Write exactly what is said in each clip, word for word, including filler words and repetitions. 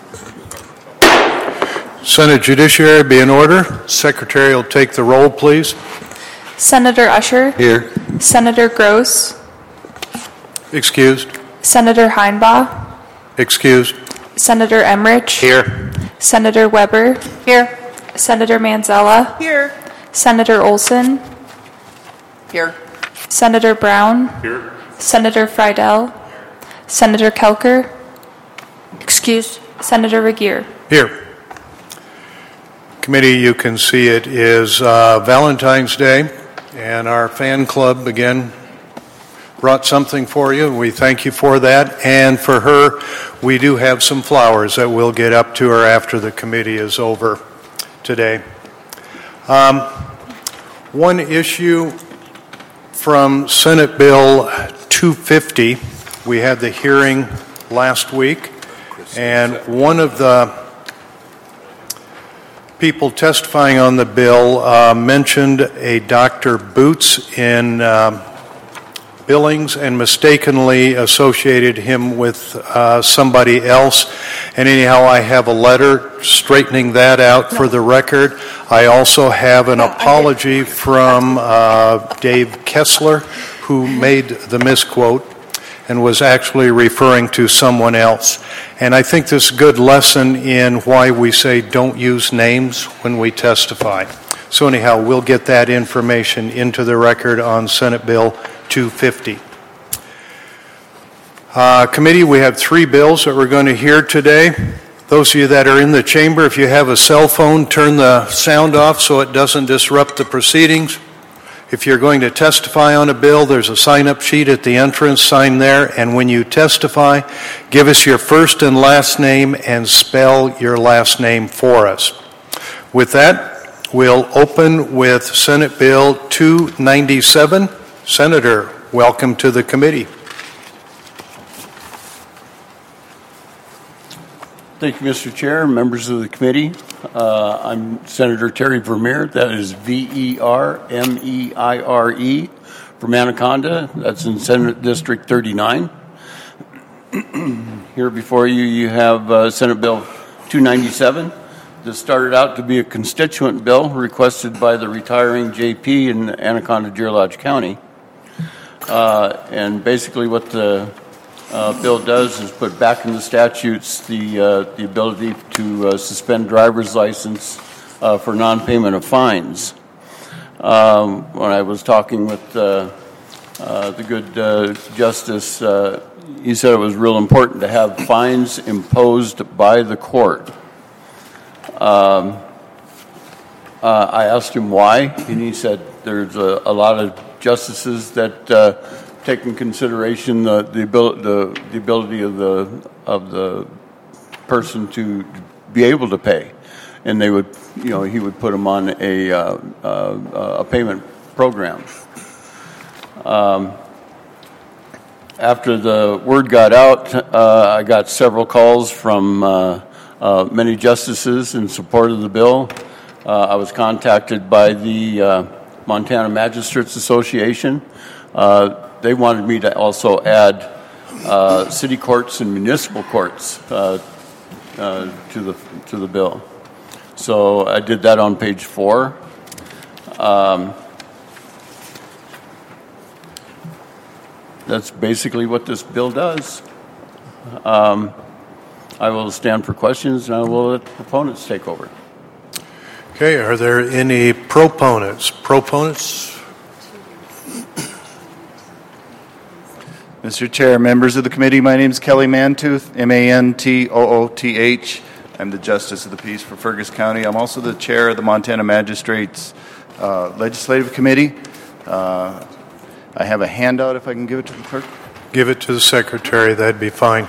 Senate Judiciary be in order. Secretary will take the roll, please. Senator Usher. Here. Senator Gross. Excused. Senator Heinbaugh. Excused. Senator Emmerich. Here. Senator Weber. Here. Senator Manzella. Here. Senator Olson. Here. Senator Brown. Here. Senator Friedel. Senator Kelker. Excused. Senator Regier. Here. Committee, you can see it is uh, Valentine's Day, and our fan club again brought something for you. We thank you for that. And for her, we do have some flowers that we'll get up to her after the committee is over today. Um, one issue from Senate Bill two fifty, we had the hearing last week, and one of the people testifying on the bill uh, mentioned a Doctor Boots in uh, Billings and mistakenly associated him with uh, somebody else. And anyhow, I have a letter straightening that out for the record. I also have an apology from uh, Dave Kessler, who made the misquote and was actually referring to someone else. And I think this is a good lesson in why we say don't use names when we testify. So anyhow, we'll get that information into the record on Senate Bill two fifty. Uh, committee, we have three bills that we're going to hear today. Those of you that are in the chamber, if you have a cell phone, turn the sound off so it doesn't disrupt the proceedings. If you're going to testify on a bill, there's a sign-up sheet at the entrance, sign there, and when you testify, give us your first and last name and spell your last name for us. With that, we'll open with Senate Bill two ninety-seven. Senator, welcome to the committee. Thank you, Mister Chair, members of the committee. Uh, I'm Senator Terry Vermeer. That is V E R M E I R E from Anaconda. That's in Senate District thirty-nine. Here before you, you have uh, Senate Bill two ninety-seven. This started out to be a constituent bill requested by the retiring J P in Anaconda, Deer Lodge County. Uh, and basically what the Uh, bill does is put back in the statutes the uh, the ability to uh, suspend driver's license uh, for non-payment of fines. Um, when I was talking with uh, uh, the good uh, justice, uh, he said it was real important to have fines imposed by the court. Um, uh, I asked him why, and he said there's a, a lot of justices that uh, take in consideration the the ability the, the ability of the of the person to be able to pay, and they would you know he would put them on a uh, uh, a payment program. Um, after the word got out, uh, I got several calls from uh, uh, many justices in support of the bill. Uh, I was contacted by the uh, Montana Magistrates Association. Uh, They wanted me to also add uh, city courts and municipal courts uh, uh, to the to the bill. So I did that on page four. Um, that's basically what this bill does. Um, I will stand for questions, and I will let the proponents take over. Okay, are there any proponents? Proponents? Mister Chair, members of the committee, my name is Kelly Mantooth, M A N T O O T H. I'm the Justice of the Peace for Fergus County. I'm also the chair of the Montana Magistrates uh, Legislative Committee. Uh, I have a handout, if I can give it to the clerk. Give it to the secretary, that'd be fine.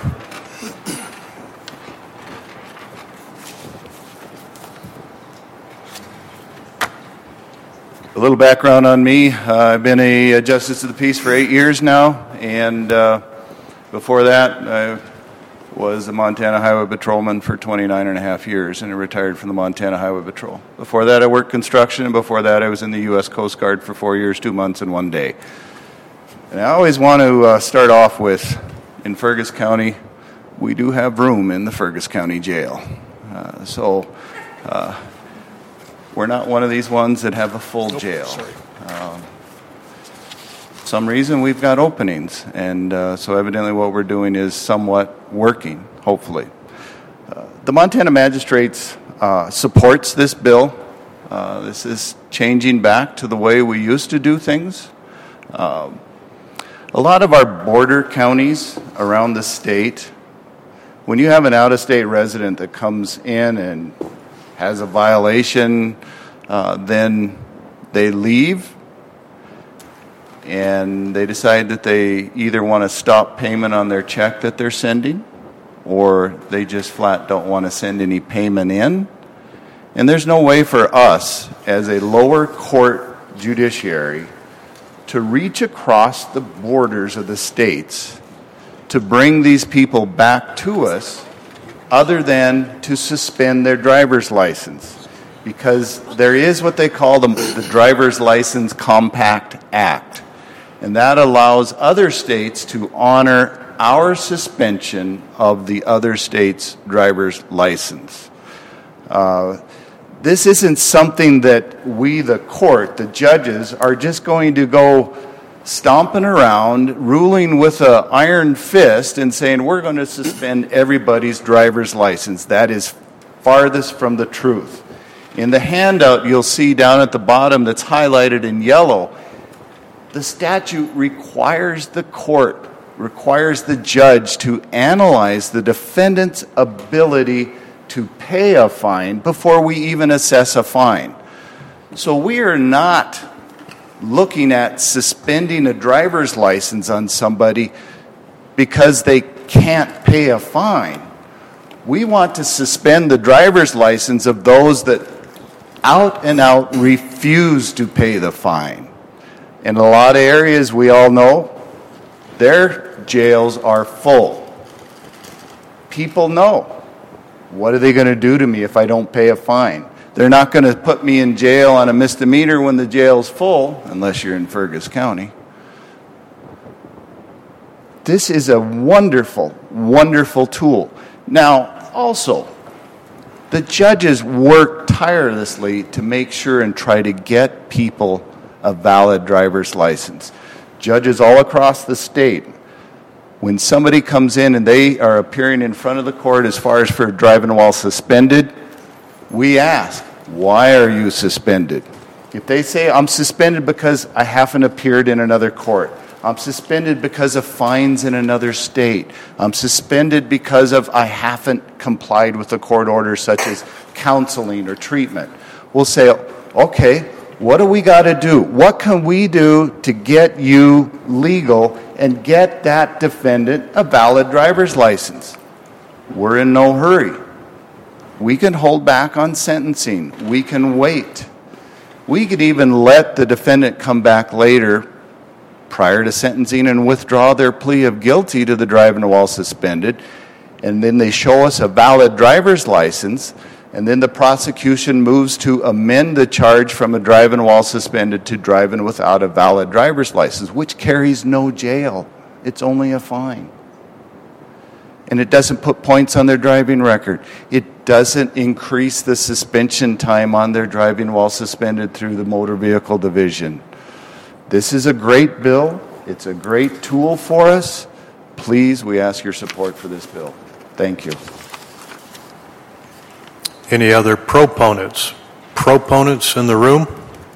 A little background on me. Uh, I've been a, a Justice of the Peace for eight years now, and uh, before that, I was a Montana Highway Patrolman for twenty-nine and a half years, and I retired from the Montana Highway Patrol. Before that, I worked construction, and before that, I was in the U S Coast Guard for four years, two months, and one day. And I always want to uh, start off with, in Fergus County, we do have room in the Fergus County Jail. Uh, so uh, we're not one of these ones that have a full Nope, jail. sorry. Um, some reason we've got openings, and uh, so evidently what we're doing is somewhat working, hopefully. Uh, the Montana Magistrates uh, supports this bill. Uh, this is changing back to the way we used to do things. Uh, a lot of our border counties around the state, when you have an out-of-state resident that comes in and has a violation, uh, then they leave and they decide that they either want to stop payment on their check that they're sending, or they just flat don't want to send any payment in. And there's no way for us as a lower court judiciary to reach across the borders of the states to bring these people back to us other than to suspend their driver's license. Because there is what they call the, the Driver's License Compact Act. And that allows other states to honor our suspension of the other state's driver's license. Uh, this isn't something that we, the court, the judges, are just going to go stomping around, ruling with an iron fist and saying, we're going to suspend everybody's driver's license. That is farthest from the truth. In the handout you'll see down at the bottom that's highlighted in yellow, the statute requires the court, requires the judge to analyze the defendant's ability to pay a fine before we even assess a fine. So we are not looking at suspending a driver's license on somebody because they can't pay a fine. We want to suspend the driver's license of those that out and out refuse to pay the fine. In a lot of areas, we all know, their jails are full. People know, what are they going to do to me if I don't pay a fine? They're not going to put me in jail on a misdemeanor when the jail's full, unless you're in Fergus County. This is a wonderful, wonderful tool. Now, also, the judges work tirelessly to make sure and try to get people a valid driver's license. Judges all across the state, when somebody comes in and they are appearing in front of the court as far as for driving while suspended, we ask, why are you suspended? If they say, I'm suspended because I haven't appeared in another court, I'm suspended because of fines in another state, I'm suspended because of I haven't complied with a court order such as counseling or treatment, we'll say, okay, what do we got to do? What can we do to get you legal and get that defendant a valid driver's license? We're in no hurry. We can hold back on sentencing. We can wait. We could even let the defendant come back later prior to sentencing and withdraw their plea of guilty to the driving while suspended, and then they show us a valid driver's license, and then the prosecution moves to amend the charge from a driving while suspended to driving without a valid driver's license, which carries no jail. It's only a fine. And it doesn't put points on their driving record. It doesn't increase the suspension time on their driving while suspended through the motor vehicle division. This is a great bill. It's a great tool for us. Please, we ask your support for this bill. Thank you. Any other proponents? Proponents in the room?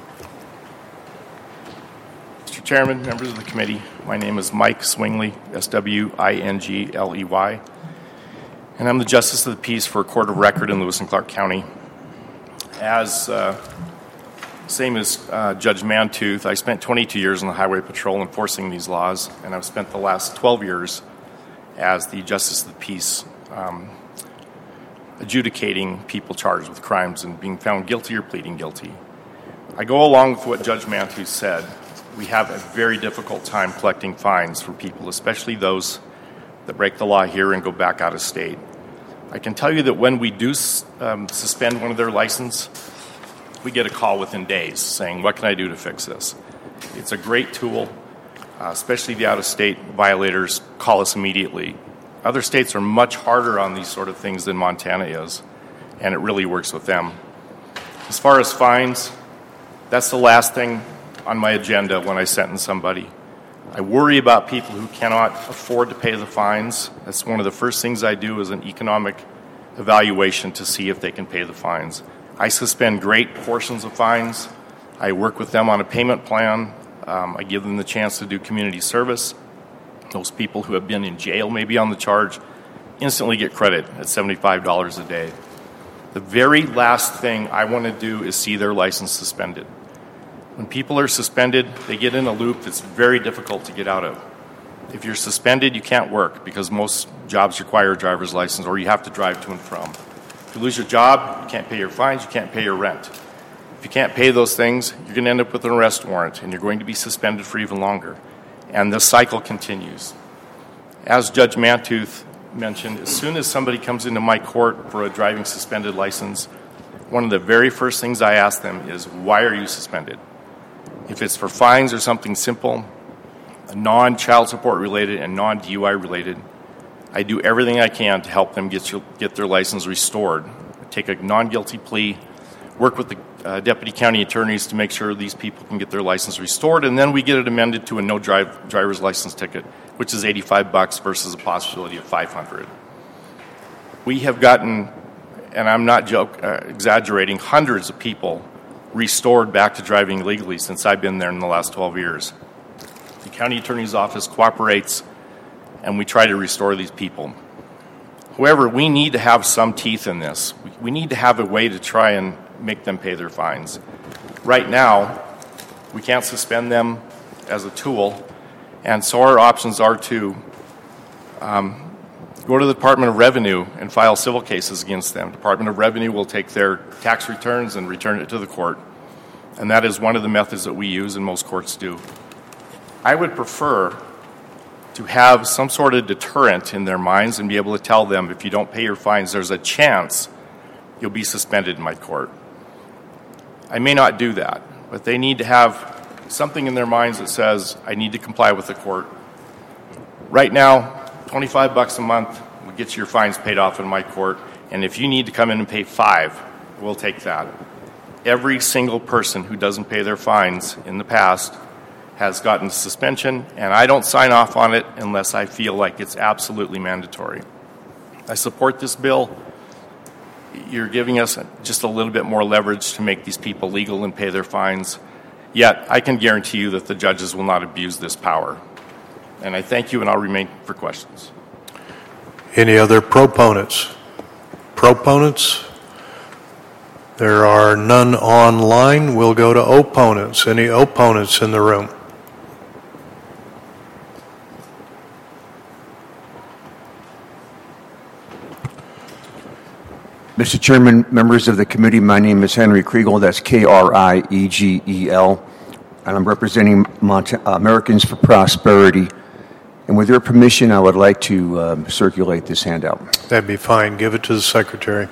Mister Chairman, members of the committee, my name is Mike Swingley, S W I N G L E Y, and I'm the Justice of the Peace for a Court of Record in Lewis and Clark County. As uh, same as uh, Judge Mantooth, I spent twenty-two years on the Highway Patrol enforcing these laws, and I've spent the last twelve years as the Justice of the Peace, um, adjudicating people charged with crimes and being found guilty or pleading guilty. I go along with what Judge Mantooth said. We have a very difficult time collecting fines for people, especially those that break the law here and go back out of state. I can tell you that when we do um, suspend one of their license, we get a call within days saying, what can I do to fix this? It's a great tool, uh, especially the out-of-state violators call us immediately. Other states are much harder on these sort of things than Montana is, and it really works with them. As far as fines, that's the last thing on my agenda when I sentence somebody. I worry about people who cannot afford to pay the fines. That's one of the first things I do is an economic evaluation to see if they can pay the fines. I suspend great portions of fines. I work with them on a payment plan. Um, I give them the chance to do community service. Those people who have been in jail maybe on the charge instantly get credit at seventy-five dollars a day. The very last thing I want to do is see their license suspended. When people are suspended, they get in a loop that's very difficult to get out of. If you're suspended, you can't work because most jobs require a driver's license or you have to drive to and from. If you lose your job, you can't pay your fines, you can't pay your rent. If you can't pay those things, you're going to end up with an arrest warrant and you're going to be suspended for even longer. And the cycle continues. As Judge Mantooth mentioned, as soon as somebody comes into my court for a driving suspended license, one of the very first things I ask them is, why are you suspended? If it's for fines or something simple, non-child support related and non-D U I related, I do everything I can to help them get, you, get their license restored. I take a non-guilty plea, work with the uh, deputy county attorneys to make sure these people can get their license restored, and then we get it amended to a no drive driver's license ticket, which is eighty-five bucks versus a possibility of five hundred. We have gotten, and I'm not joke, uh, exaggerating, hundreds of people restored back to driving legally since I've been there in the last twelve years. The county attorney's office cooperates, and we try to restore these people. However, we need to have some teeth in this. We need to have a way to try and make them pay their fines. Right now, we can't suspend them as a tool, and so our options are to um, go to the Department of Revenue and file civil cases against them. Department of Revenue will take their tax returns and return it to the court, and that is one of the methods that we use and most courts do. I would prefer to have some sort of deterrent in their minds and be able to tell them, if you don't pay your fines, there's a chance you'll be suspended in my court. I may not do that, but they need to have something in their minds that says, I need to comply with the court. Right now, twenty-five bucks a month will get your fines paid off in my court, and if you need to come in and pay five, we'll take that. Every single person who doesn't pay their fines in the past has gotten suspension, and I don't sign off on it unless I feel like it's absolutely mandatory. I support this bill. You're giving us just a little bit more leverage to make these people legal and pay their fines. Yet, I can guarantee you that the judges will not abuse this power. And I thank you, and I'll remain for questions. Any other proponents? Proponents? There are none online. We'll go to opponents. Any opponents in the room? Mister Chairman, members of the committee, my name is Henry Kriegel. That's K R I E G E L. And I'm representing Mont- Americans for Prosperity. And with your permission, I would like to um, circulate this handout. That'd be fine. Give it to the secretary.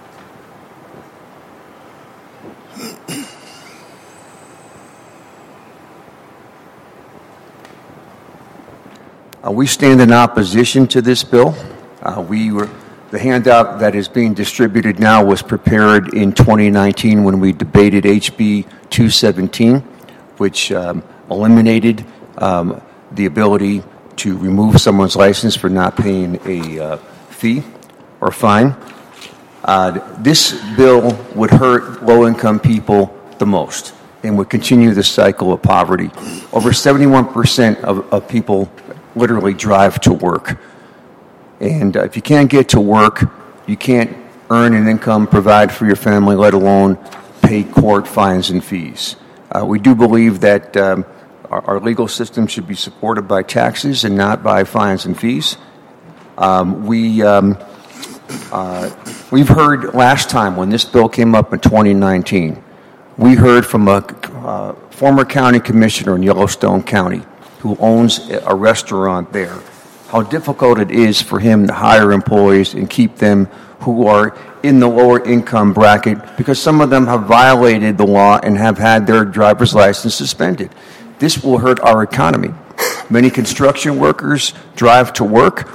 Uh, we stand in opposition to this bill. Uh, we were, the handout that is being distributed now was prepared in twenty nineteen when we debated H B two seventeen, which um, eliminated um, the ability to remove someone's license for not paying a uh, fee or fine. Uh, this bill would hurt low-income people the most and would continue the cycle of poverty. Over seventy-one percent of, of people literally drive to work. And uh, if you can't get to work, you can't earn an income, provide for your family, let alone pay court fines and fees. Uh, we do believe that um, our, our legal system should be supported by taxes and not by fines and fees. Um, we, um, uh, we've heard last time when this bill came up in twenty nineteen, we heard from a uh, former county commissioner in Yellowstone County who owns a restaurant there, how difficult it is for him to hire employees and keep them who are in the lower income bracket because some of them have violated the law and have had their driver's license suspended. This will hurt our economy. Many construction workers drive to work. Uh,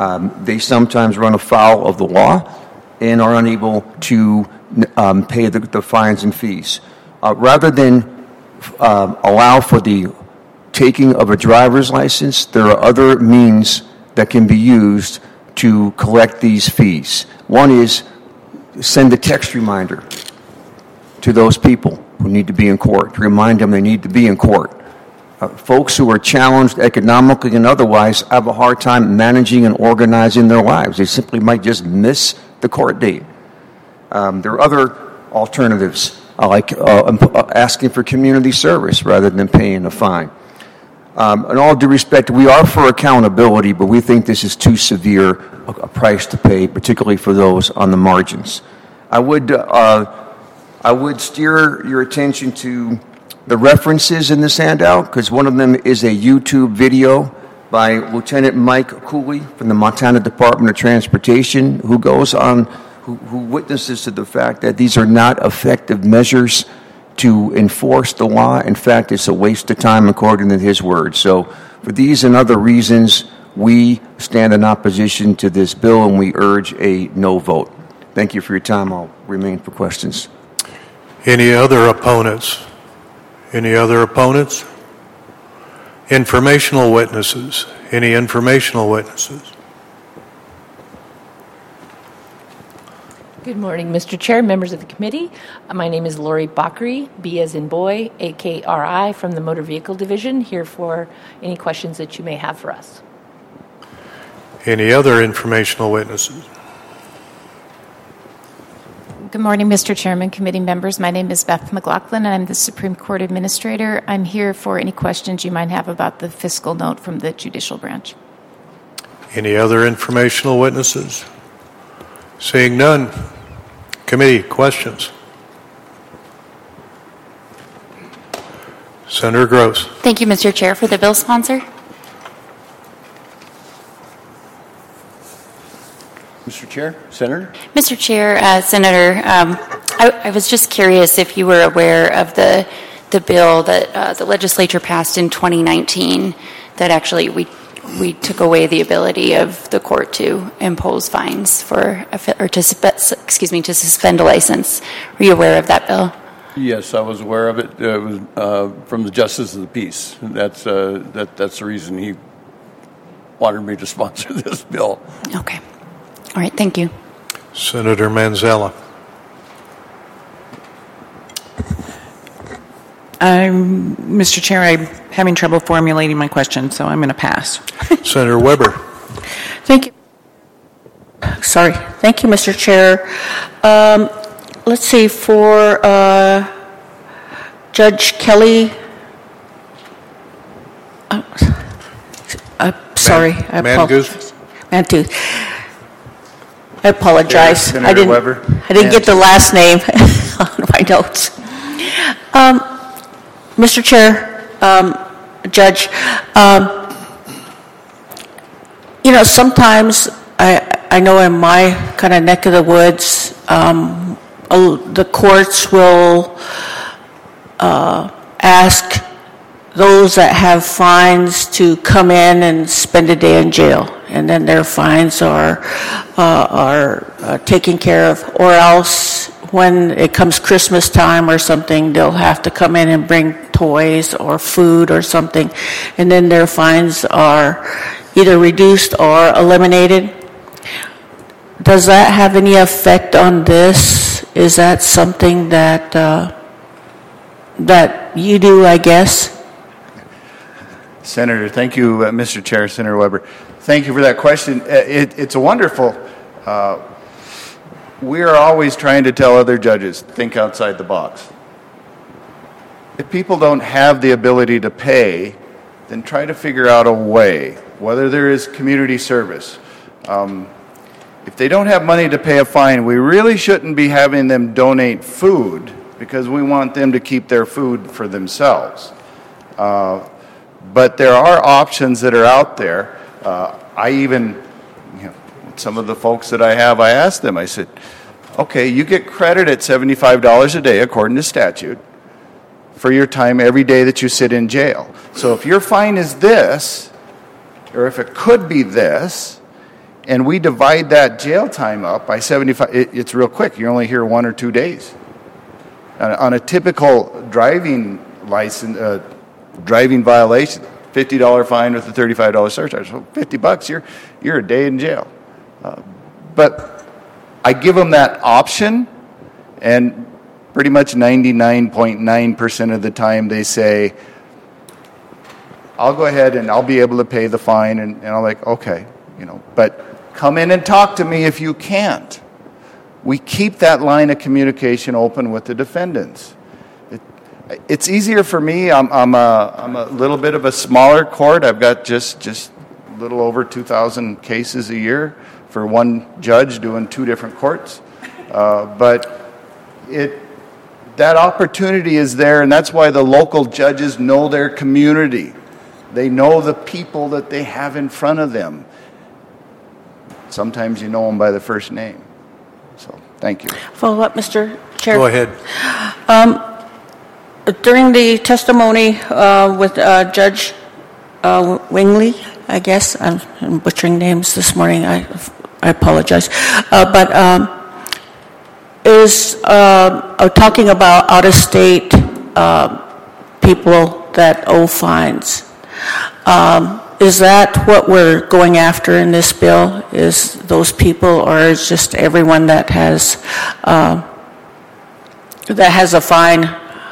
Um, they sometimes run afoul of the law and are unable to um, pay the, the fines and fees. Uh, rather than uh, allow for the taking of a driver's license, there are other means that can be used to collect these fees. One is send a text reminder to those people who need to be in court, to remind them they need to be in court. Uh, folks who are challenged economically and otherwise have a hard time managing and organizing their lives. They simply might just miss the court date. Um, there are other alternatives, uh, like uh, asking for community service rather than paying a fine. Um, in all due respect, we are for accountability, but we think this is too severe a, a price to pay, particularly for those on the margins. I would, uh, I would steer your attention to the references in this handout, because one of them is a YouTube video by Lieutenant Mike Cooley from the Montana Department of Transportation, who goes on, who, who witnesses to the fact that these are not effective measures to enforce the law. In fact, it's a waste of time, according to his words. So for these and other reasons, we stand in opposition to this bill, and we urge a no vote. Thank you for your time. I'll remain for questions. Any other opponents? Any other opponents? Informational witnesses? Any informational witnesses? Good morning, Mister Chair, members of the committee. Uh, my name is Lori Bakri, B as in boy, A K R I, from the Motor Vehicle Division, here for any questions that you may have for us. Any other informational witnesses? Good morning, Mister Chairman, committee members. My name is Beth McLaughlin, and I'm the Supreme Court Administrator. I'm here for any questions you might have about the fiscal note from the judicial branch. Any other informational witnesses? Seeing none. Committee, questions? Senator Gross. Thank you, Mister Chair. For the bill sponsor. Mister Chair, Senator? Mister Chair, uh, Senator, um, I, I was just curious if you were aware of the the bill that uh, the legislature passed in twenty nineteen that actually we we took away the ability of the court to impose fines for a, or to excuse me to suspend a license. Were you aware of that bill? Yes, I was aware of it. It was uh, from the Justice of the Peace. That's uh, that that's the reason he wanted me to sponsor this bill. Okay. All right, thank you. Senator Manzella. I'm, Mister Chair, I'm having trouble formulating my question, so I'm going to pass. Senator Weber. Thank you. Sorry. Thank you, Mister Chair. Um, let's see, for uh, Judge Kelly. Oh, I'm sorry. Man, I apologize. Mangus. Mantus. I apologize. Senator I didn't. Weber. I didn't get the last name on my notes. Um, Mister Chair, um, Judge, um, you know, sometimes I I know in my kind of neck of the woods, um, the courts will uh, ask those that have fines to come in and spend a day in jail, and then their fines are uh, are uh, taken care of, or else when it comes Christmas time or something, they'll have to come in and bring toys or food or something, and then their fines are either reduced or eliminated. Does that have any effect on this? Is that something that uh, that you do, I guess? Senator, thank you, uh, Mister Chair, Senator Weber. Thank you for that question. Uh, it, it's a wonderful. Uh, we are always trying to tell other judges, think outside the box. If people don't have the ability to pay, then try to figure out a way, whether there is community service. Um, if they don't have money to pay a fine, we really shouldn't be having them donate food, because we want them to keep their food for themselves. Uh, But there are options that are out there. Uh, I even, you know, some of the folks that I have, I asked them, I said, okay, you get credit at seventy-five dollars a day, according to statute, for your time every day that you sit in jail. So if your fine is this, or if it could be this, and we divide that jail time up by seventy-five, it, it's real quick. You're only here one or two days. On a, on a typical driving license, uh, driving violation, fifty dollars fine with a thirty-five dollars surcharge. So fifty bucks, you're, you're a day in jail. Uh, but I give them that option, and pretty much ninety-nine point nine percent of the time they say, I'll go ahead and I'll be able to pay the fine. And, and I'm like, okay, you know, but come in and talk to me if you can't. We keep that line of communication open with the defendants. It, it's easier for me. I'm, I'm, a, I'm a little bit of a smaller court. I've got just, just a little over two thousand cases a year for one judge doing two different courts. Uh, but it, that opportunity is there, and that's why the local judges know their community. They know the people that they have in front of them. Sometimes you know them by the first name. So, thank you. Follow up, Mister Chair. Go ahead. Um, during the testimony uh, with uh, Judge uh, Wingley, I guess, I'm, I'm butchering names this morning, I, I apologize, uh, but um, is uh, uh, talking about out-of-state uh, people that owe fines. Um, is that what we're going after in this bill, is those people, or is just everyone that has uh, that has a fine?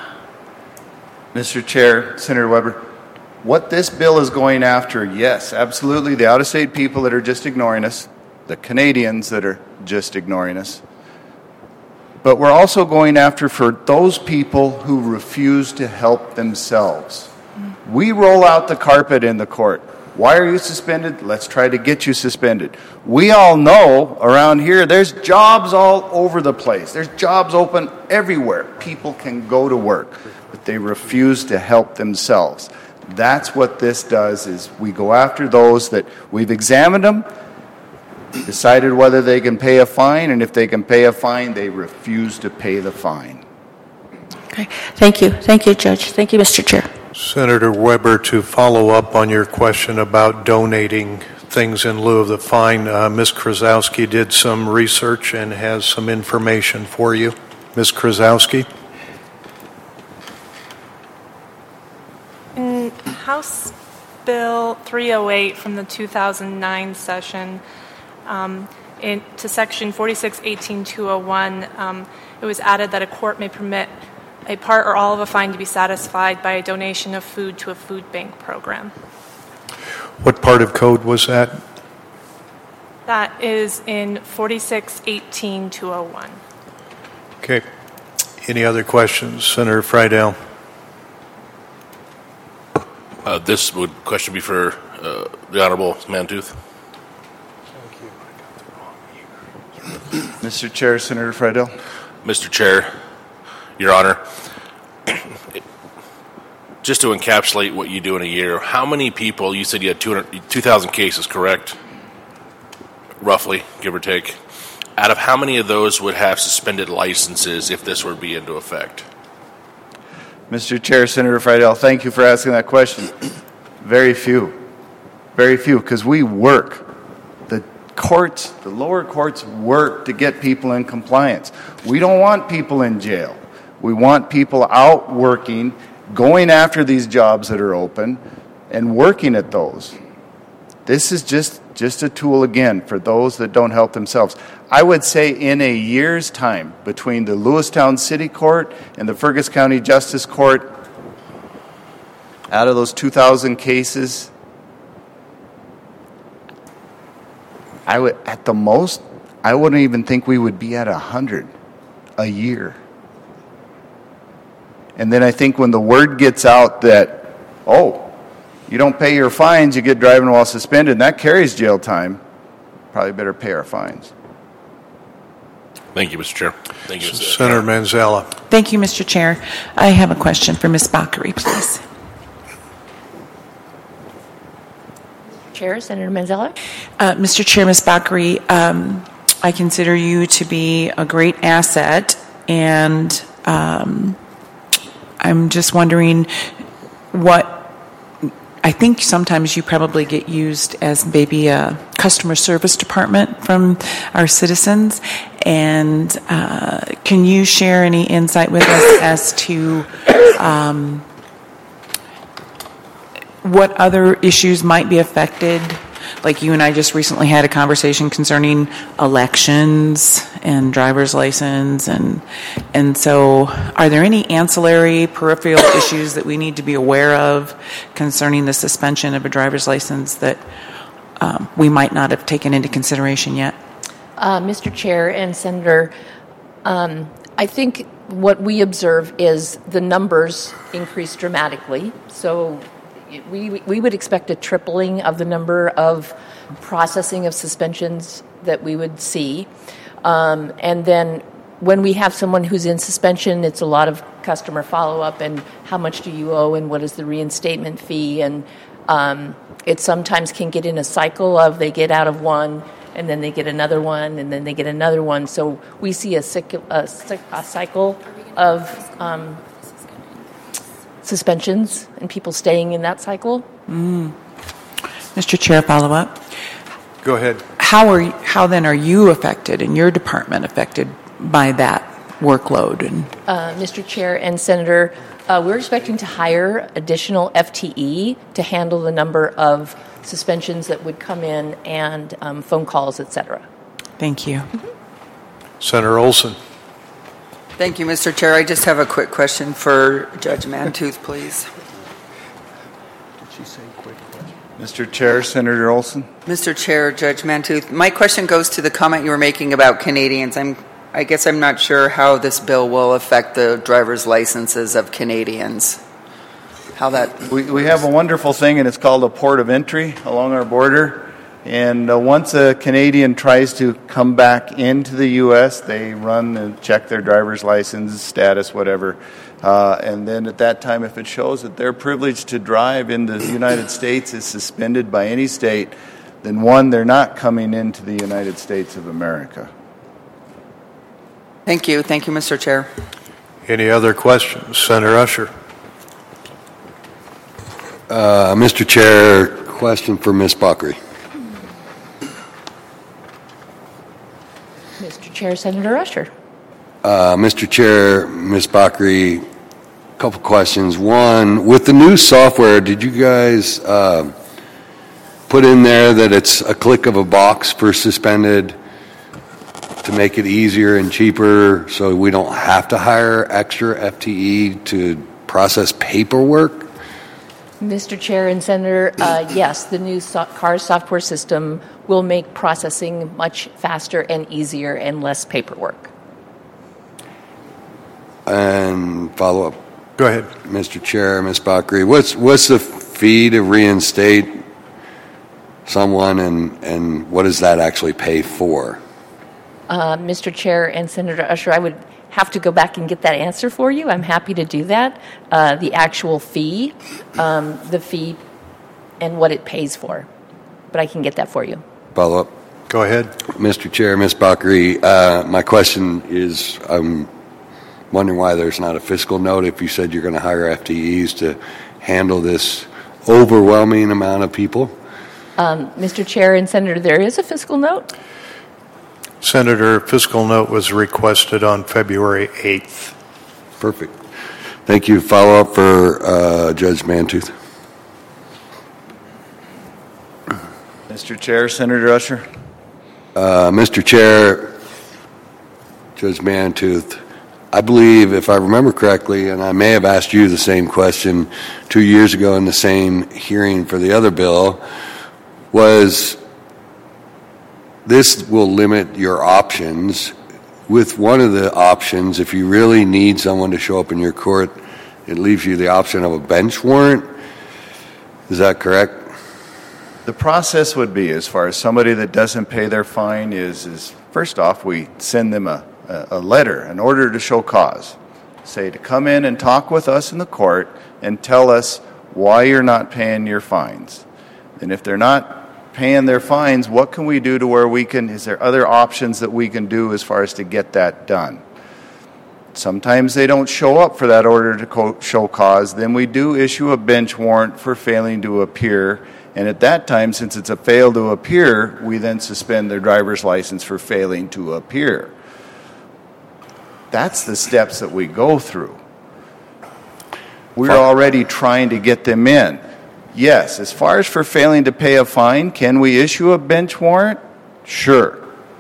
Mister Chair, Senator Weber, what this bill is going after, yes, absolutely, the out-of-state people that are just ignoring us, the Canadians that are just ignoring us. But we're also going after for those people who refuse to help themselves. We roll out the carpet in the court. Why are you suspended? Let's try to get you suspended. We all know around here there's jobs all over the place. There's jobs open everywhere. People can go to work, but they refuse to help themselves. That's what this does, is we go after those that we've examined them, decided whether they can pay a fine, and if they can pay a fine, they refuse to pay the fine. Okay. Thank you. Thank you, Judge. Thank you, Mister Chair. Senator Weber, to follow up on your question about donating things in lieu of the fine, uh, Miz Krasowski did some research and has some information for you. Miz Krasowski? In House Bill three oh eight from the two thousand nine session, um, in, to Section forty-six eighteen two oh one, um, it was added that a court may permit a part or all of a fine to be satisfied by a donation of food to a food bank program. What part of code was that? That is in forty-six eighteen two oh one. Okay. Any other questions? Senator Friedel. Uh, this would question be for uh, the Honorable Mantooth. Mister Chair, Senator Friedel. Mister Chair, Your Honor, just to encapsulate what you do in a year, how many people, you said you had two thousand cases, correct? Roughly, give or take. Out of how many of those would have suspended licenses if this were to be into effect? Mister Chair, Senator Friedel, thank you for asking that question. Very few. Very few, because we work. The courts, the lower courts work to get people in compliance. We don't want people in jail. We want people out working, going after these jobs that are open, and working at those. This is just, just a tool, again, for those that don't help themselves. I would say in a year's time, between the Lewistown City Court and the Fergus County Justice Court, out of those two thousand cases, I would, at the most, I wouldn't even think we would be at one hundred a year. And then I think when the word gets out that, oh, you don't pay your fines, you get driving while suspended, and that carries jail time, probably better pay our fines. Thank you, Mister Chair. Thank you, Senator Manzella. Thank you, Mister Chair. I have a question for Miz Bakri, please. Chair, Senator Manzella. Uh, Mister Chair, Miz Bakri, um, I consider you to be a great asset, and um, I'm just wondering what I think sometimes you probably get used as maybe a customer service department from our citizens. And uh, can you share any insight with us as to um, what other issues might be affected? Like you and I just recently had a conversation concerning elections and driver's license, and and so are there any ancillary peripheral issues that we need to be aware of concerning the suspension of a driver's license that um, we might not have taken into consideration yet? Uh, Mister Chair and Senator, um, I think what we observe is the numbers increase dramatically. So we we would expect a tripling of the number of processing of suspensions that we would see. Um, and then when we have someone who's in suspension, it's a lot of customer follow-up and how much do you owe and what is the reinstatement fee. And um, it sometimes can get in a cycle of they get out of one and then they get another one and then they get another one. So we see a, a, a cycle of um, suspensions and people staying in that cycle. Mm. Mister Chair, follow-up. Go ahead. How are you, how then are you affected and your department affected by that workload? And uh, Mister Chair and Senator, uh, we're expecting to hire additional F T E to handle the number of suspensions that would come in and um, phone calls, et cetera. Thank you. Mm-hmm. Senator Olson. Thank you, Mister Chair. I just have a quick question for Judge Mantooth, please. Did she say quick question? Mister Chair, Senator Olson. Mister Chair, Judge Mantooth, my question goes to the comment you were making about Canadians. I'm, I guess I'm not sure how this bill will affect the driver's licenses of Canadians. How that we, we have a wonderful thing, and it's called a port of entry along our border. And uh, once a Canadian tries to come back into the U S, they run and check their driver's license status, whatever. Uh, and then at that time, if it shows that their privilege to drive in the United States is suspended by any state, then one, they're not coming into the United States of America. Thank you. Thank you, Mister Chair. Any other questions? Senator Usher. Uh, Mister Chair, question for Miz Bakri. Mister Chair, Senator Usher. Uh, Mister Chair, Miz Bakri, a couple questions. One, with the new software, did you guys uh, put in there that it's a click of a box for suspended to make it easier and cheaper so we don't have to hire extra F T E to process paperwork? Mister Chair and Senator, uh, yes, the new so- C A R S software system will make processing much faster and easier and less paperwork. And follow up. Go ahead. Mister Chair, Miz Bakri, what's what's the fee to reinstate someone, and, and what does that actually pay for? Uh, Mister Chair and Senator Usher, I would have to go back and get that answer for you. I'm happy to do that. Uh, the actual fee, um, the fee, and what it pays for. But I can get that for you. Follow up. Go ahead. Mister Chair, Miz Bakri, uh, my question is, I'm wondering why there's not a fiscal note if you said you're going to hire F T Es to handle this overwhelming amount of people. Um, Mister Chair and Senator, there is a fiscal note. Senator, fiscal note was requested on February eighth. Perfect. Thank you. Follow up for uh, Judge Mantooth. Mister Chair, Senator Usher. Uh, Mister Chair, Judge Mantooth, I believe, if I remember correctly, and I may have asked you the same question two years ago in the same hearing for the other bill, was this will limit your options. With one of the options, if you really need someone to show up in your court, it leaves you the option of a bench warrant. Is that correct? The process would be, as far as somebody that doesn't pay their fine, is, is first off, we send them a, a, a letter, an order to show cause. Say to come in and talk with us in the court and tell us why you're not paying your fines. And if they're not paying their fines, what can we do to where we can, is there other options that we can do as far as to get that done? Sometimes they don't show up for that order to co- show cause. Then we do issue a bench warrant for failing to appear. And at that time, since it's a fail to appear, we then suspend their driver's license for failing to appear. That's the steps that we go through. We're already trying to get them in. Yes, as far as for failing to pay a fine, can we issue a bench warrant? Sure.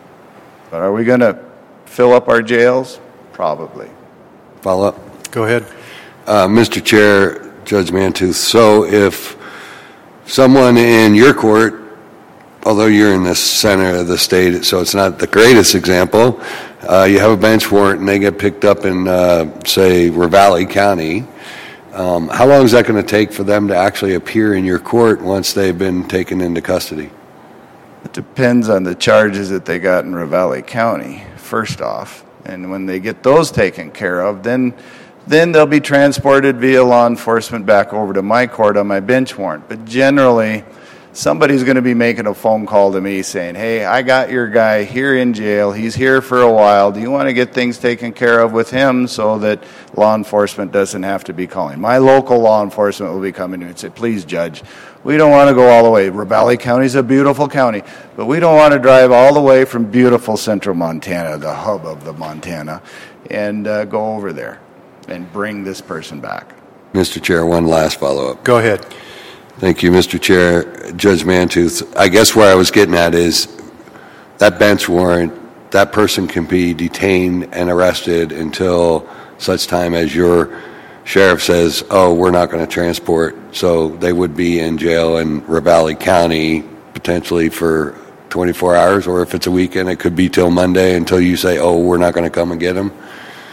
But are we going to fill up our jails? Probably. Follow up? Go ahead. Uh, Mister Chair, Judge Mantooth, so if someone in your court, although you're in the center of the state, so it's not the greatest example, uh, you have a bench warrant and they get picked up in, uh, say, Ravalli County, um, how long is that going to take for them to actually appear in your court once they've been taken into custody? It depends on the charges that they got in Ravalli County, first off. And when they get those taken care of, then then they'll be transported via law enforcement back over to my court on my bench warrant. But generally, somebody's going to be making a phone call to me saying, hey, I got your guy here in jail. He's here for a while. Do you want to get things taken care of with him so that law enforcement doesn't have to be calling? My local law enforcement will be coming to me and say, please, Judge, we don't want to go all the way. Ravalli County is a beautiful county, but we don't want to drive all the way from beautiful central Montana, the hub of the Montana, and uh, go over there and bring this person back. Mister Chair, one last follow-up. Go ahead. Thank you, Mister Chair. Judge Mantooth, I guess where I was getting at is that bench warrant, that person can be detained and arrested until such time as your sheriff says, oh, we're not going to transport. So they would be in jail in Ravalli County potentially for twenty-four hours, or if it's a weekend, it could be till Monday until you say, oh, we're not going to come and get them.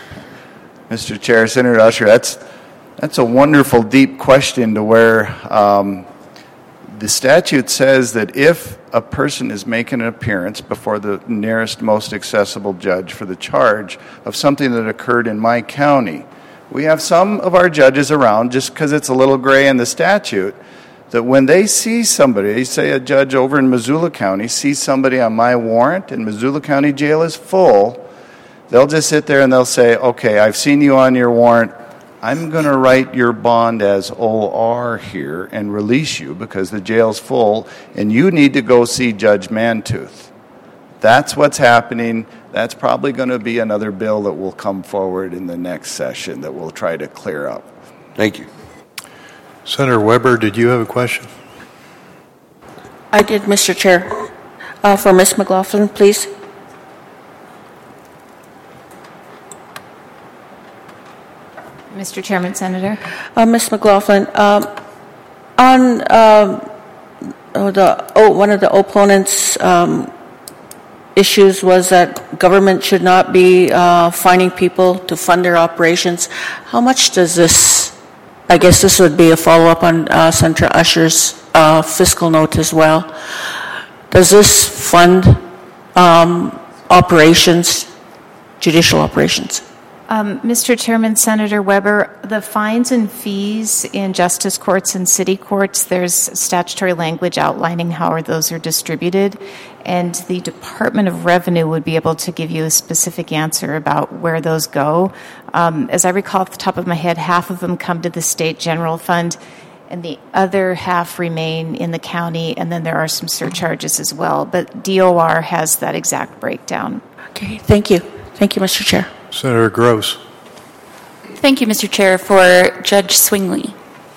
Mister Chair, Senator Usher, that's that's a wonderful, deep question to where um, the statute says that if a person is making an appearance before the nearest, most accessible judge for the charge of something that occurred in my county, we have some of our judges around, just because it's a little gray in the statute, that when they see somebody, say a judge over in Missoula County sees somebody on my warrant and Missoula County Jail is full, they'll just sit there and they'll say, okay, I've seen you on your warrant. I'm going to write your bond as O R here and release you because the jail's full and you need to go see Judge Mantooth. That's what's happening. That's probably going to be another bill that will come forward in the next session that we'll try to clear up. Thank you. Senator Weber, did you have a question? I did, Mister Chair. Uh, for Miz McLaughlin, please. Mister Chairman, Senator. Uh, Miz McLaughlin, um, on um, oh, the oh, one of the opponents' um, issues was that government should not be uh, fining people to fund their operations. How much does this, I guess this would be a follow-up on uh, Senator Usher's uh, fiscal note as well. Does this fund um, operations, judicial operations? Um, Mister Chairman, Senator Weber, the fines and fees in justice courts and city courts, there's statutory language outlining how those are distributed, and the Department of Revenue would be able to give you a specific answer about where those go. Um, as I recall off the top of my head, half of them come to the state general fund, and the other half remain in the county, and then there are some surcharges as well. But D O R has that exact breakdown. Okay, thank you. Thank you, Mister Chair. Senator Gross. Thank you, Mister Chair. For Judge Swingley.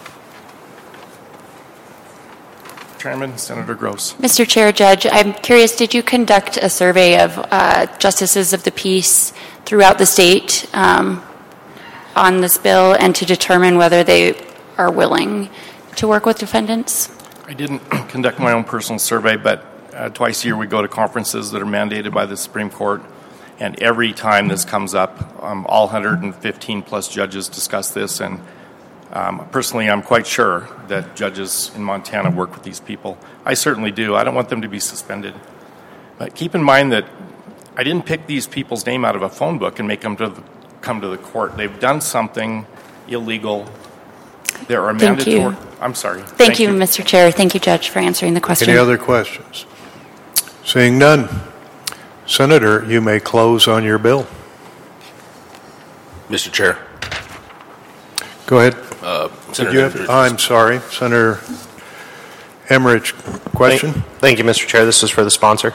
Chairman, Senator Gross. Mister Chair, Judge, I'm curious, did you conduct a survey of uh, justices of the peace throughout the state um, on this bill and to determine whether they are willing to work with defendants? I didn't conduct my own personal survey, but uh, twice a year we go to conferences that are mandated by the Supreme Court. And every time this comes up, um, all one hundred fifteen plus judges discuss this. And um, personally, I'm quite sure that judges in Montana work with these people. I certainly do. I don't want them to be suspended. But keep in mind that I didn't pick these people's name out of a phone book and make them to the, come to the court. They've done something illegal. There are Thank mandatory. you. I'm sorry. Thank, Thank you, you, Mister Chair. Thank you, Judge, for answering the question. Any other questions? Seeing none. Senator, you may close on your bill. Mister Chair. Go ahead. Uh, Did Senator you have, Emmerich. I'm sorry, Senator Emmerich, question? Thank, thank you, Mister Chair. This is for the sponsor.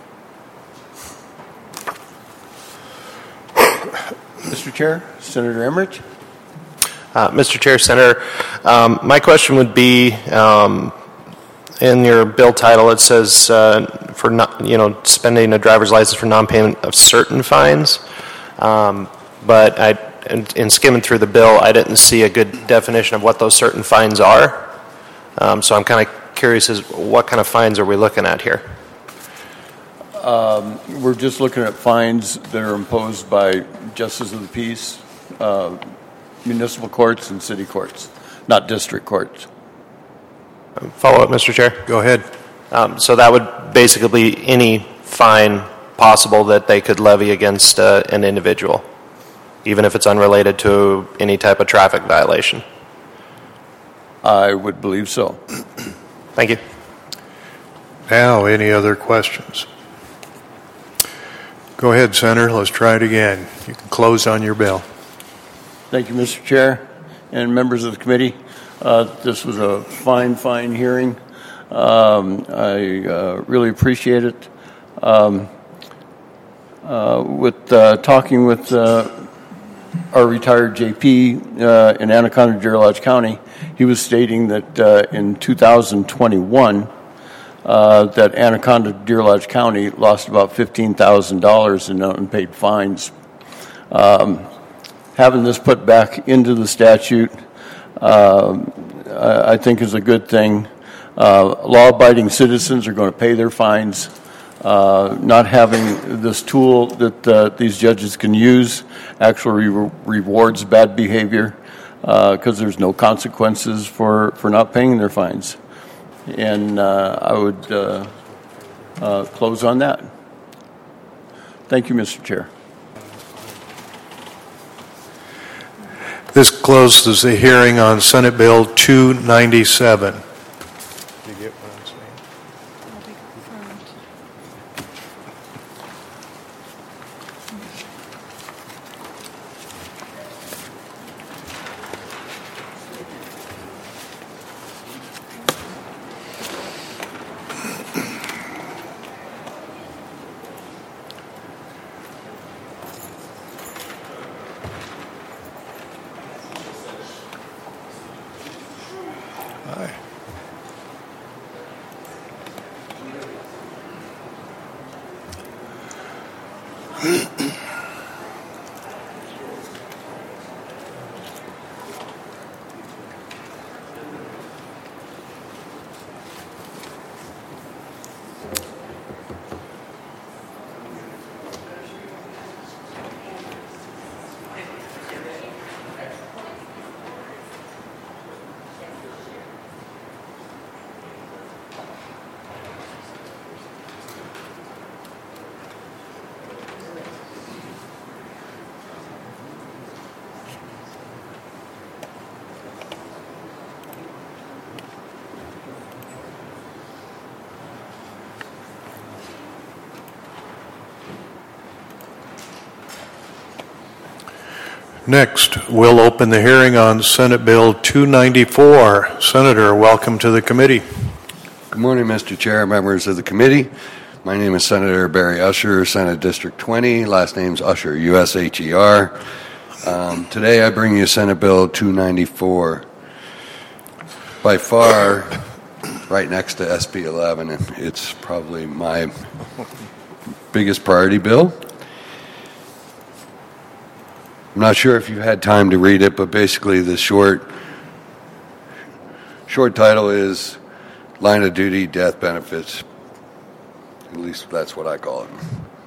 Mister Chair, Senator Emmerich. Uh, Mister Chair, Senator, um, my question would be, um, in your bill title, it says uh, for not, you know, suspending a driver's license for non-payment of certain fines. Um, but I, in, in skimming through the bill, I didn't see a good definition of what those certain fines are. Um, so I'm kind of curious as what kind of fines are we looking at here? Um, we're just looking at fines that are imposed by justice of the peace, uh, municipal courts, and city courts, not district courts. Follow up, Mister Chair? Go ahead. Um, so that would basically be any fine possible that they could levy against uh, an individual, even if it's unrelated to any type of traffic violation? I would believe so. Thank you. Now, any other questions? Go ahead, Senator. Let's try it again. You can close on your bill. Thank you, Mister Chair, and members of the committee. Uh, this was a fine, fine hearing. Um, I uh, really appreciate it. Um, uh, with uh, talking with uh, our retired J P uh, in Anaconda, Deer Lodge County, he was stating that uh, in two thousand twenty-one, uh, that Anaconda, Deer Lodge County lost about fifteen thousand dollars in unpaid fines. Um, having this put back into the statute, uh, I think is a good thing. Uh, law-abiding citizens are going to pay their fines. Uh, not having this tool that uh, these judges can use actually re- rewards bad behavior because uh, there's no consequences for, for not paying their fines. And uh, I would uh, uh, close on that. Thank you, Mister Chair. This closes the hearing on Senate Bill two ninety-seven. Did you get what I'm saying? Next, we'll open the hearing on Senate Bill two ninety-four. Senator, welcome to the committee. Good morning, Mister Chair, members of the committee. My name is Senator Barry Usher, Senate District twenty. Last name's Usher, U S H E R. Um, today I bring you Senate Bill two ninety-four. By far, right next to S B eleven, it's probably my biggest priority bill. I'm not sure if you've had time to read it, but basically the short short title is Line of Duty Death Benefits. At least that's what I call it.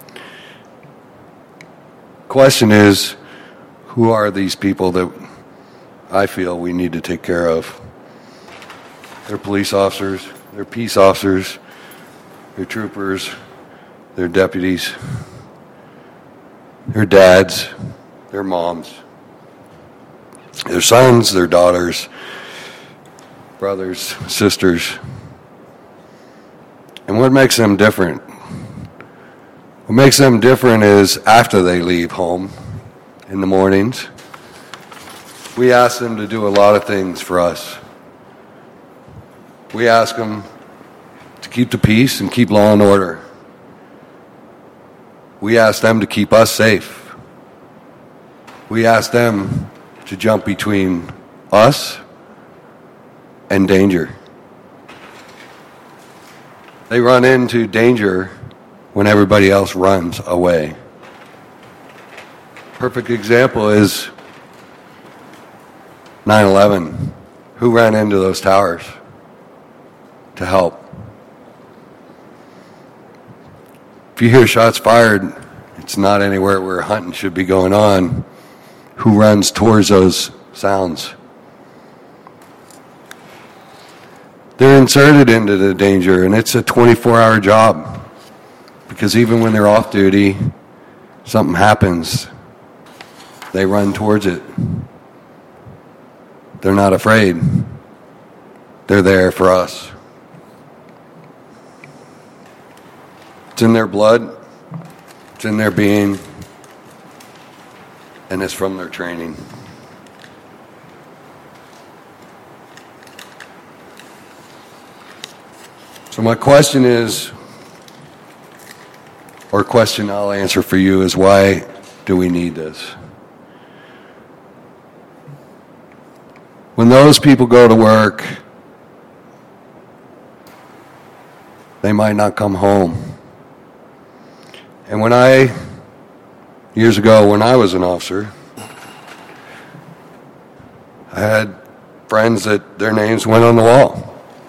Question is, who are these people that I feel we need to take care of? They're police officers, they're peace officers, they're troopers, they're deputies, they're dads, their moms, their sons, their daughters, brothers, sisters. And what makes them different? What makes them different is after they leave home in the mornings, we ask them to do a lot of things for us. We ask them to keep the peace and keep law and order. We ask them to keep us safe. We ask them to jump between us and danger. They run into danger when everybody else runs away. Perfect example is nine eleven. Who ran into those towers to help? If you hear shots fired, it's not anywhere where hunting should be going on. Who runs towards those sounds? They're inserted into the danger, and it's a twenty-four hour job. Because even when they're off duty, something happens. They run towards it. They're not afraid. They're there for us. It's in their blood. It's in their being. And it's from their training. So my question is, or question I'll answer for you is, why do we need this? When those people go to work, they might not come home. And when I, years ago when I was an officer, I had friends that their names went on the wall.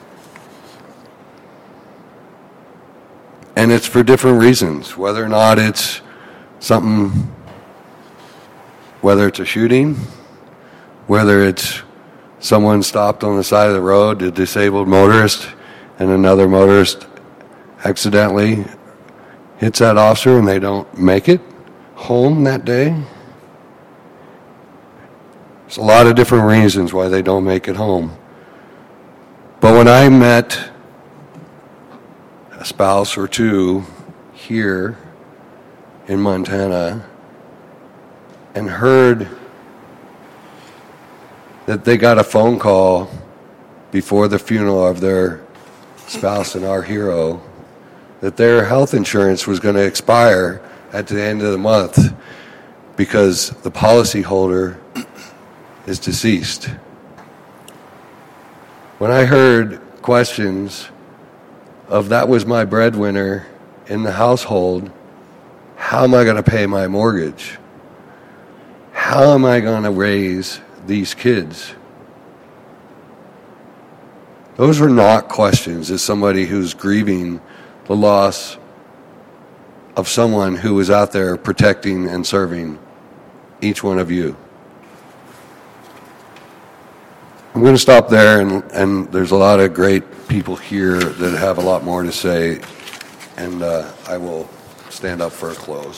And it's for different reasons, whether or not it's something, whether it's a shooting, whether it's someone stopped on the side of the road, a disabled motorist, and another motorist accidentally hits that officer and they don't make it home that day. There's a lot of different reasons why they don't make it home. But when I met a spouse or two here in Montana and heard that they got a phone call before the funeral of their spouse and our hero that their health insurance was going to expire at the end of the month because the policyholder is deceased. When I heard questions of that was my breadwinner in the household, how am I going to pay my mortgage? How am I going to raise these kids? Those were not questions as somebody who's grieving the loss of someone who was out there protecting and serving each one of you. I'm going to stop there, and, and there's a lot of great people here that have a lot more to say, and uh, I will stand up for a close.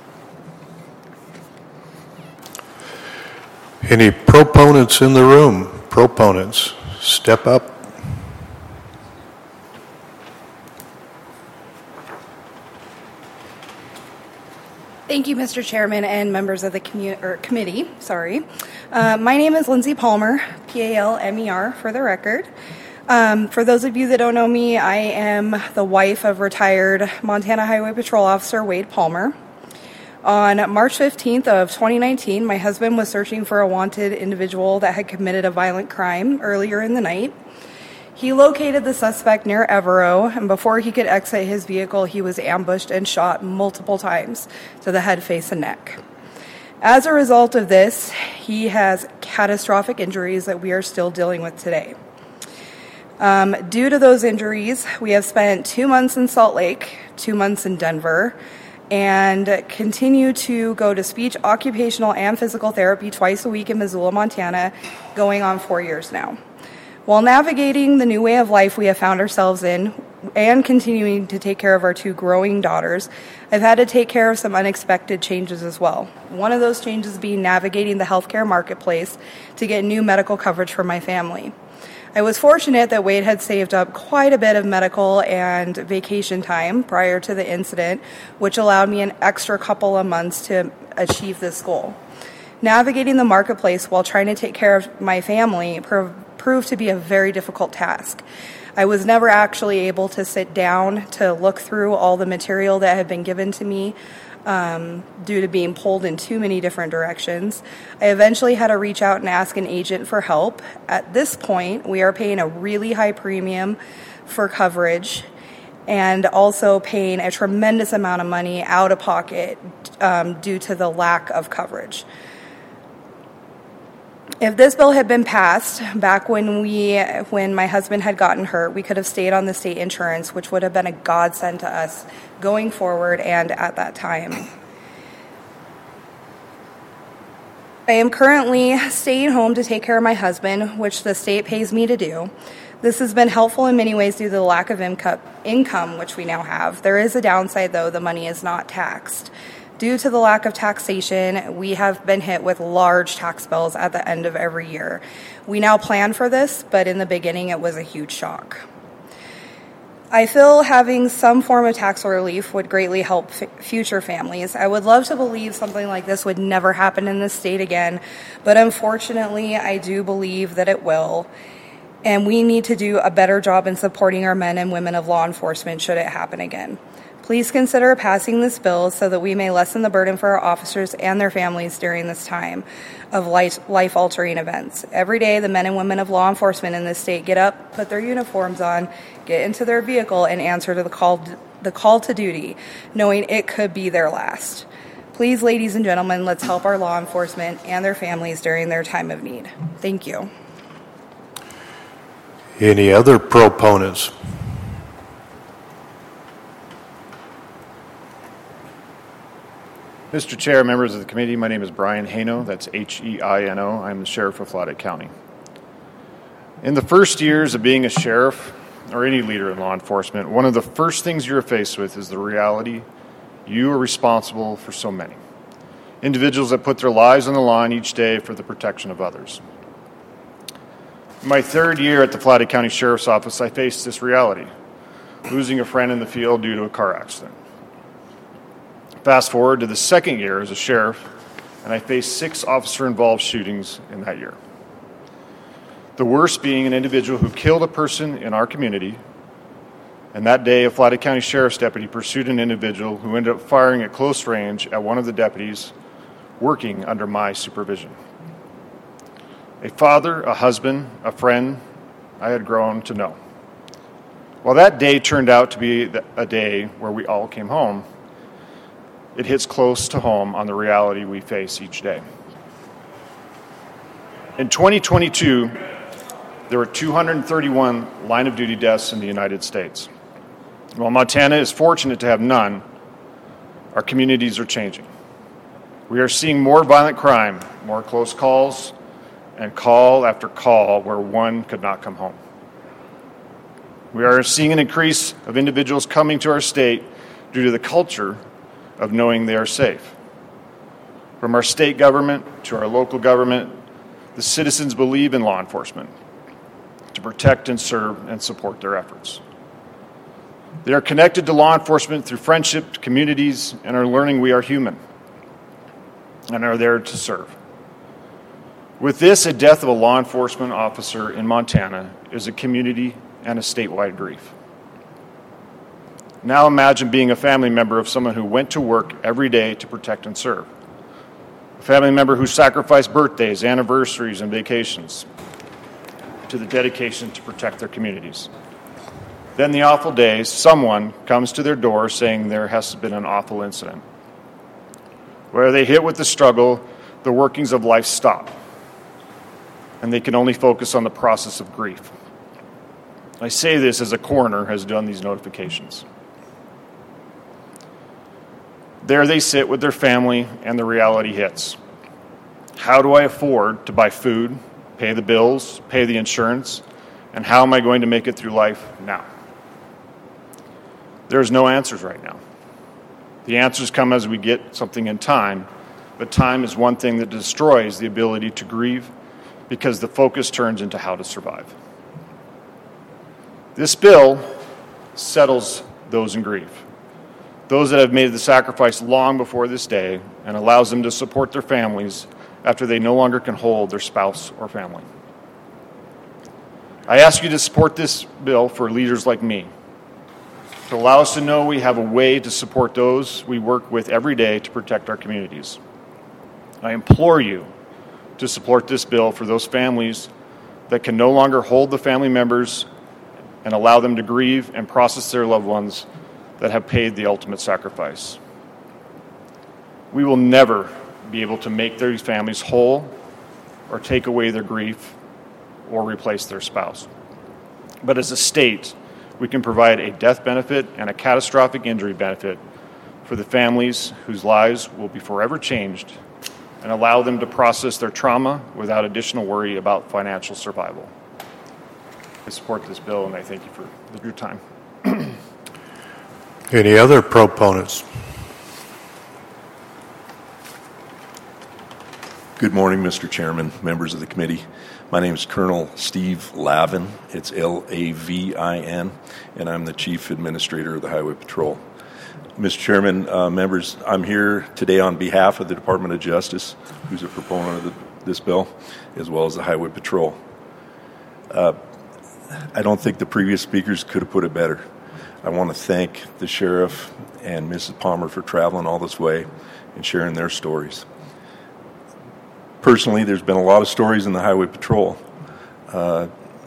Any proponents in the room? Proponents, step up. Thank you, Mister Chairman and members of the commu- or committee. Sorry. Uh, my name is Lindsay Palmer, P A L M E R for the record. Um, for those of you that don't know me, I am the wife of retired Montana Highway Patrol Officer Wade Palmer. On March fifteenth of twenty nineteen, my husband was searching for a wanted individual that had committed a violent crime earlier in the night. He located the suspect near Evero, and before he could exit his vehicle, he was ambushed and shot multiple times to the head, face, and neck. As a result of this, he has catastrophic injuries that we are still dealing with today. Um, due to those injuries, we have spent two months in Salt Lake, two months in Denver, and continue to go to speech, occupational, and physical therapy twice a week in Missoula, Montana, going on four years now. While navigating the new way of life we have found ourselves in and continuing to take care of our two growing daughters, I've had to take care of some unexpected changes as well. One of those changes being navigating the healthcare marketplace to get new medical coverage for my family. I was fortunate that Wade had saved up quite a bit of medical and vacation time prior to the incident, which allowed me an extra couple of months to achieve this goal. Navigating the marketplace while trying to take care of my family prov- proved to be a very difficult task. I was never actually able to sit down to look through all the material that had been given to me um, due to being pulled in too many different directions. I eventually had to reach out and ask an agent for help. At this point, we are paying a really high premium for coverage and also paying a tremendous amount of money out of pocket um, due to the lack of coverage. If this bill had been passed back when we, when my husband had gotten hurt, we could have stayed on the state insurance, which would have been a godsend to us going forward and at that time. I am currently staying home to take care of my husband, which the state pays me to do. This has been helpful in many ways due to the lack of income, which we now have. There is a downside, though. The money is not taxed. Due to the lack of taxation, we have been hit with large tax bills at the end of every year. We now plan for this, but in the beginning it was a huge shock. I feel having some form of tax relief would greatly help f- future families. I would love to believe something like this would never happen in this state again, but unfortunately I do believe that it will. And we need to do a better job in supporting our men and women of law enforcement should it happen again. Please consider passing this bill so that we may lessen the burden for our officers and their families during this time of life-altering events. Every day, the men and women of law enforcement in this state get up, put their uniforms on, get into their vehicle, and answer to the call, the call to duty, knowing it could be their last. Please, ladies and gentlemen, let's help our law enforcement and their families during their time of need. Thank you. Any other proponents? Mister Chair, members of the committee, my name is Brian Haino. That's H E I N O. I'm the Sheriff of Flathead County. In the first years of being a sheriff or any leader in law enforcement, one of the first things you're faced with is the reality you are responsible for so many. Individuals that put their lives on the line each day for the protection of others. In my third year at the Flathead County Sheriff's Office, I faced this reality, losing a friend in the field due to a car accident. Fast forward to the second year as a sheriff, and I faced six officer-involved shootings in that year. The worst being an individual who killed a person in our community, and that day a Flathead County Sheriff's deputy pursued an individual who ended up firing at close range at one of the deputies working under my supervision. A father, a husband, a friend I had grown to know. While that day turned out to be a day where we all came home, it hits close to home on the reality we face each day. In twenty twenty-two, there were two hundred thirty-one line-of-duty deaths in the United States. While Montana is fortunate to have none, our communities are changing. We are seeing more violent crime, more close calls, and call after call where one could not come home. We are seeing an increase of individuals coming to our state due to the culture of knowing they are safe. From our state government to our local government, the citizens believe in law enforcement to protect and serve and support their efforts. They are connected to law enforcement through friendship, communities, and are learning we are human and are there to serve. With this, a death of a law enforcement officer in Montana is a community and a statewide grief. Now imagine being a family member of someone who went to work every day to protect and serve. A family member who sacrificed birthdays, anniversaries, and vacations to the dedication to protect their communities. Then the awful day, someone comes to their door saying there has been an awful incident. Where they hit with the struggle, the workings of life stop, and they can only focus on the process of grief. I say this as a coroner has done these notifications. There they sit with their family, and the reality hits. How do I afford to buy food, pay the bills, pay the insurance, and how am I going to make it through life now? There's no answers right now. The answers come as we get something in time, but time is one thing that destroys the ability to grieve because the focus turns into how to survive. This bill settles those in grief. Those that have made the sacrifice long before this day and allows them to support their families after they no longer can hold their spouse or family. I ask you to support this bill for leaders like me, to allow us to know we have a way to support those we work with every day to protect our communities. I implore you to support this bill for those families that can no longer hold the family members and allow them to grieve and process their loved ones that have paid the ultimate sacrifice. We will never be able to make these families whole or take away their grief or replace their spouse. But as a state, we can provide a death benefit and a catastrophic injury benefit for the families whose lives will be forever changed and allow them to process their trauma without additional worry about financial survival. I support this bill, and I thank you for your time. Any other proponents? Good morning, Mister Chairman, members of the committee. My name is Colonel Steve Lavin. It's L A V I N, and I'm the Chief Administrator of the Highway Patrol. Mister Chairman, uh, members, I'm here today on behalf of the Department of Justice, who's a proponent of the, this bill, as well as the Highway Patrol. Uh, I don't think the previous speakers could have put it better. I want to thank the Sheriff and Missus Palmer for traveling all this way and sharing their stories. Personally, there's been a lot of stories in the Highway Patrol. Uh,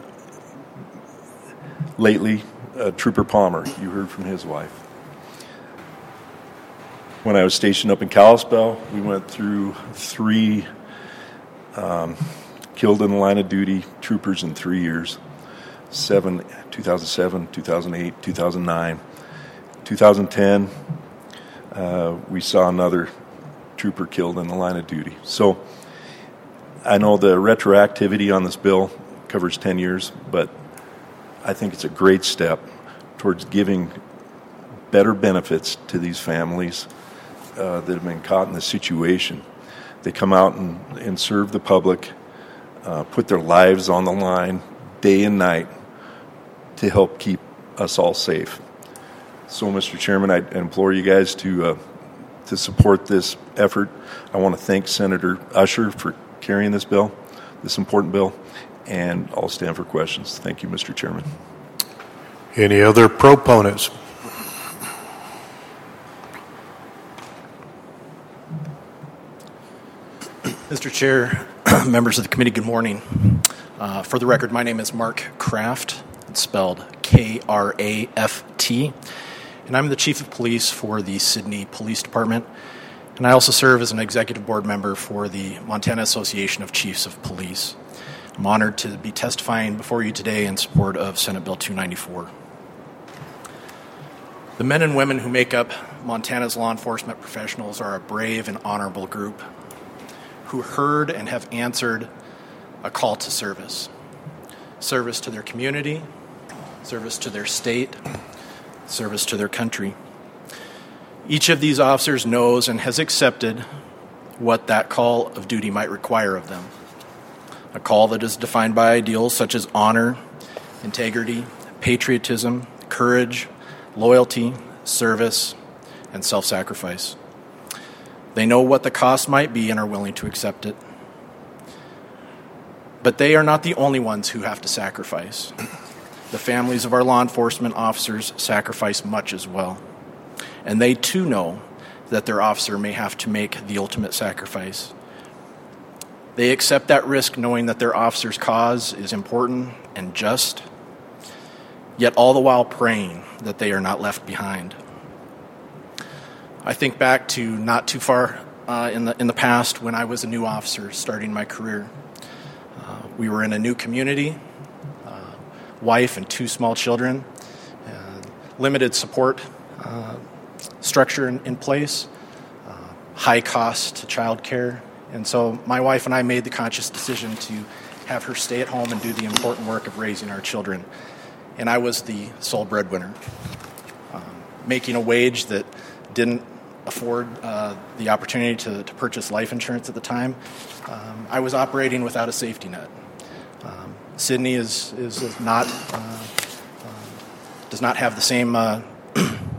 lately, uh, Trooper Palmer, you heard from his wife. When I was stationed up in Kalispell, we went through three um, killed in the line of duty troopers in three years. Seven, two thousand seven, two thousand eight, two thousand nine. two thousand ten, uh, we saw another trooper killed in the line of duty. So I know the retroactivity on this bill covers ten years, but I think it's a great step towards giving better benefits to these families uh, that have been caught in this situation. They come out and, and serve the public, uh, put their lives on the line day and night to help keep us all safe. So, Mister Chairman, I implore you guys to uh, to support this effort. I want to thank Senator Usher for carrying this bill, this important bill, and I'll stand for questions. Thank you, Mister Chairman. Any other proponents? Mister Chair, members of the committee, good morning. Uh, for the record, my name is Mark Kraft. It's spelled K R A F T, and I'm the Chief of Police for the Sydney Police Department, and I also serve as an executive board member for the Montana Association of Chiefs of Police. I'm honored to be testifying before you today in support of Senate Bill two ninety-four. The men and women who make up Montana's law enforcement professionals are a brave and honorable group who heard and have answered a call to service. Service to their community, service to their state, service to their country. Each of these officers knows and has accepted what that call of duty might require of them. A call that is defined by ideals such as honor, integrity, patriotism, courage, loyalty, service, and self-sacrifice. They know what the cost might be and are willing to accept it. But they are not the only ones who have to sacrifice. The families of our law enforcement officers sacrifice much as well. And they too know that their officer may have to make the ultimate sacrifice. They accept that risk knowing that their officer's cause is important and just, yet all the while praying that they are not left behind. I think back to not too far uh, in the in the past when I was a new officer starting my career. Uh, we were in a new community, uh, wife and two small children, uh, limited support uh, structure in, in place, uh, high cost to child care. And so my wife and I made the conscious decision to have her stay at home and do the important work of raising our children. And I was the sole breadwinner, um, making a wage that didn't afford uh, the opportunity to, to purchase life insurance at the time. Um, I was operating without a safety net. Um, Sydney is is not uh, uh, does not have the same uh,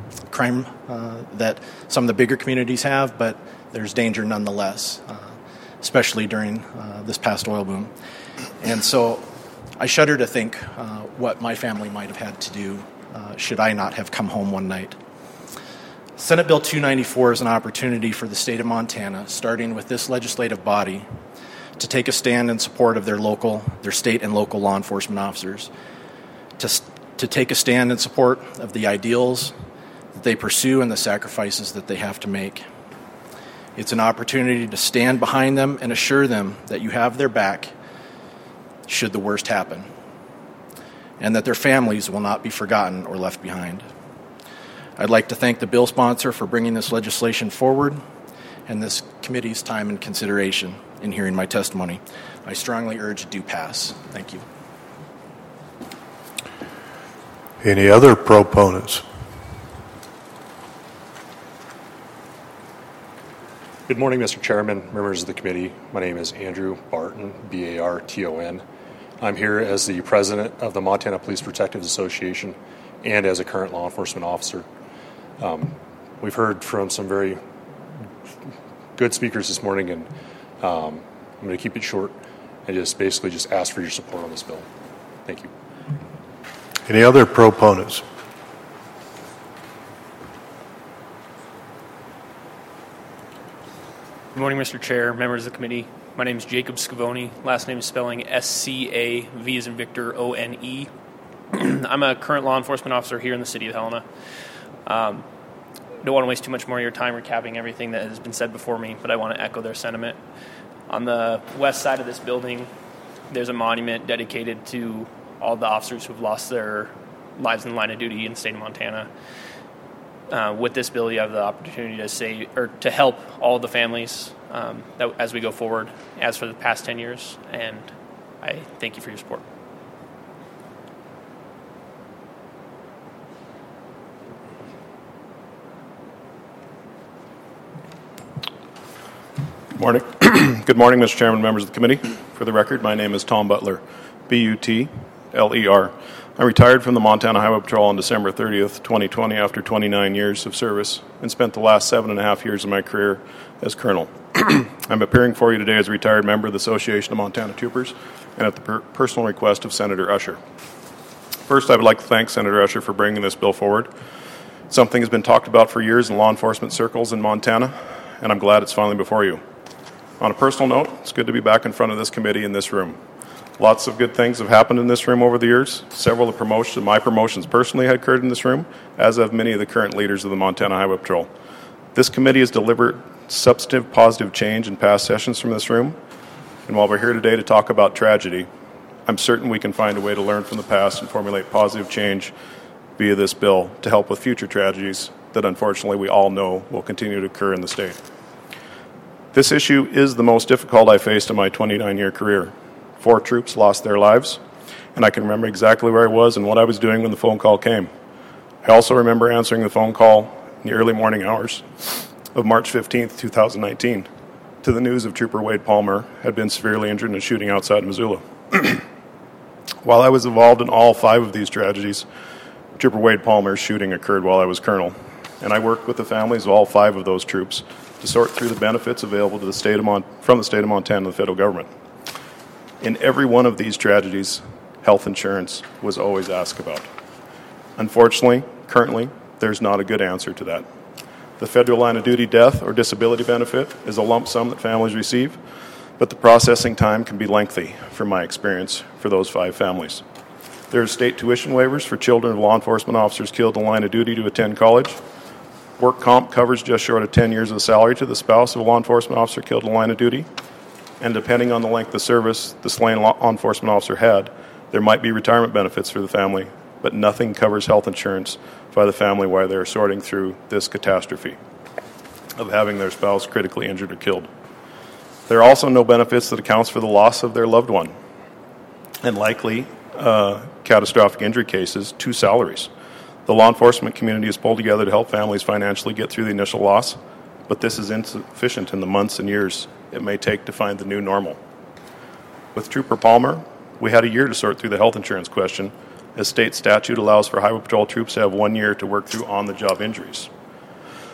crime uh, that some of the bigger communities have, but there's danger nonetheless. Uh, especially during uh, this past oil boom. And so I shudder to think uh, what my family might have had to do uh, should I not have come home one night. Senate Bill two ninety-four is an opportunity for the state of Montana, starting with this legislative body, to take a stand in support of their local, their state and local law enforcement officers, to, to take a stand in support of the ideals that they pursue and the sacrifices that they have to make. It's an opportunity to stand behind them and assure them that you have their back should the worst happen, and that their families will not be forgotten or left behind. I'd like to thank the bill sponsor for bringing this legislation forward and this committee's time and consideration in hearing my testimony. I strongly urge it do pass. Thank you. Any other proponents? Good morning, Mister Chairman, members of the committee. My name is Andrew Barton, B A R T O N. I'm here as the president of the Montana Police Protective Association and as a current law enforcement officer. Um, we've heard from some very good speakers this morning, and um, I'm going to keep it short and just basically just ask for your support on this bill. Thank you. Any other proponents? Good morning, Mister Chair, members of the committee. My name is Jacob Scavone. Last name is spelling S C A V as in Victor O N E. I'm a current law enforcement officer here in the city of Helena. Um, don't want to waste too much more of your time recapping everything that has been said before me, but I want to echo their sentiment. On the west side of this building, there's a monument dedicated to all the officers who've lost their lives in the line of duty in the state of Montana. Uh, with this bill, you have the opportunity to say or to help all the families um, that, as we go forward, as for the past ten years, and I thank you for your support. Good morning. Good morning, Mister Chairman, members of the committee. For the record, my name is Tom Butler, B U T L E R. I retired from the Montana Highway Patrol on December thirtieth, twenty twenty, after twenty-nine years of service, and spent the last seven and a half years of my career as colonel. I'm appearing for you today as a retired member of the Association of Montana Troopers and at the per- personal request of Senator Usher. First, I would like to thank Senator Usher for bringing this bill forward. Something has been talked about for years in law enforcement circles in Montana, and I'm glad it's finally before you. On a personal note, it's good to be back in front of this committee in this room. Lots of good things have happened in this room over the years. Several of the promotions, my promotions personally had occurred in this room, as have many of the current leaders of the Montana Highway Patrol. This committee has delivered substantive positive change in past sessions from this room, and while we're here today to talk about tragedy, I'm certain we can find a way to learn from the past and formulate positive change via this bill to help with future tragedies that unfortunately we all know will continue to occur in the state. This issue is the most difficult I faced in my twenty-nine-year career. Four troops lost their lives, and I can remember exactly where I was and what I was doing when the phone call came. I also remember answering the phone call in the early morning hours of March fifteenth, twenty nineteen, to the news of Trooper Wade Palmer had been severely injured in a shooting outside Missoula. While I was involved in all five of these tragedies, Trooper Wade Palmer's shooting occurred while I was colonel, and I worked with the families of all five of those troops to sort through the benefits available to the state of Mon- from the state of Montana and the federal government. In every one of these tragedies, health insurance was always asked about. Unfortunately, currently, there's not a good answer to that. The federal line of duty death or disability benefit is a lump sum that families receive, but the processing time can be lengthy, from my experience, for those five families. There are state tuition waivers for children of law enforcement officers killed in the line of duty to attend college. Work comp covers just short of ten years of salary to the spouse of a law enforcement officer killed in the line of duty. And depending on the length of service the slain law enforcement officer had, there might be retirement benefits for the family, but nothing covers health insurance by the family while they're sorting through this catastrophe of having their spouse critically injured or killed. There are also no benefits that accounts for the loss of their loved one, and likely uh, catastrophic injury cases, two salaries. The law enforcement community has pulled together to help families financially get through the initial loss, but this is insufficient in the months and years it may take to find the new normal. With Trooper Palmer, we had a year to sort through the health insurance question, as state statute allows for Highway Patrol troops to have one year to work through on-the-job injuries.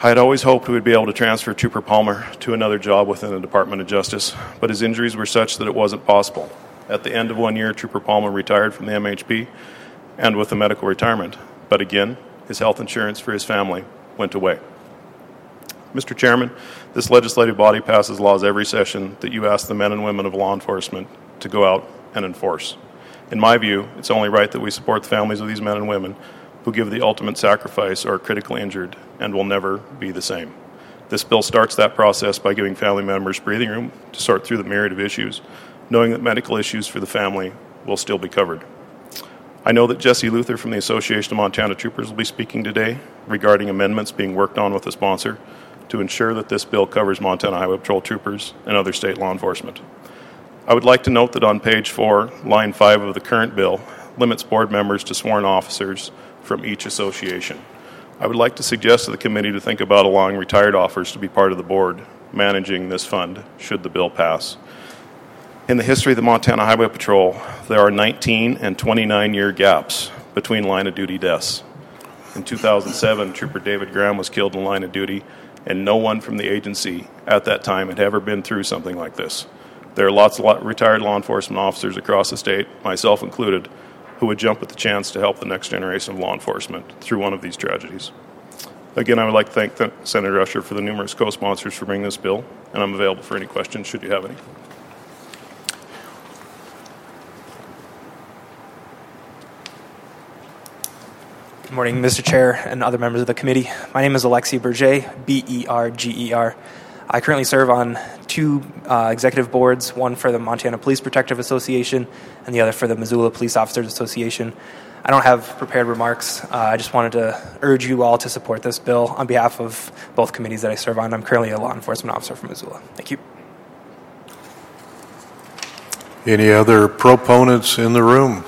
I had always hoped we would be able to transfer Trooper Palmer to another job within the Department of Justice, but his injuries were such that it wasn't possible. At the end of one year, Trooper Palmer retired from the M H P and with a medical retirement, but again, his health insurance for his family went away. Mister Chairman, this legislative body passes laws every session that you ask the men and women of law enforcement to go out and enforce. In my view, it's only right that we support the families of these men and women who give the ultimate sacrifice or are critically injured and will never be the same. This bill starts that process by giving family members breathing room to sort through the myriad of issues, knowing that medical issues for the family will still be covered. I know that Jesse Luther from the Association of Montana Troopers will be speaking today regarding amendments being worked on with the sponsor to ensure that this bill covers Montana Highway Patrol troopers and other state law enforcement. I would like to note that on page four, line five of the current bill limits board members to sworn officers from each association. I would like to suggest to the committee to think about allowing retired officers to be part of the board managing this fund should the bill pass. In the history of the Montana Highway Patrol, there are nineteen and twenty-nine year gaps between line of duty deaths. In two thousand seven, Trooper David Graham was killed in line of duty, and no one from the agency at that time had ever been through something like this. There are lots of retired law enforcement officers across the state, myself included, who would jump at the chance to help the next generation of law enforcement through one of these tragedies. Again, I would like to thank the Senator Usher for the numerous co-sponsors for bringing this bill, and I'm available for any questions should you have any. Good morning, Mister Chair and other members of the committee. My name is Alexi Berger, B E R G E R. I currently serve on two uh, executive boards, one for the Montana Police Protective Association and the other for the Missoula Police Officers Association. I don't have prepared remarks. Uh, I just wanted to urge you all to support this bill on behalf of both committees that I serve on. I'm currently a law enforcement officer from Missoula. Thank you. Any other proponents in the room?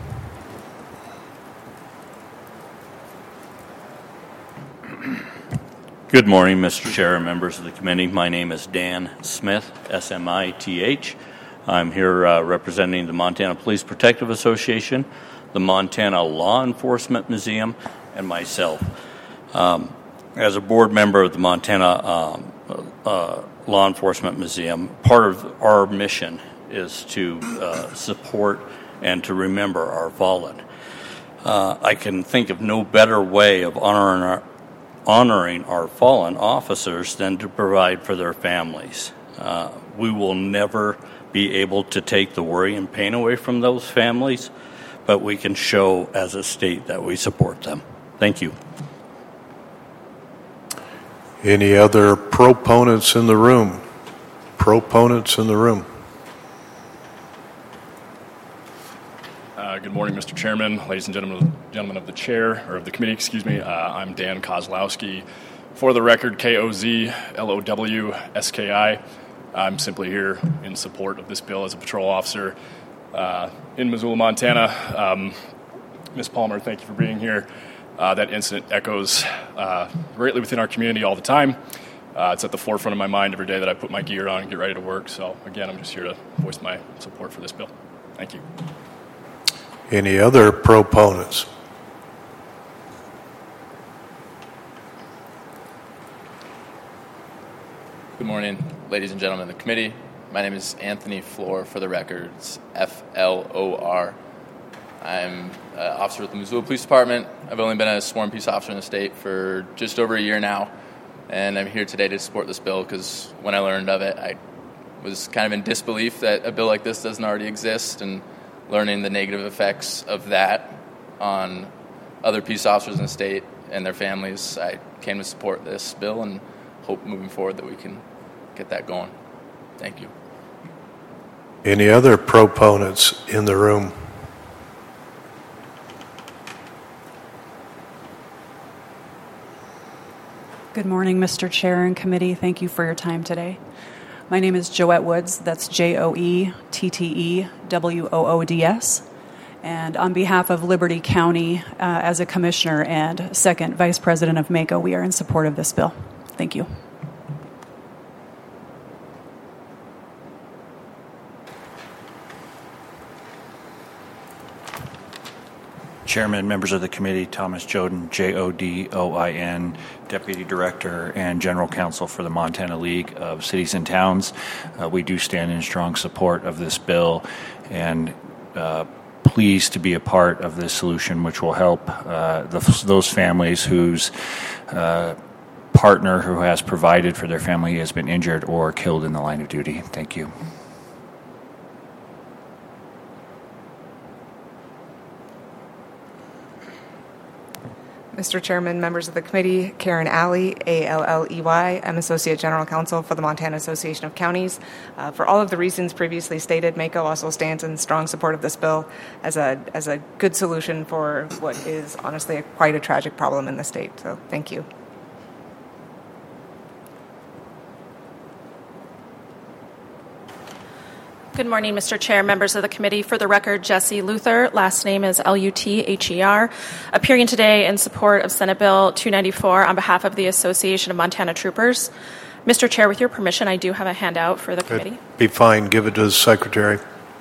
Good morning, Mister Chair and members of the committee. My name is Dan Smith, S M I T H. I'm here uh, representing the Montana Police Protective Association, the Montana Law Enforcement Museum, and myself. Um, as a board member of the Montana um, uh, Law Enforcement Museum, part of our mission is to uh, support and to remember our fallen. Uh, I can think of no better way of honoring our honoring our fallen officers than to provide for their families. Uh, we will never be able to take the worry and pain away from those families, but we can show as a state that we support them. Thank you. Any other proponents in the room? Proponents in the room? Uh, good morning, Mister Chairman, ladies and gentlemen, gentlemen of the chair, or of the committee, excuse me. Uh, I'm Dan Kozlowski. For the record, K O Z L O W S K I. I'm simply here in support of this bill as a patrol officer uh, in Missoula, Montana. Um, Miz Palmer, thank you for being here. Uh, that incident echoes uh, greatly within our community all the time. Uh, it's at the forefront of my mind every day that I put my gear on and get ready to work. So, again, I'm just here to voice my support for this bill. Thank you. Any other proponents? Good morning, ladies and gentlemen of the committee. My name is Anthony Floor, for the record. It's F L O R. I'm an officer with the Missoula Police Department. I've only been a sworn peace officer in the state for just over a year now, and I'm here today to support this bill because when I learned of it, I was kind of in disbelief that a bill like this doesn't already exist, and learning the negative effects of that on other peace officers in the state and their families, I came to support this bill and hope moving forward that we can get that going. Thank you. Any other proponents in the room? Good morning, Mister Chair and committee. Thank you for your time today. My name is Joette Woods. That's J O E T T E W O O D S. And on behalf of Liberty County, uh, as a commissioner and second vice president of MACO, we are in support of this bill. Thank you. Chairman, members of the committee, Thomas Jodin, J O D O I N, Deputy Director and General Counsel for the Montana League of Cities and Towns. Uh, we do stand in strong support of this bill and uh, pleased to be a part of this solution, which will help uh, the, those families whose uh, partner who has provided for their family has been injured or killed in the line of duty. Thank you. Mister Chairman, members of the committee, Karen Alley, A L L E Y. I'm Associate General Counsel for the Montana Association of Counties. Uh, for all of the reasons previously stated, MACO also stands in strong support of this bill as a as a good solution for what is honestly a, quite a tragic problem in the state. So thank you. Good morning, Mister Chair, members of the committee. For the record, Jesse Luther, last name is L U T H E R, appearing today in support of Senate Bill two ninety-four on behalf of the Association of Montana Troopers. Mister Chair, with your permission, I do have a handout for the committee. Be fine. Give it to the Secretary.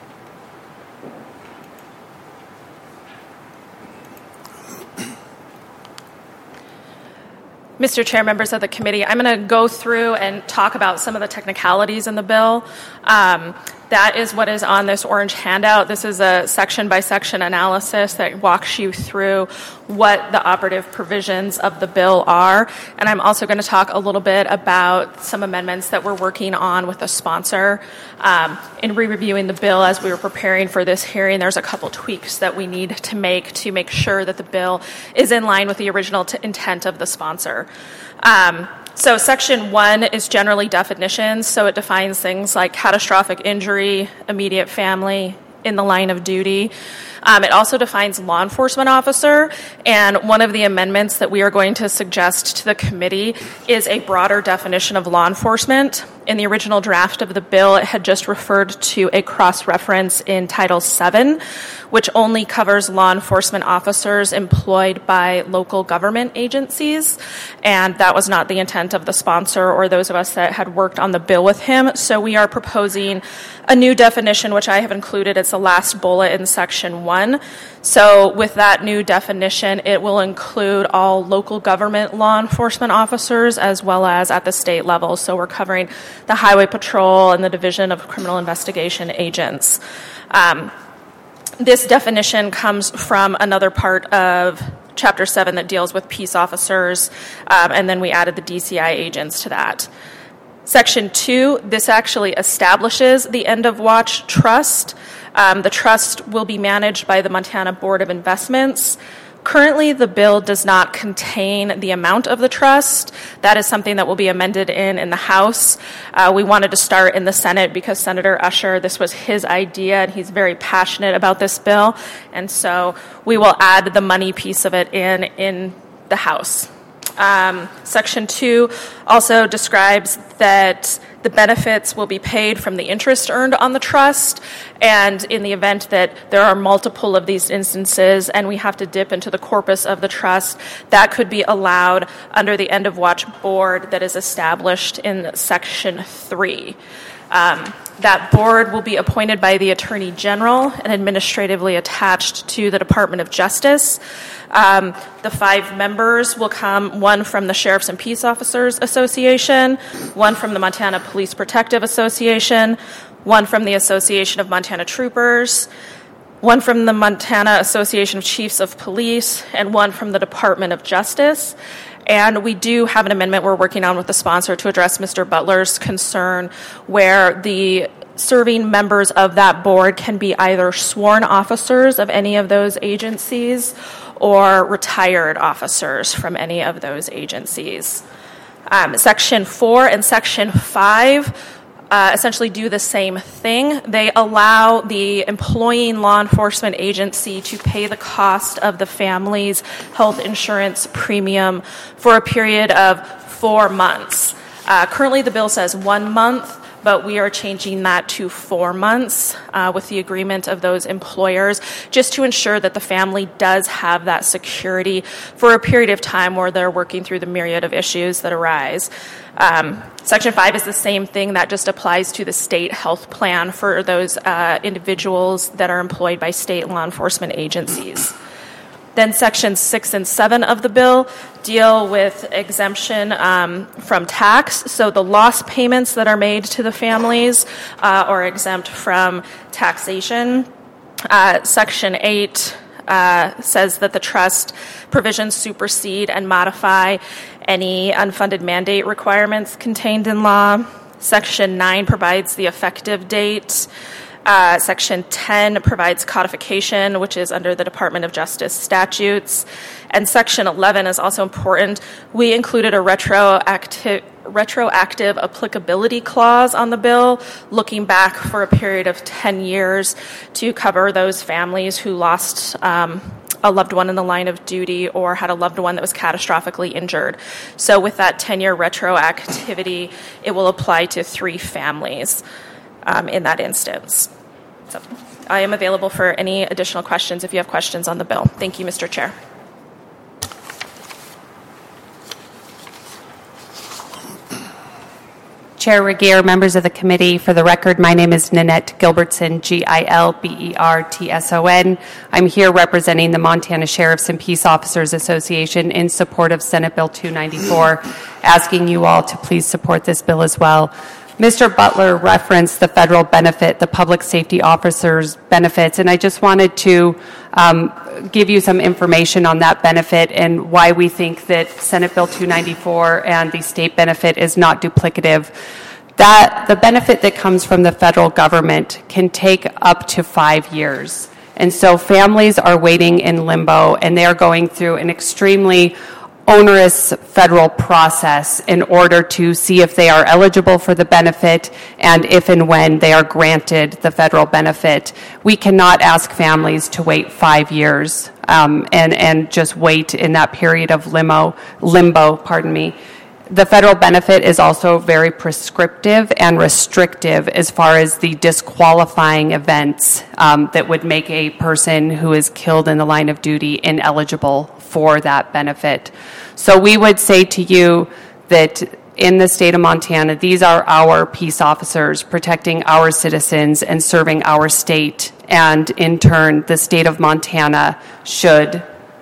Mister Chair, members of the committee, I'm going to go through and talk about some of the technicalities in the bill. Um, that is what is on this orange handout. This is a section-by-section analysis that walks you through what the operative provisions of the bill are. And I'm also going to talk a little bit about some amendments that we're working on with the sponsor. Um, in re-reviewing the bill as we were preparing for this hearing, there's a couple tweaks that we need to make to make sure that the bill is in line with the original t- intent of the sponsor. Um, so section one is generally definitions, so it defines things like catastrophic injury, immediate family, in the line of duty. Um, it also defines law enforcement officer, and one of the amendments that we are going to suggest to the committee is a broader definition of law enforcement. In the original draft of the bill, it had just referred to a cross-reference in Title seven, which only covers law enforcement officers employed by local government agencies, and that was not the intent of the sponsor or those of us that had worked on the bill with him. So we are proposing a new definition, which I have included. It's the last bullet in Section one. So with that new definition, it will include all local government law enforcement officers as well as at the state level. So we're covering the Highway Patrol and the Division of Criminal Investigation agents. Um, this definition comes from another part of Chapter seven that deals with peace officers, um, and then we added the D C I agents to that. Section two, this actually establishes the end of watch trust. Um, the trust will be managed by the Montana Board of Investments. Currently, the bill does not contain the amount of the trust. That is something that will be amended in in the House. Uh, we wanted to start in the Senate because Senator Usher, this was his idea, and he's very passionate about this bill. And so we will add the money piece of it in in the House. Um, Section two also describes that the benefits will be paid from the interest earned on the trust, and in the event that there are multiple of these instances and we have to dip into the corpus of the trust, that could be allowed under the end of watch board that is established in Section three. Um, that board will be appointed by the Attorney General and administratively attached to the Department of Justice. Um, the five members will come, one from the Sheriffs and Peace Officers Association, one from the Montana Police Protective Association, one from the Association of Montana Troopers, one from the Montana Association of Chiefs of Police, and one from the Department of Justice. And we do have an amendment we're working on with the sponsor to address Mister Butler's concern, where the serving members of that board can be either sworn officers of any of those agencies or retired officers from any of those agencies. Um, Section four and Section five Uh, essentially do the same thing. They allow the employing law enforcement agency to pay the cost of the family's health insurance premium for a period of four months. Uh, currently, the bill says one month, but we are changing that to four months uh, with the agreement of those employers, just to ensure that the family does have that security for a period of time where they're working through the myriad of issues that arise. Um, Section five is the same thing. That just applies to the state health plan for those uh, individuals that are employed by state law enforcement agencies. Then sections six and seven of the bill deal with exemption um, from tax. So the loss payments that are made to the families uh, are exempt from taxation. Uh, section eight uh, says that the trust provisions supersede and modify any unfunded mandate requirements contained in law. Section nine provides the effective date. Uh, Section ten provides codification, which is under the Department of Justice statutes. And Section eleven is also important. We included a retroactive, retroactive applicability clause on the bill, looking back for a period of ten years to cover those families who lost um, a loved one in the line of duty or had a loved one that was catastrophically injured. So with that ten-year retroactivity, it will apply to three families um, in that instance. So I am available for any additional questions if you have questions on the bill. Thank you, Mister Chair. Chair Regier, members of the committee, for the record, my name is Nanette Gilbertson, G I L B E R T S O N. I'm here representing the Montana Sheriffs and Peace Officers Association in support of Senate Bill two ninety-four, asking you all to please support this bill as well. Mister Butler referenced the federal benefit, the public safety officers' benefits, and I just wanted to um, give you some information on that benefit and why we think that Senate Bill two ninety-four and the state benefit is not duplicative. That the benefit that comes from the federal government can take up to five years. And so families are waiting in limbo, and they are going through an extremely onerous federal process in order to see if they are eligible for the benefit and if and when they are granted the federal benefit. We cannot ask families to wait five years um, and, and just wait in that period of limo, limbo. Pardon me. The federal benefit is also very prescriptive and restrictive as far as the disqualifying events um, that would make a person who is killed in the line of duty ineligible for that benefit. So we would say to you that in the state of Montana, these are our peace officers protecting our citizens and serving our state. And in turn, the state of Montana should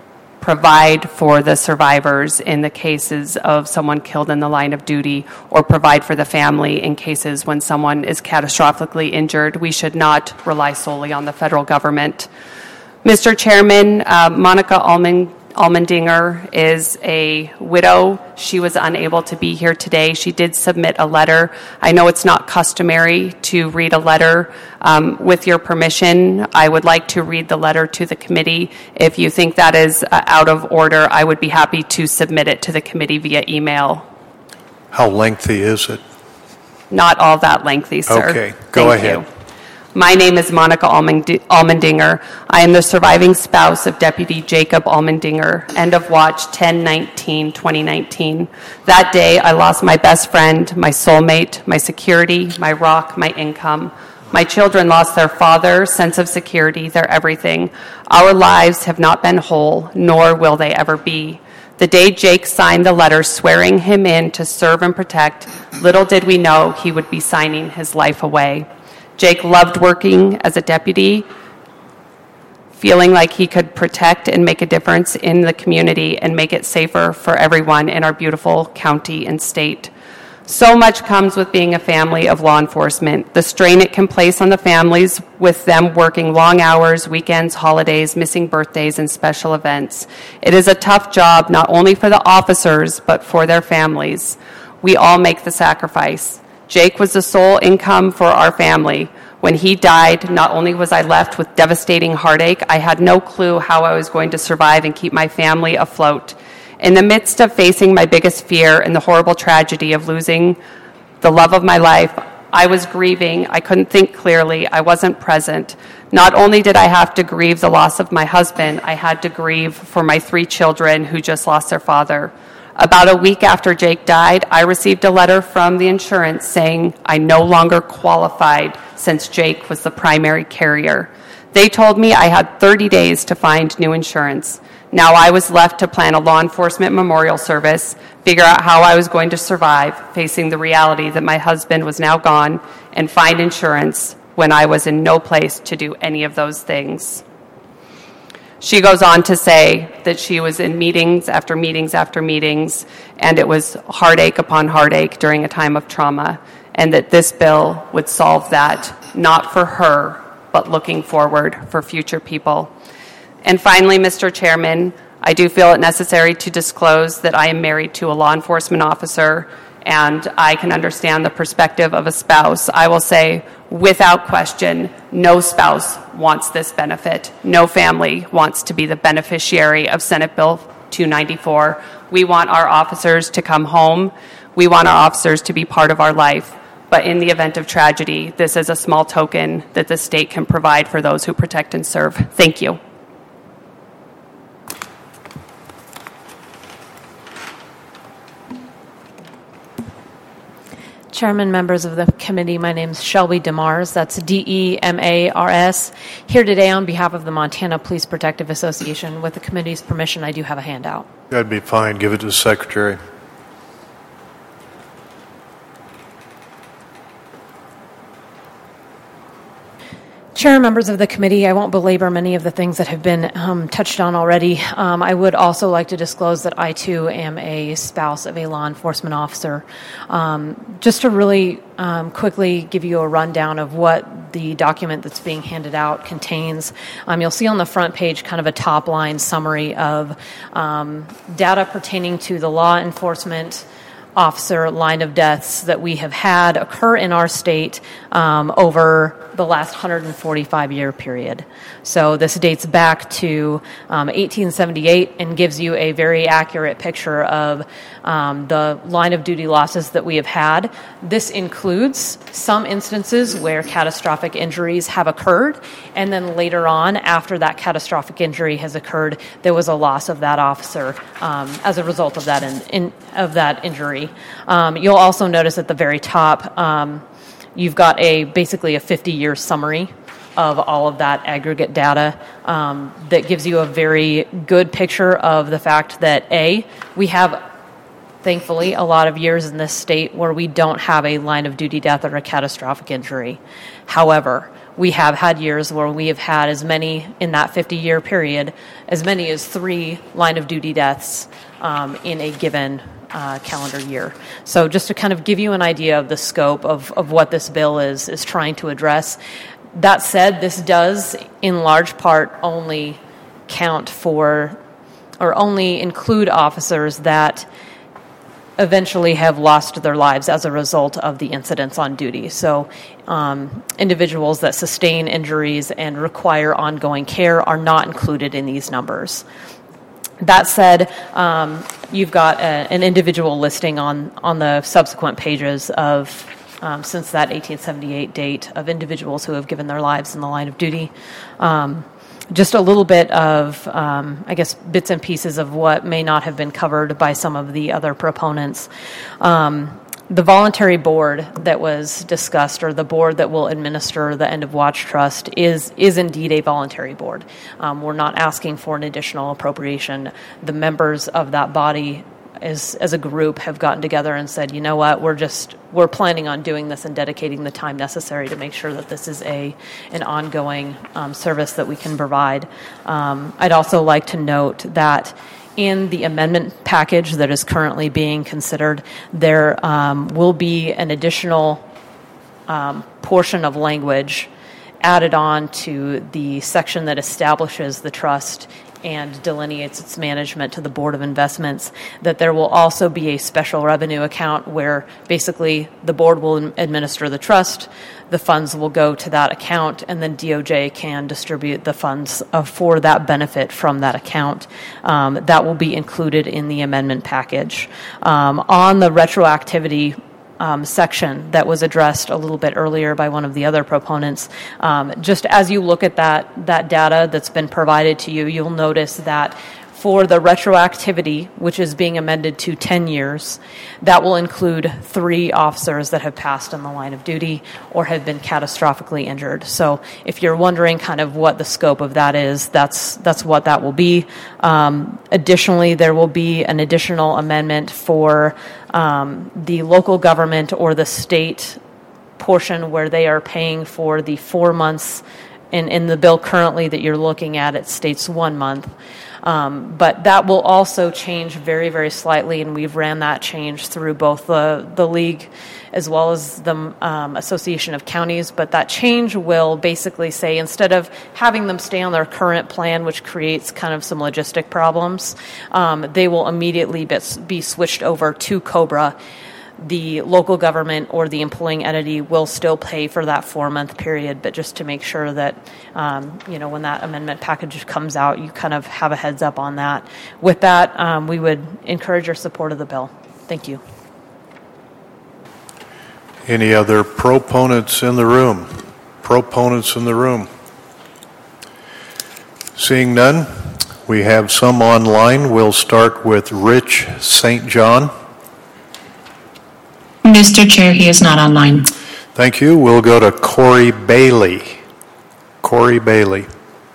provide for the survivors in the cases of someone killed in the line of duty, or provide for the family in cases when someone is catastrophically injured. We should not rely solely on the federal government. Mister Chairman, uh, Monica Allman Allmendinger is a widow. She was unable to be here today. She did submit a letter. I know it's not customary to read a letter. Um, with your permission, I would like to read the letter to the committee. If you think that is uh, out of order, I would be happy to submit it to the committee via email. How lengthy is it? Not all that lengthy, sir. Okay, go Thank ahead. you. My name is Monica Allmendinger. I am the surviving spouse of Deputy Jacob Allmendinger, end of watch ten nineteen twenty nineteen. That day, I lost my best friend, my soulmate, my security, my rock, my income. My children lost their father, sense of security, their everything. Our lives have not been whole, nor will they ever be. The day Jake signed the letter swearing him in to serve and protect, little did we know he would be signing his life away. Jake loved working as a deputy, feeling like he could protect and make a difference in the community and make it safer for everyone in our beautiful county and state. So much comes with being a family of law enforcement. The strain it can place on the families with them working long hours, weekends, holidays, missing birthdays, and special events. It is a tough job not only for the officers, but for their families. We all make the sacrifice. Jake was the sole income for our family. When he died, not only was I left with devastating heartache, I had no clue how I was going to survive and keep my family afloat. In the midst of facing my biggest fear and the horrible tragedy of losing the love of my life, I was grieving. I couldn't think clearly. I wasn't present. Not only did I have to grieve the loss of my husband, I had to grieve for my three children who just lost their father. About a week after Jake died, I received a letter from the insurance saying I no longer qualified since Jake was the primary carrier. They told me I had thirty days to find new insurance. Now I was left to plan a law enforcement memorial service, figure out how I was going to survive, facing the reality that my husband was now gone, and find insurance when I was in no place to do any of those things. She goes on to say that she was in meetings after meetings after meetings, and it was heartache upon heartache during a time of trauma, and that this bill would solve that, not for her, but looking forward for future people. And finally, Mister Chairman, I do feel it necessary to disclose that I am married to a law enforcement officer, and I can understand the perspective of a spouse. I will say, without question, no spouse wants this benefit. No family wants to be the beneficiary of Senate Bill two ninety-four. We want our officers to come home. We want our officers to be part of our life. But in the event of tragedy, this is a small token that the state can provide for those who protect and serve. Thank you. Chairman, members of the committee, my name is Shelby DeMars. That's D E M A R S. Here today on behalf of the Montana Police Protective Association. With the committee's permission, I do have a handout. That'd be fine. Give it to the secretary. Chair, members of the committee, I won't belabor many of the things that have been um, touched on already. Um, I would also like to disclose that I, too, am a spouse of a law enforcement officer. Um, just to really um, quickly give you a rundown of what the document that's being handed out contains, um, you'll see on the front page kind of a top-line summary of um, data pertaining to the law enforcement officer line of deaths that we have had occur in our state um, over the last one hundred forty-five year period. So this dates back to um, eighteen seventy-eight and gives you a very accurate picture of um, the line of duty losses that we have had. This includes some instances where catastrophic injuries have occurred, and then later on, after that catastrophic injury has occurred, there was a loss of that officer um, as a result of that in, in, of that injury. Um, you'll also notice at the very top, um, you've got a basically a fifty year summary of all of that aggregate data um, that gives you a very good picture of the fact that, A, we have, thankfully, a lot of years in this state where we don't have a line of duty death or a catastrophic injury. However, we have had years where we have had as many, in that fifty year period, as many as three line of duty deaths um, in a given Uh, calendar year. So just to kind of give you an idea of the scope of, of what this bill is is trying to address. That said, this does in large part only count for or only include officers that eventually have lost their lives as a result of the incidents on duty. So um, individuals that sustain injuries and require ongoing care are not included in these numbers. That said, um, you've got a, an individual listing on, on the subsequent pages of, um, since that eighteen seventy-eight date, of individuals who have given their lives in the line of duty. Um, just a little bit of, um, I guess, bits and pieces of what may not have been covered by some of the other proponents. Um, The voluntary board that was discussed, or the board that will administer the end of watch trust, is is indeed a voluntary board. Um, we're not asking for an additional appropriation. The members of that body, as as a group, have gotten together and said, you know what, we're just we're planning on doing this and dedicating the time necessary to make sure that this is a an ongoing um, service that we can provide. Um, I'd also like to note that in the amendment package that is currently being considered, there um, will be an additional um, portion of language added on to the section that establishes the trust and delineates its management to the Board of Investments, that there will also be a special revenue account where basically the board will administer the trust, the funds will go to that account, and then D O J can distribute the funds uh, for that benefit from that account. Um, that will be included in the amendment package. Um, on the retroactivity Um, section that was addressed a little bit earlier by one of the other proponents. Um, just as you look at that that data that's been provided to you, you'll notice that for the retroactivity, which is being amended to ten years, that will include three officers that have passed on the line of duty or have been catastrophically injured. So if you're wondering kind of what the scope of that is, that's that's what that will be. Um, additionally, there will be an additional amendment for um, the local government or the state portion where they are paying for the four months in, in the bill currently that you're looking at, it states one month. Um, but that will also change very, very slightly, and we've ran that change through both the, the league as well as the um, Association of Counties. But that change will basically say, instead of having them stay on their current plan, which creates kind of some logistic problems, um, they will immediately be, be switched over to COBRA. The local government or the employing entity will still pay for that four-month period, but just to make sure that, um, you know, when that amendment package comes out, you kind of have a heads up on that. With that, um, we would encourage your support of the bill. Thank you. Any other proponents in the room? Proponents in the room? Seeing none, we have some online. We'll start with Rich Saint John. Mister Chair, he is not online. Thank you. We'll go to Corey Bailey. Corey Bailey.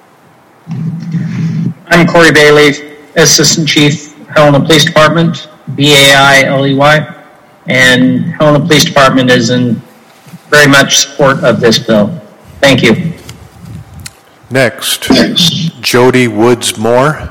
I'm Corey Bailey, Assistant Chief, Helena Police Department, B A I L E Y, and Helena Police Department is in very much support of this bill. Thank you. Next, Next. Jody Woods Moore.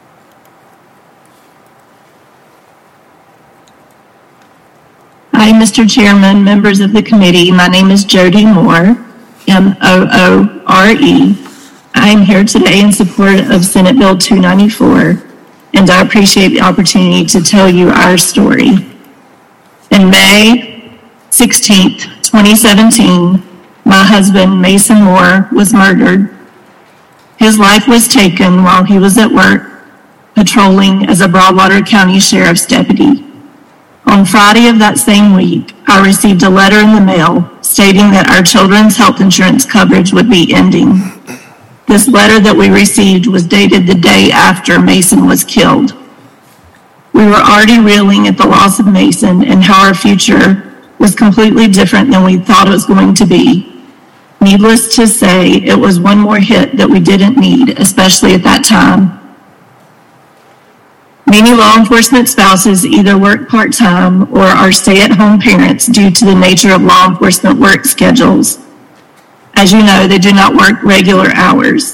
Hi, Mister Chairman, members of the committee. My name is Jody Moore, M O O R E. I am here today in support of Senate Bill two ninety-four, and I appreciate the opportunity to tell you our story. In May sixteenth, twenty seventeen, my husband, Mason Moore, was murdered. His life was taken while he was at work patrolling as a Broadwater County Sheriff's deputy. On Friday of that same week, I received a letter in the mail stating that our children's health insurance coverage would be ending. This letter that we received was dated the day after Mason was killed. We were already reeling at the loss of Mason and how our future was completely different than we thought it was going to be. Needless to say, it was one more hit that we didn't need, especially at that time. Many law enforcement spouses either work part-time or are stay-at-home parents due to the nature of law enforcement work schedules. As you know, they do not work regular hours.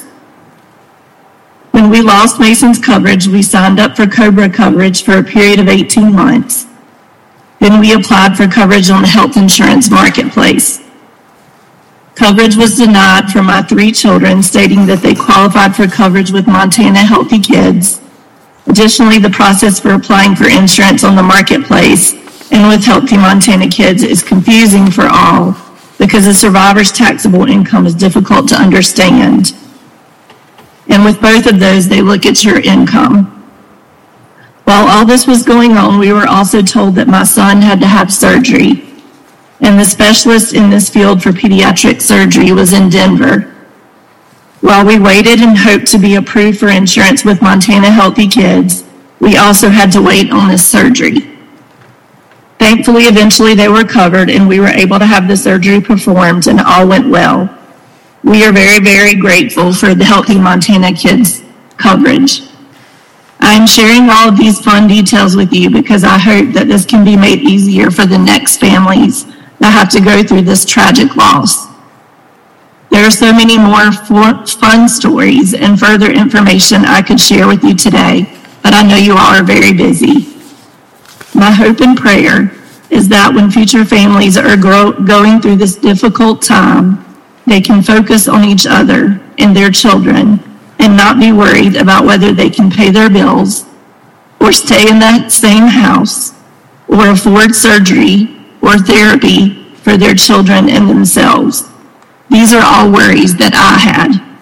When we lost Mason's coverage, we signed up for COBRA coverage for a period of eighteen months. Then we applied for coverage on the health insurance marketplace. Coverage was denied for my three children, stating that they qualified for coverage with Montana Healthy Kids. Additionally, the process for applying for insurance on the marketplace and with Healthy Montana Kids is confusing for all because the survivor's taxable income is difficult to understand. And with both of those, they look at your income. While all this was going on, we were also told that my son had to have surgery, and the specialist in this field for pediatric surgery was in Denver. While we waited and hoped to be approved for insurance with Montana Healthy Kids, we also had to wait on this surgery. Thankfully, eventually they were covered and we were able to have the surgery performed and all went well. We are very, very grateful for the Healthy Montana Kids coverage. I am sharing all of these fun details with you because I hope that this can be made easier for the next families that have to go through this tragic loss. There are so many more fun stories and further information I could share with you today, but I know you all are very busy. My hope and prayer is that when future families are grow- going through this difficult time, they can focus on each other and their children and not be worried about whether they can pay their bills or stay in that same house or afford surgery or therapy for their children and themselves. These are all worries that I had.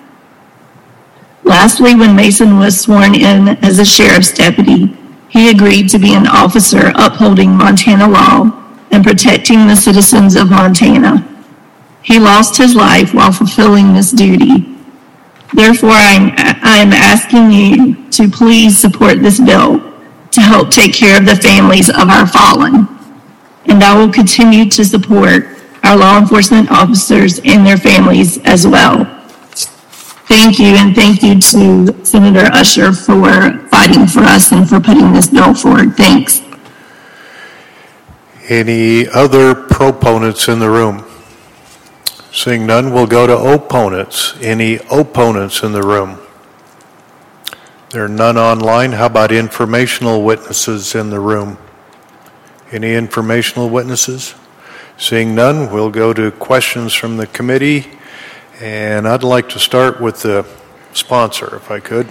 Lastly, when Mason was sworn in as a sheriff's deputy, he agreed to be an officer upholding Montana law and protecting the citizens of Montana. He lost his life while fulfilling this duty. Therefore, I am asking you to please support this bill to help take care of the families of our fallen. And I will continue to support our law enforcement officers and their families as well. Thank you, and thank you to Senator Usher for fighting for us and for putting this bill forward. Thanks. Any other proponents in the room? Seeing none, we'll go to opponents. Any opponents in the room? There are none online. How about informational witnesses in the room? Any informational witnesses? Seeing none, we'll go to questions from the committee. And I'd like to start with the sponsor, if I could.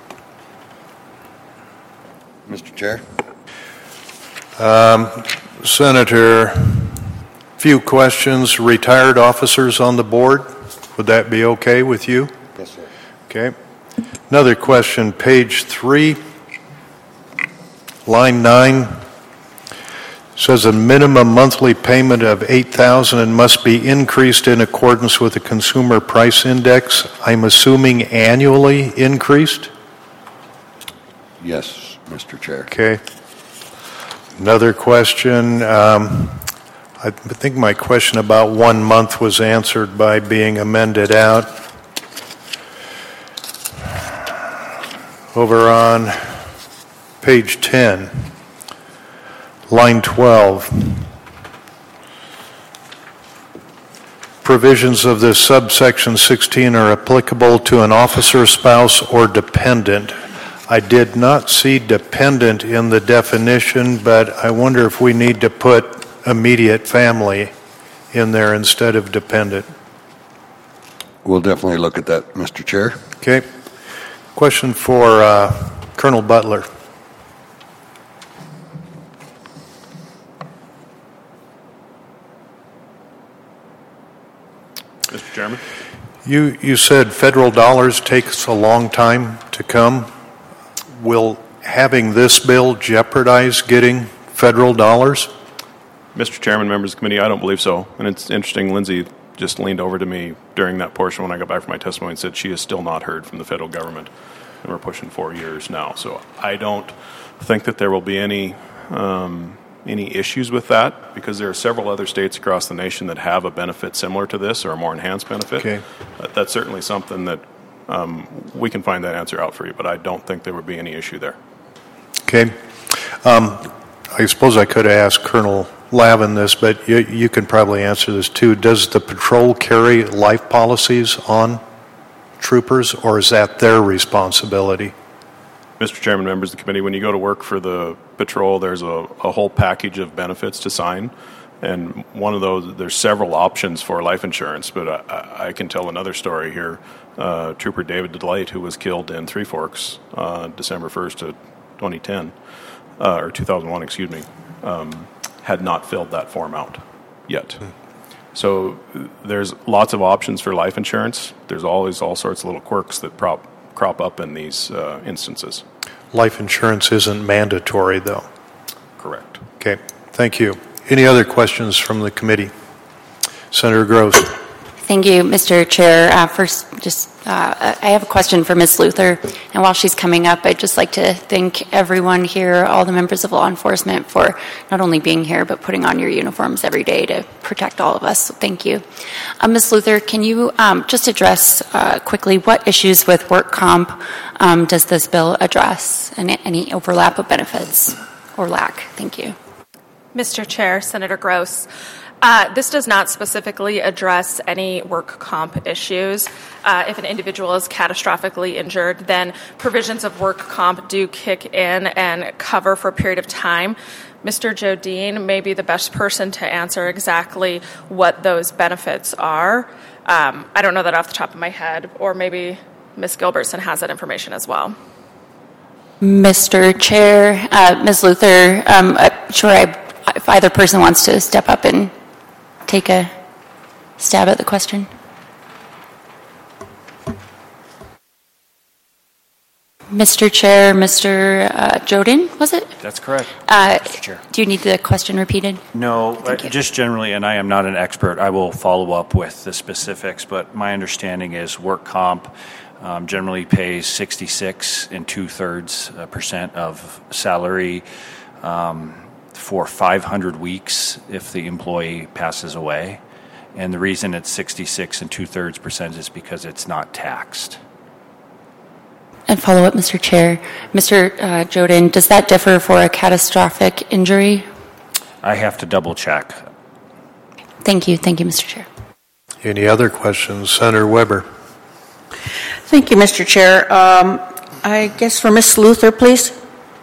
Mister Chair. Um, Senator, few questions. Retired officers on the board, would that be okay with you? Yes, sir. Okay. Another question, page three, line nine, says a minimum monthly payment of eight thousand dollars and must be increased in accordance with the Consumer Price Index. I'm assuming annually increased? Yes, Mister Chair. Okay. Another question. Um, I think my question about one month was answered by being amended out. Over on page ten, line twelve. Provisions of this subsection sixteen are applicable to an officer, spouse, or dependent. I did not see dependent in the definition, but I wonder if we need to put immediate family in there instead of dependent. We'll definitely look at that, Mister Chair. Okay. Question for uh, Colonel Butler. Mister Chairman. You, you said federal dollars takes a long time to come. Will having this bill jeopardize getting federal dollars? Mister Chairman, members of the committee, I don't believe so. And it's interesting, Lindsay just leaned over to me during that portion when I got back from my testimony and said she has still not heard from the federal government. And we're pushing four years now. So I don't think that there will be any um, any issues with that, because there are several other states across the nation that have a benefit similar to this, or a more enhanced benefit. Okay. But that's certainly something that um, we can find that answer out for you, but I don't think there would be any issue there. Okay. Um, I suppose I could ask Colonel Lavin this, but you, you can probably answer this too. Does the patrol carry life policies on troopers, or is that their responsibility? Mister Chairman, members of the committee, when you go to work for the patrol, there's a, a whole package of benefits to sign. And one of those, there's several options for life insurance, but I, I can tell another story here. Uh, Trooper David Delight, who was killed in Three Forks uh, December first of twenty ten, uh, or two thousand one, excuse me, um, had not filled that form out yet. So there's lots of options for life insurance. There's always all sorts of little quirks that prop, crop up in these uh, instances. Life insurance isn't mandatory, though. Correct. Okay, thank you. Any other questions from the committee? Senator Gross. Thank you, Mister Chair. Uh, first, just uh, I have a question for Miz Luther, and while she's coming up, I'd just like to thank everyone here, all the members of law enforcement, for not only being here but putting on your uniforms every day to protect all of us. So thank you. Uh, Miz Luther, can you um, just address uh, quickly what issues with work comp um, does this bill address, and any overlap of benefits or lack? Thank you. Mister Chair, Senator Gross. Uh, this does not specifically address any work comp issues. Uh, if an individual is catastrophically injured, then provisions of work comp do kick in and cover for a period of time. Mister Jodine may be the best person to answer exactly what those benefits are. Um, I don't know that off the top of my head, or maybe Miz Gilbertson has that information as well. Mister Chair, uh, Miz Luther, um, I'm sure I, if either person wants to step up and take a stab at the question. Mister Chair, Mister Uh, Jodin, was it? That's correct. Uh, Mister Chair. Do you need the question repeated? No, uh, just generally, and I am not an expert, I will follow up with the specifics, but my understanding is work comp um, generally pays sixty-six and two-thirds uh, percent of salary um, for five hundred weeks if the employee passes away. And the reason it's sixty-six and two-thirds percent is because it's not taxed. And follow up, Mister Chair. Mister Uh, Jodin, does that differ for a catastrophic injury? I have to double check. Thank you. Thank you, Mister Chair. Any other questions? Senator Weber. Thank you, Mister Chair. Um, I guess for Miz Luther, please.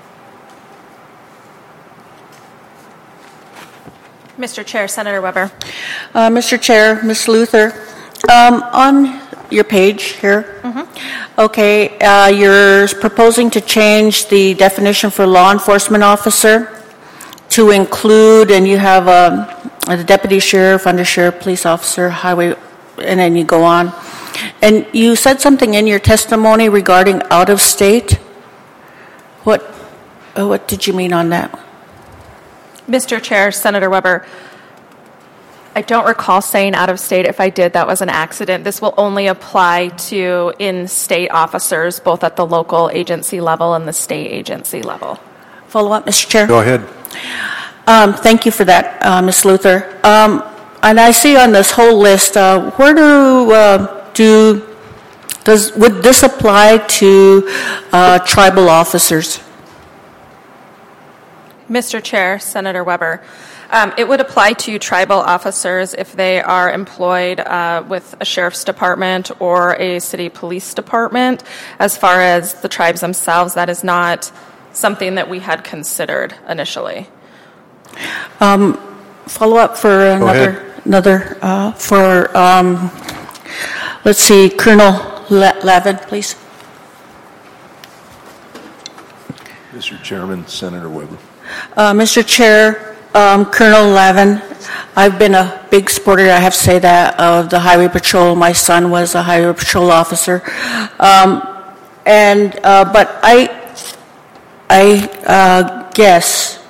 Mister Chair, Senator Weber. Uh, Mister Chair, Miz Luther, um, on your page here, mm-hmm. okay, uh, you're proposing to change the definition for law enforcement officer to include, and you have um, a deputy sheriff, undersheriff, police officer, highway, and then you go on. And you said something in your testimony regarding out of state. What, uh, what did you mean on that? Mister Chair, Senator Weber, I don't recall saying out of state. If I did, that was an accident. This will only apply to in-state officers, both at the local agency level and the state agency level. Follow up, Mister Chair? Go ahead. Um, thank you for that, uh, Miz Luther. Um, and I see on this whole list, uh, where do uh, do does would this apply to uh, tribal officers? Mister Chair, Senator Weber, um, it would apply to tribal officers if they are employed uh, with a sheriff's department or a city police department. As far as the tribes themselves, that is not something that we had considered initially. Um, follow up for another another uh, for um, let's see, Colonel Le- Levin, please. Mister Chairman, Senator Weber. Uh, Mister Chair, um, Colonel Levin, I've been a big supporter, I have to say that, of the Highway Patrol. My son was a Highway Patrol officer. Um, and, uh, but I, I uh, guess,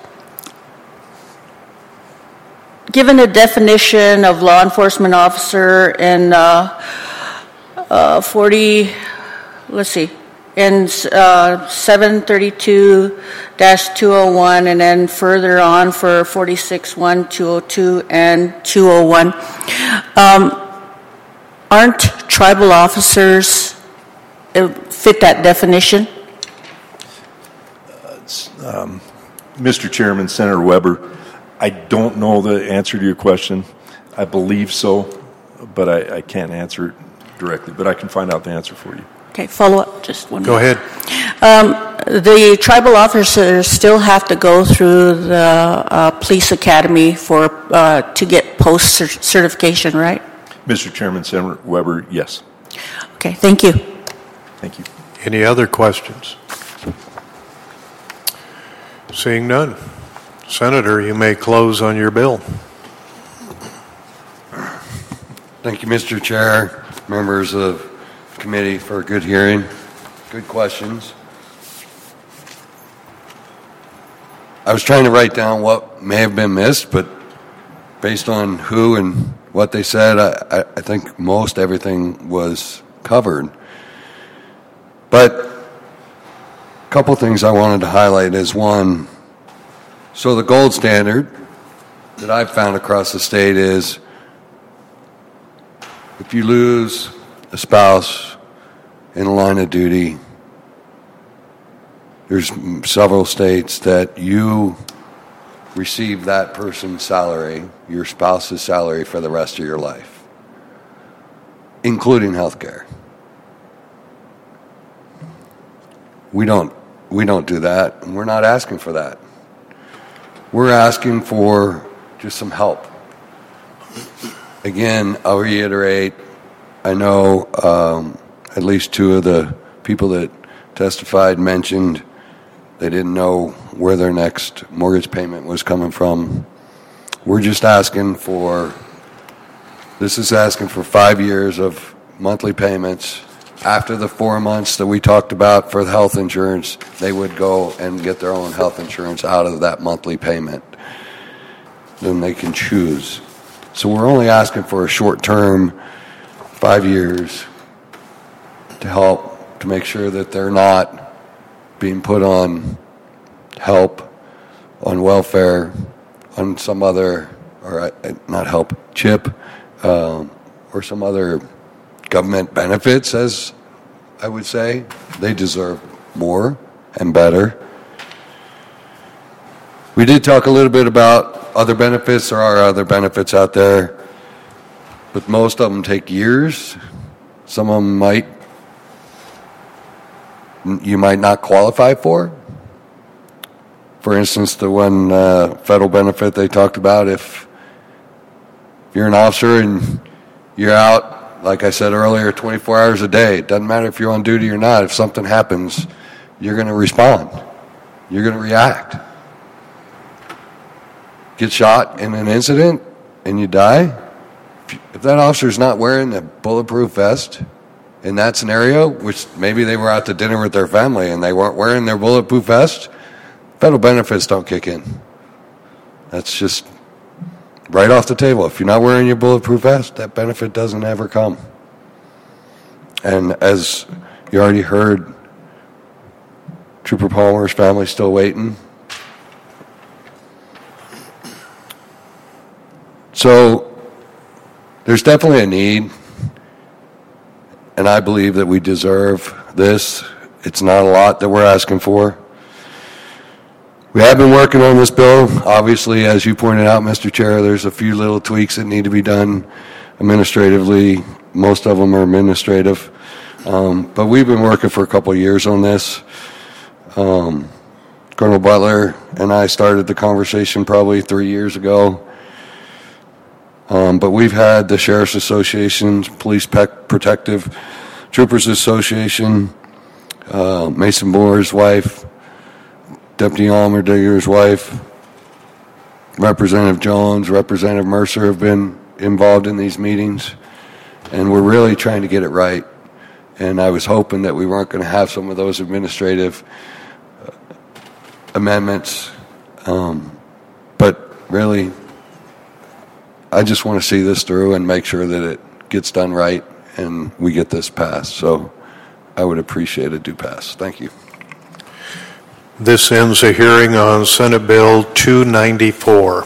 given the definition of law enforcement officer in uh, uh, forty, let's see, in uh, seven thirty-two dash two oh one, and then further on for forty-six one, two oh two, and two oh one. Um, aren't tribal officers uh, fit that definition? Uh, um, Mister Chairman, Senator Weber, I don't know the answer to your question. I believe so, but I, I can't answer it directly, but I can find out the answer for you. Okay, follow up, just one Go minute. ahead. Um, the tribal officers still have to go through the uh, police academy for uh, to get post certification, right? Mister Chairman, Senator Weber, yes. Okay, thank you. Thank you. Any other questions? Seeing none. Senator, you may close on your bill. Thank you, Mister Chair, members of the committee, for a good hearing. Good questions. I was trying to write down what may have been missed, but based on who and what they said, I, I think most everything was covered. But a couple things I wanted to highlight is, one, so the gold standard that I've found across the state is if you lose a spouse in a line of duty, there's several states that you receive that person's salary, your spouse's salary, for the rest of your life, including health care. We don't, we don't do that, and we're not asking for that. We're asking for just some help. Again, I'll reiterate, I know um, at least two of the people that testified mentioned they didn't know where their next mortgage payment was coming from. We're just asking for, this is asking for five years of monthly payments. After the four months that we talked about for the health insurance, they would go and get their own health insurance out of that monthly payment. Then they can choose. So we're only asking for a short term, five years, to help, to make sure that they're not being put on help, on welfare, on some other, or uh, not help, CHIP, um, or some other government benefits, as I would say. They deserve more and better. We did talk a little bit about other benefits. There are other benefits out there. but most of them take years. Some of them might, you might not qualify for. For instance, the one uh, federal benefit they talked about, if you're an officer and you're out, like I said earlier, twenty-four hours a day, it doesn't matter if you're on duty or not, if something happens, you're going to respond. You're going to react. Get shot in an incident and you die, if that officer's not wearing a bulletproof vest in that scenario, which maybe they were out to dinner with their family and they weren't wearing their bulletproof vest, federal benefits don't kick in. That's just right off the table. If you're not wearing your bulletproof vest, that benefit doesn't ever come. And as you already heard, Trooper Palmer's family's still waiting. So there's definitely a need, and I believe that we deserve this. It's not a lot that we're asking for. We have been working on this bill. Obviously, as you pointed out, Mister Chair, there's a few little tweaks that need to be done administratively. Most of them are administrative. Um, but we've been working for a couple of years on this. Um, Colonel Butler and I started the conversation probably three years ago. Um, but we've had the Sheriff's Association, Police Pe- Protective Troopers Association, uh, Mason Moore's wife, Deputy Allmerdinger's wife, Representative Jones, Representative Mercer have been involved in these meetings, and we're really trying to get it right. And I was hoping that we weren't going to have some of those administrative uh, amendments, um, but really, I just want to see this through and make sure that it gets done right and we get this passed. So I would appreciate a do pass. Thank you. This ends a hearing on Senate Bill two ninety-four.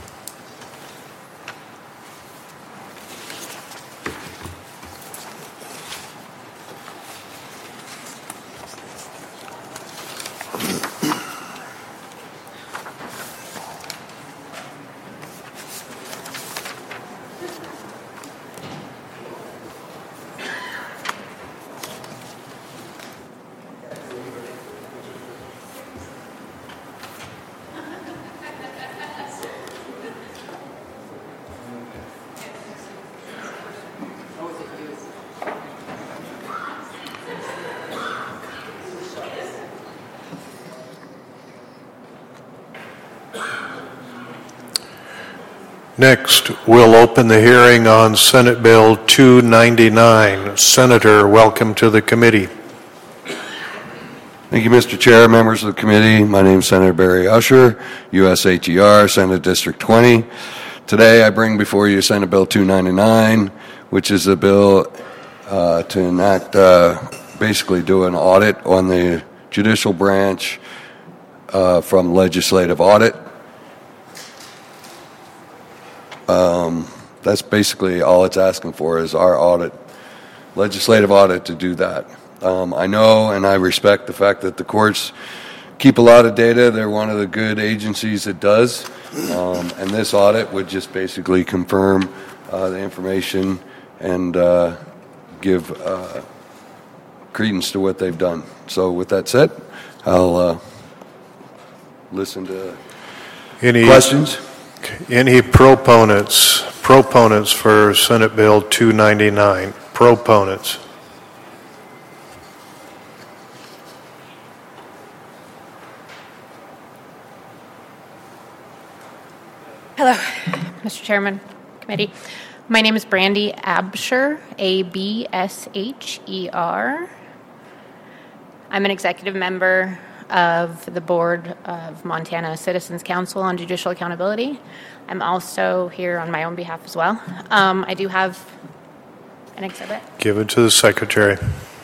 Next, we'll open the hearing on Senate Bill two ninety-nine. Senator, welcome to the committee. Thank you, Mister Chair, members of the committee. My name is Senator Barry Usher, U S H E R, Senate District twenty. Today, I bring before you Senate Bill two ninety-nine, which is a bill uh, to enact, uh, basically do an audit on the judicial branch uh, from legislative audit. Um, that's basically all it's asking for is our audit, legislative audit to do that. Um, I know and I respect the fact that the courts keep a lot of data. They're one of the good agencies that does. Um, and this audit would just basically confirm uh, the information and uh, give uh, credence to what they've done. So with that said, I'll uh, listen to Any questions. Any proponents, proponents for Senate Bill two ninety-nine? Proponents? Hello, Mister Chairman, committee. My name is Brandy Absher, A B S H E R. I'm an executive member of the board of Montana Citizens Council on Judicial Accountability. I'm also here on my own behalf as well. Um, I do have an exhibit. Give it to the secretary.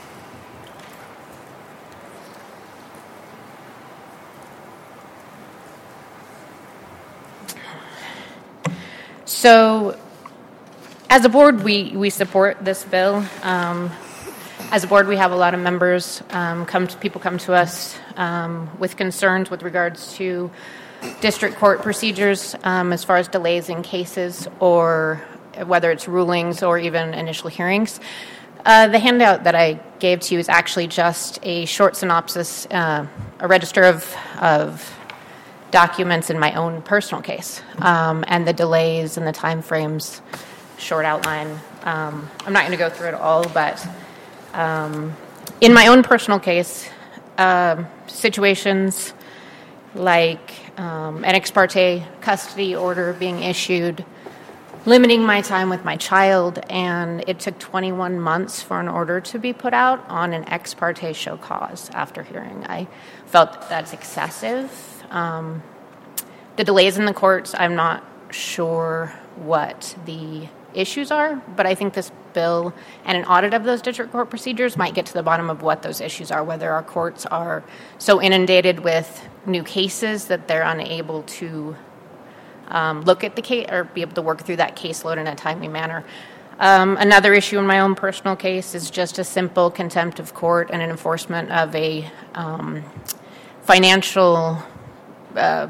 So, as a board, we, we support this bill. Um, As a board, we have a lot of members, um, come to, people come to us um, with concerns with regards to district court procedures um, as far as delays in cases or whether it's rulings or even initial hearings. Uh, the handout that I gave to you is actually just a short synopsis, uh, a register of, of documents in my own personal case, um, and the delays and the time frames, short outline. Um, I'm not going to go through it all, but um, in my own personal case, uh, situations like um, an ex parte custody order being issued, limiting my time with my child, and it took twenty-one months for an order to be put out on an ex parte show cause after hearing. I felt that's excessive. Um, the delays in the courts, I'm not sure what the issues are, but I think this bill and an audit of those district court procedures might get to the bottom of what those issues are, whether our courts are so inundated with new cases that they're unable to um, look at the case or be able to work through that caseload in a timely manner. Um, another issue in my own personal case is just a simple contempt of court and an enforcement of a um, financial uh,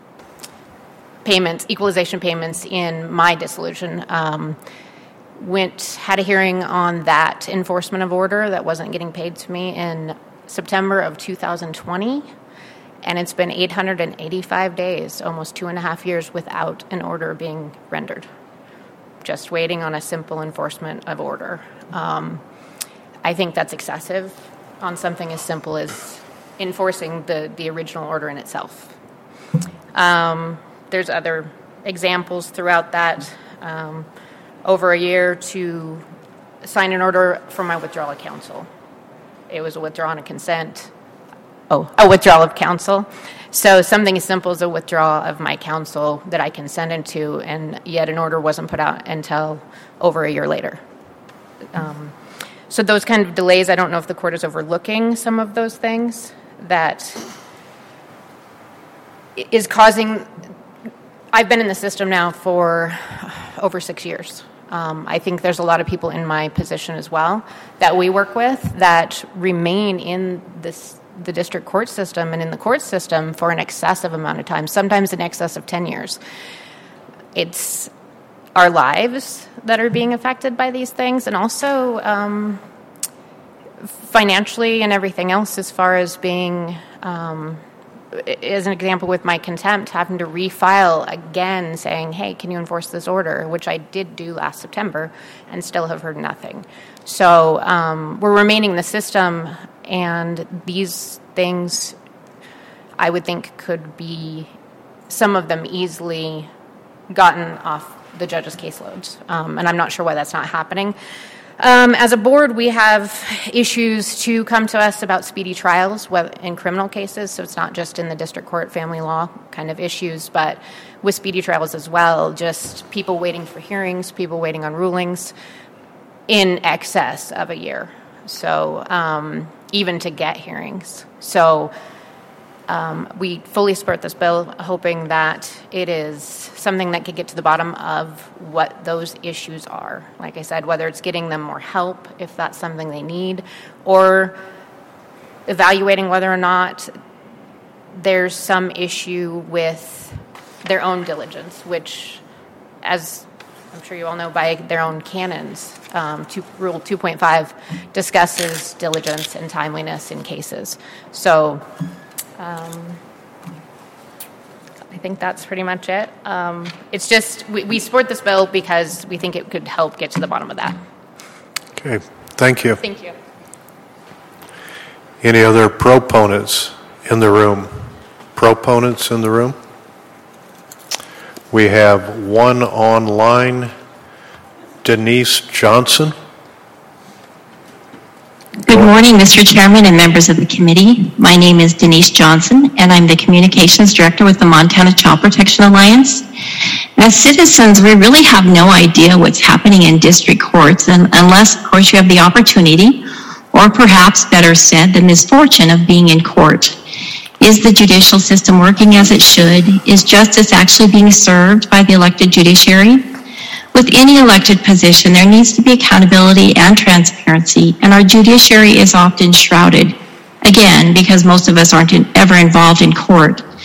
payments, equalization payments in my dissolution. Um, went had a hearing on that enforcement of order that wasn't getting paid to me in September of two thousand twenty, and it's been eight hundred eighty-five days, almost two and a half years, without an order being rendered. Just waiting on a simple enforcement of order. Um, I think that's excessive on something as simple as enforcing the, the original order in itself. Um, there's other examples throughout that. Um, over a year to sign an order for my withdrawal of counsel. It was a withdrawal of consent. Oh, a withdrawal of counsel. So something as simple as a withdrawal of my counsel that I consented to, and yet an order wasn't put out until over a year later. Um, so those kind of delays, I don't know if the court is overlooking some of those things that is causing. I've been in the system now for over six years. Um, I think there's a lot of people in my position as well that we work with that remain in this, the district court system and in the court system for an excessive amount of time, sometimes in excess of ten years. It's our lives that are being affected by these things, and also um, financially and everything else, as far as being... Um, as an example with my contempt, having to refile again saying, hey, can you enforce this order, which I did do last September and still have heard nothing. So um, we're remaining in the system, and these things I would think could be, some of them easily gotten off the judge's caseloads. Um, and I'm not sure why that's not happening. Um, as a board, we have issues to come to us about speedy trials in criminal cases, so it's not just in the district court family law kind of issues, but with speedy trials as well, just people waiting for hearings, people waiting on rulings in excess of a year, so um, even to get hearings. So um, we fully support this bill, hoping that it is something that could get to the bottom of what those issues are. Like I said, whether it's getting them more help, if that's something they need, or evaluating whether or not there's some issue with their own diligence, which, as I'm sure you all know by their own canons, um, two, Rule two point five discusses diligence and timeliness in cases. So um, I think that's pretty much it. Um, it's just, we, we support this bill because we think it could help get to the bottom of that. Okay, thank you. Thank you. Any other proponents in the room? Proponents in the room? We have one online, Denise Johnson. Good morning, Mister Chairman and members of the committee. My name is Denise Johnson, and I'm the Communications Director with the Montana Child Protection Alliance. As citizens, we really have no idea what's happening in district courts, and unless, of course, you have the opportunity, or perhaps better said, the misfortune of being in court. Is the judicial system working as it should? Is justice actually being served by the elected judiciary? With any elected position, there needs to be accountability and transparency, and our judiciary is often shrouded, again, because most of us aren't in, ever involved in court.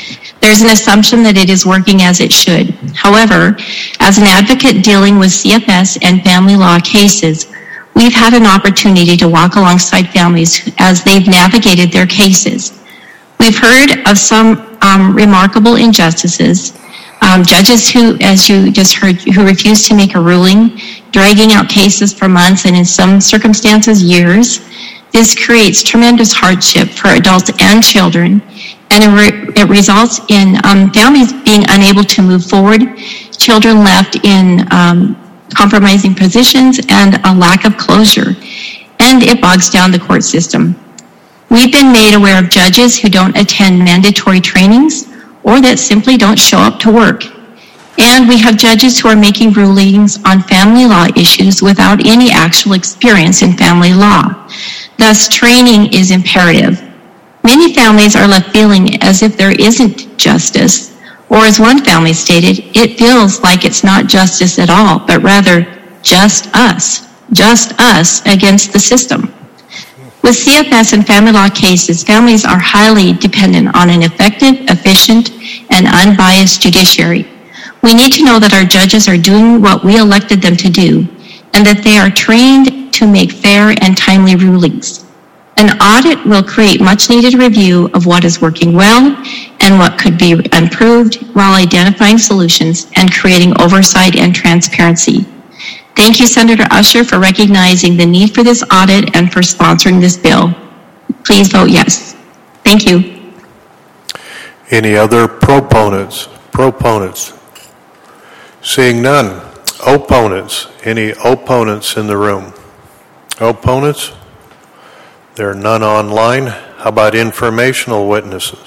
There's an assumption that it is working as it should. However, as an advocate dealing with C F S and family law cases, we've had an opportunity to walk alongside families as they've navigated their cases. We've heard of some um, remarkable injustices, um, judges who, as you just heard, who refuse to make a ruling, dragging out cases for months and in some circumstances years. This creates tremendous hardship for adults and children, and it, re- it results in um, families being unable to move forward, children left in um, compromising positions, and a lack of closure, and it bogs down the court system. We've been made aware of judges who don't attend mandatory trainings or that simply don't show up to work. And we have judges who are making rulings on family law issues without any actual experience in family law. Thus, training is imperative. Many families are left feeling as if there isn't justice, or as one family stated, it feels like it's not justice at all, but rather just us, just us against the system. With C F S and family law cases, families are highly dependent on an effective, efficient, and unbiased judiciary. We need to know that our judges are doing what we elected them to do, and that they are trained to make fair and timely rulings. An audit will create much needed review of what is working well and what could be improved while identifying solutions and creating oversight and transparency. Thank you, Senator Usher, for recognizing the need for this audit and for sponsoring this bill. Please vote yes. Thank you. Any other proponents? Proponents? Seeing none. Opponents? Any opponents in the room? Opponents? There are none online. How about informational witnesses?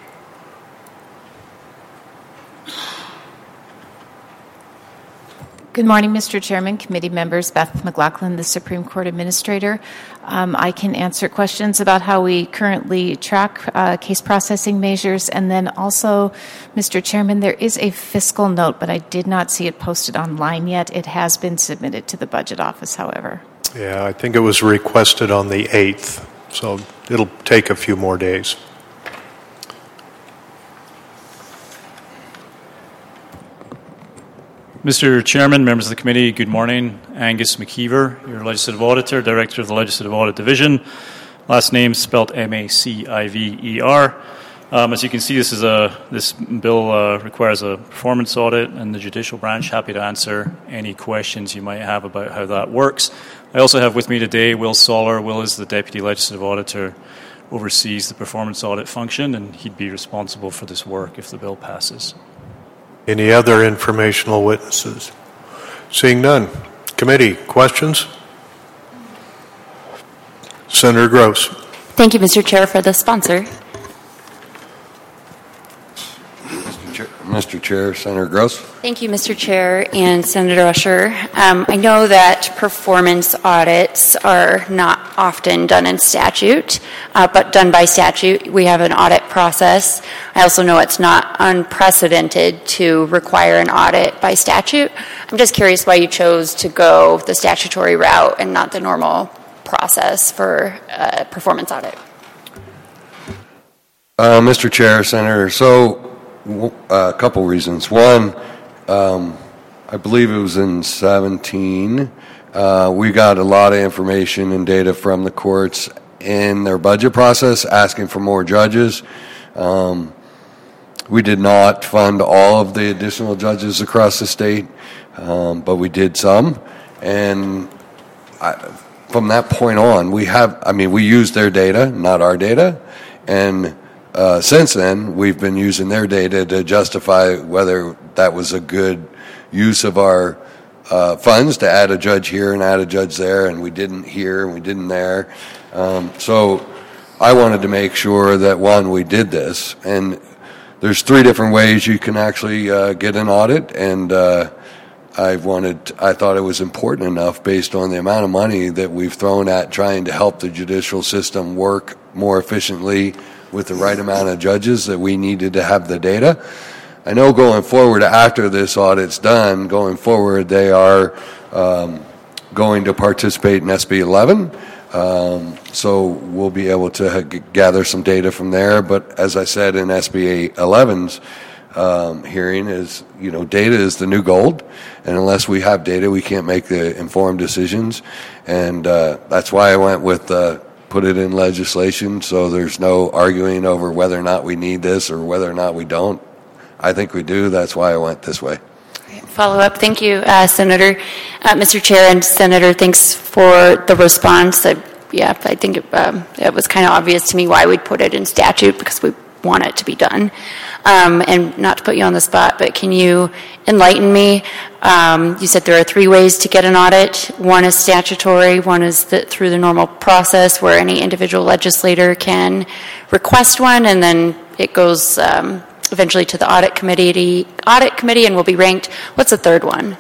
Good morning, Mister Chairman, committee members, Beth McLaughlin, the Supreme Court Administrator. Um, I can answer questions about how we currently track uh, case processing measures, and then also, Mister Chairman, there is a fiscal note, but I did not see it posted online yet. It has been submitted to the Budget Office, however. Yeah, I think it was requested on the eighth, so it'll take a few more days. Mister Chairman, members of the committee, good morning. Angus McKeever, your Legislative Auditor, Director of the Legislative Audit Division. Last name spelled M A C I V E R. Um, as you can see, this is a this bill uh, requires a performance audit, and the judicial branch happy to answer any questions you might have about how that works. I also have with me today Will Soller. Will is the Deputy Legislative Auditor, oversees the performance audit function, and he'd be responsible for this work if the bill passes. Any other informational witnesses? Seeing none. Committee, questions? Senator Gross. Thank you, Mister Chair, for the sponsor. Mister Chair, Mister Chair, Senator Gross. Thank you, Mister Chair and Senator Usher. Um, I know that performance audits are not often done in statute, uh, but done by statute. We have an audit process. I also know it's not unprecedented to require an audit by statute. I'm just curious why you chose to go the statutory route and not the normal process for a performance audit. Uh, Mister Chair, Senator, so uh, a couple reasons. One, um, I believe it was in seventeen, uh, we got a lot of information and data from the courts in their budget process asking for more judges. Um, we did not fund all of the additional judges across the state, um, but we did some. And I, from that point on, we have, I mean, we used their data, not our data. And uh, since then, we've been using their data to justify whether that was a good use of our uh, funds to add a judge here and add a judge there, and we didn't here and we didn't there. Um, so I wanted to make sure that, one, we did this. And there's three different ways you can actually uh, get an audit, and uh, I wanted, I thought it was important enough based on the amount of money that we've thrown at trying to help the judicial system work more efficiently with the right amount of judges that we needed to have the data. I know going forward, after this audit's done, going forward, they are um, going to participate in S B eleven. Um, so we'll be able to ha- gather some data from there. But as I said in S B eleven's um, hearing, is you know data is the new gold, and unless we have data, we can't make the informed decisions. And uh, that's why I went with uh, put it in legislation, so there's no arguing over whether or not we need this or whether or not we don't. I think we do. That's why I went this way. Follow up. Thank you, uh, Senator. Uh, Mister Chair and Senator, thanks for the response. I, yeah, I think it, um, it was kind of obvious to me why we'd put it in statute, because we want it to be done. Um, and not to put you on the spot, but can you enlighten me? Um, you said there are three ways to get an audit. One is statutory, one is the, through the normal process where any individual legislator can request one, and then it goes um, eventually to the audit committee, audit committee and will be ranked. What's the third one?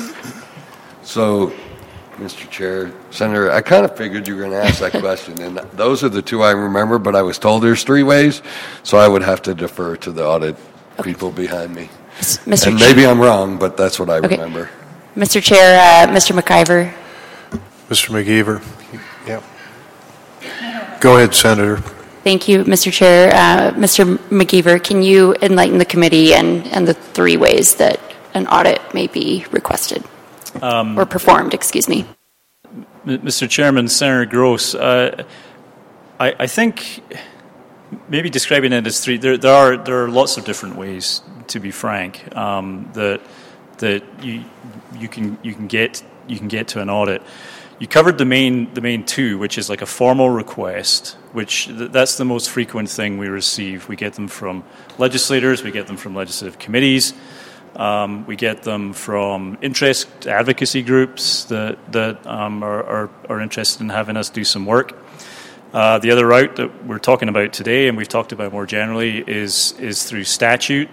So, Mister Chair, Senator, I kind of figured you were going to ask that question, and those are the two I remember, but I was told there's three ways, so I would have to defer to the audit okay. people behind me. Mister And Chair. maybe I'm wrong, but that's what I okay. remember. Mister Chair, uh, Mister McIver. Mister McGeever. Yeah. Go ahead, Senator. Thank you, Mister Chair. Uh, Mister McGeever, can you enlighten the committee and, and the three ways that an audit may be requested um, or performed, excuse me? Mister Chairman, Senator Gross, uh, I, I think maybe describing it as three, there, there are there are lots of different ways, to be frank, um, that that you you can you can get you can get to an audit. You covered the main the main two, which is like a formal request, which th- that's the most frequent thing we receive. We get them from legislators, we get them from legislative committees, um, we get them from interest advocacy groups that that um, are, are are interested in having us do some work. Uh, the other route that we're talking about today, and we've talked about more generally, is is through statute.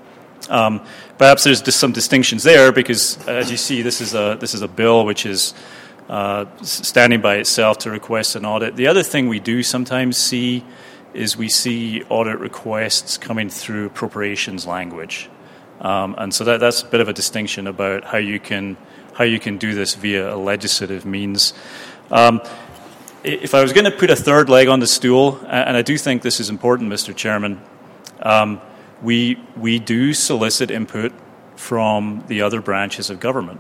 Um, perhaps there's just some distinctions there, because as you see, this is a this is a bill which is Uh, standing by itself to request an audit. The other thing we do sometimes see is we see audit requests coming through appropriations language, um, and so that, that's a bit of a distinction about how you can how you can do this via a legislative means. Um, if I was going to put a third leg on the stool, and I do think this is important, Mister Chairman, um, we we do solicit input from the other branches of government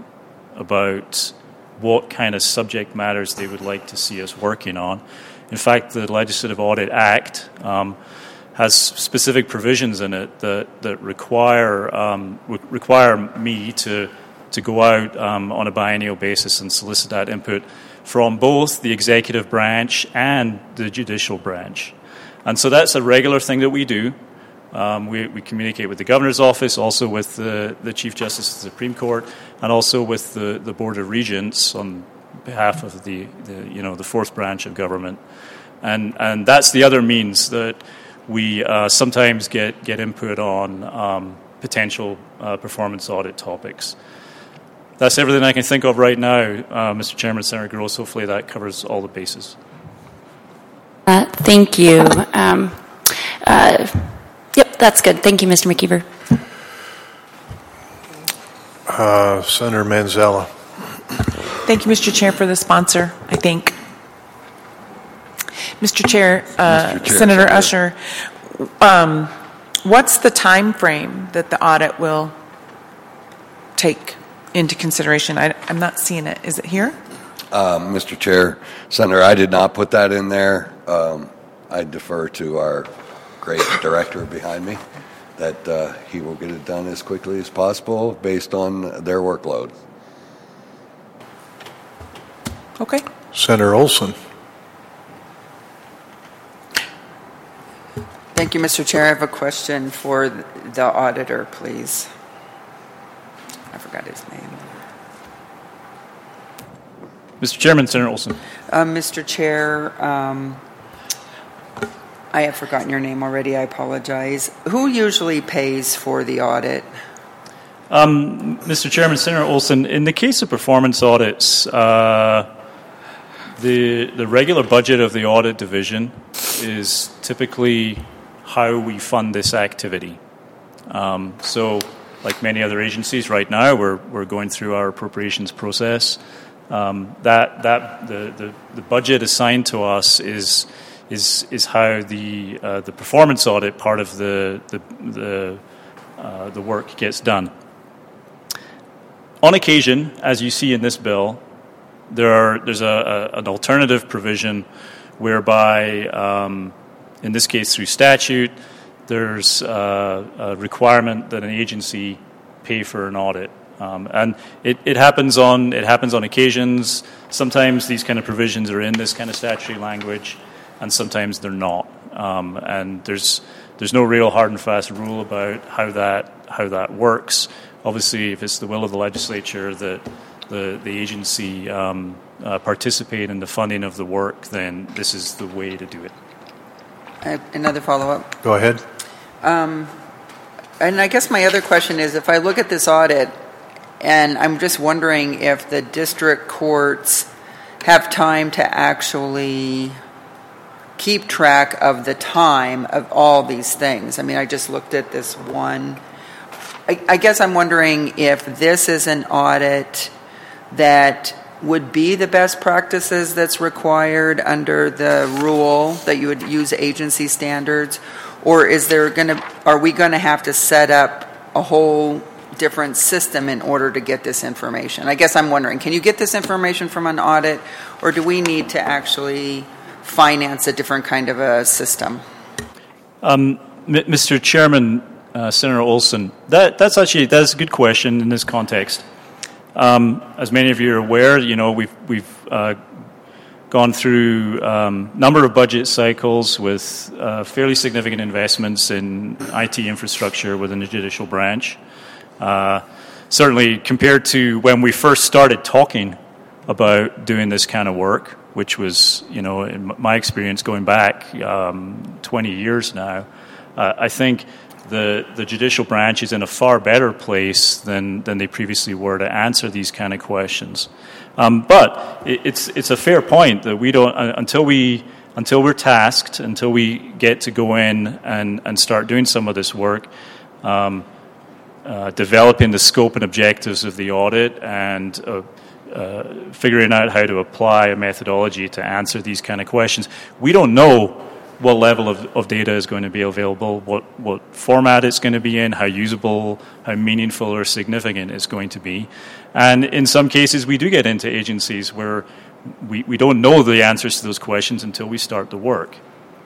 about what kind of subject matters they would like to see us working on. In fact, the Legislative Audit Act um, has specific provisions in it that that require um, require me to to go out um, on a biennial basis and solicit that input from both the executive branch and the judicial branch. And so that's a regular thing that we do. Um, we, we communicate with the Governor's Office, also with the, the Chief Justice of the Supreme Court, and also with the, the Board of Regents on behalf of the, the you know the fourth branch of government, and and that's the other means that we uh, sometimes get get input on um, potential uh, performance audit topics. That's everything I can think of right now, uh, Mister Chairman, Senator Gross. Hopefully that covers all the bases. Uh, thank you. Um, uh, Yep, that's good. Thank you, Mister McKeever. Uh, Senator Manzella. Thank you, Mister Chair, for the sponsor, I think. Mister Chair, uh, Mister Chair Senator Chair. Usher, um, what's the time frame that the audit will take into consideration? I, I'm not seeing it. Is it here? Um, Mister Chair, Senator, I did not put that in there. Um, I defer to our great director behind me, that uh, he will get it done as quickly as possible based on their workload. Okay. Senator Olson. Thank you, Mister Chair. I have a question for the auditor, please. I forgot his name. Mister Chairman, Senator Olson. Uh, Mister Chair, um, I have forgotten your name already. I apologize. Who usually pays for the audit? Um, Mister Chairman, Senator Olson, in the case of performance audits, uh, the the regular budget of the audit division is typically how we fund this activity. Um, so, like many other agencies right now, we're we're going through our appropriations process. Um, that that the, the, the budget assigned to us is is is how the uh, the performance audit part of the the the, uh, the work gets done. On occasion, as you see in this bill, there are there's a, a an alternative provision whereby, um, in this case through statute, there's uh, a requirement that an agency pay for an audit. Um, and it, it happens on it happens on occasions. Sometimes these kind of provisions are in this kind of statutory language, and sometimes they're not. Um, and there's there's no real hard and fast rule about how that how that works. Obviously, if it's the will of the legislature that the the agency um, uh, participate in the funding of the work, then this is the way to do it. I have another follow-up. Go ahead. Um, and I guess my other question is, if I look at this audit, and I'm just wondering if the district courts have time to actually keep track of the time of all these things. I mean, I just looked at this one. I, I guess I'm wondering if this is an audit that would be the best practices that's required under the rule that you would use agency standards, or is there going to, are we going to have to set up a whole different system in order to get this information? I guess I'm wondering, can you get this information from an audit, or do we need to actually finance a different kind of a system? Um, M- Mister Chairman, uh, Senator Olson, that, that's actually that's a good question in this context. Um, as many of you are aware, you know we've we've uh, gone through a um, number of budget cycles with uh, fairly significant investments in I T infrastructure within the judicial branch. Uh, certainly compared to when we first started talking about doing this kind of work, which was, you know, in my experience going back um, twenty years now, uh, I think the the judicial branch is in a far better place than, than they previously were to answer these kind of questions. Um, but it, it's it's a fair point that we don't, uh, until we until we're tasked, until we get to go in and, and start doing some of this work, um, Uh, developing the scope and objectives of the audit and uh, uh, figuring out how to apply a methodology to answer these kind of questions. We don't know what level of, of data is going to be available, what, what format it's going to be in, how usable, how meaningful or significant it's going to be. And in some cases, we do get into agencies where we, we don't know the answers to those questions until we start the work.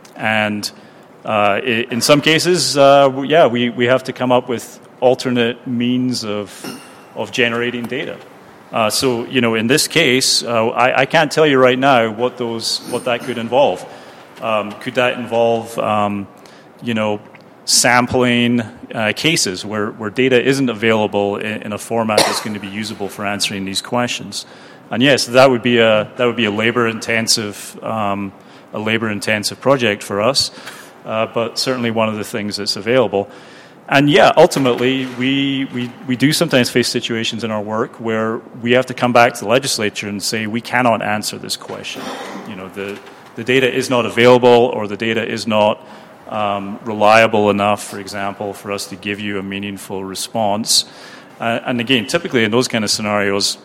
And uh, in some cases, uh, yeah, we, we have to come up with alternate means of of generating data. Uh, so, you know, in this case, uh, I, I can't tell you right now what those what that could involve. Um, could that involve, um, you know, sampling uh, cases where, where data isn't available in, in a format that's going to be usable for answering these questions? And yes, that would be a that would be a labor intensive um, a labor intensive project for us, uh, but certainly one of the things that's available. And yeah, ultimately, we, we, we do sometimes face situations in our work where we have to come back to the legislature and say, we cannot answer this question. You know, the, the data is not available, or the data is not um, reliable enough, for example, for us to give you a meaningful response. Uh, and again, typically in those kind of scenarios,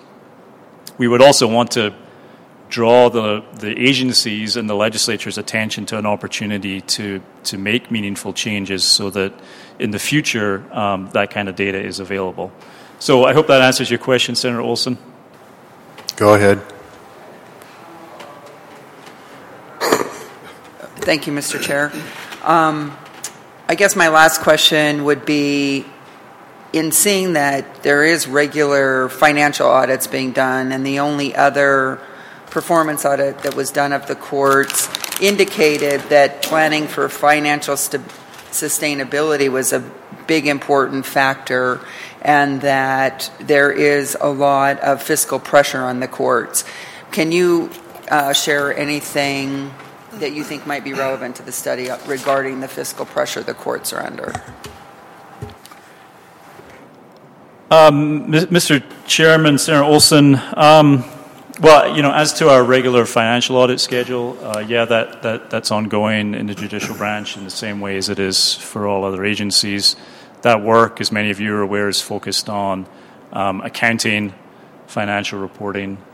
we would also want to draw the, the agencies and the legislature's attention to an opportunity to, to make meaningful changes so that in the future um, that kind of data is available. So I hope that answers your question, Senator Olson. Go ahead. Thank you, Mister Chair. Um, I guess my last question would be, in seeing that there is regular financial audits being done, and the only other performance audit that was done of the courts indicated that planning for financial st- sustainability was a big important factor, and that there is a lot of fiscal pressure on the courts. Can you uh, share anything that you think might be relevant to the study regarding the fiscal pressure the courts are under? Um, Mister Chairman, Senator Olson, um, well, you know, as to our regular financial audit schedule, uh, yeah, that, that that's ongoing in the judicial branch in the same way as it is for all other agencies. That work, as many of you are aware, is focused on um, accounting, financial reporting,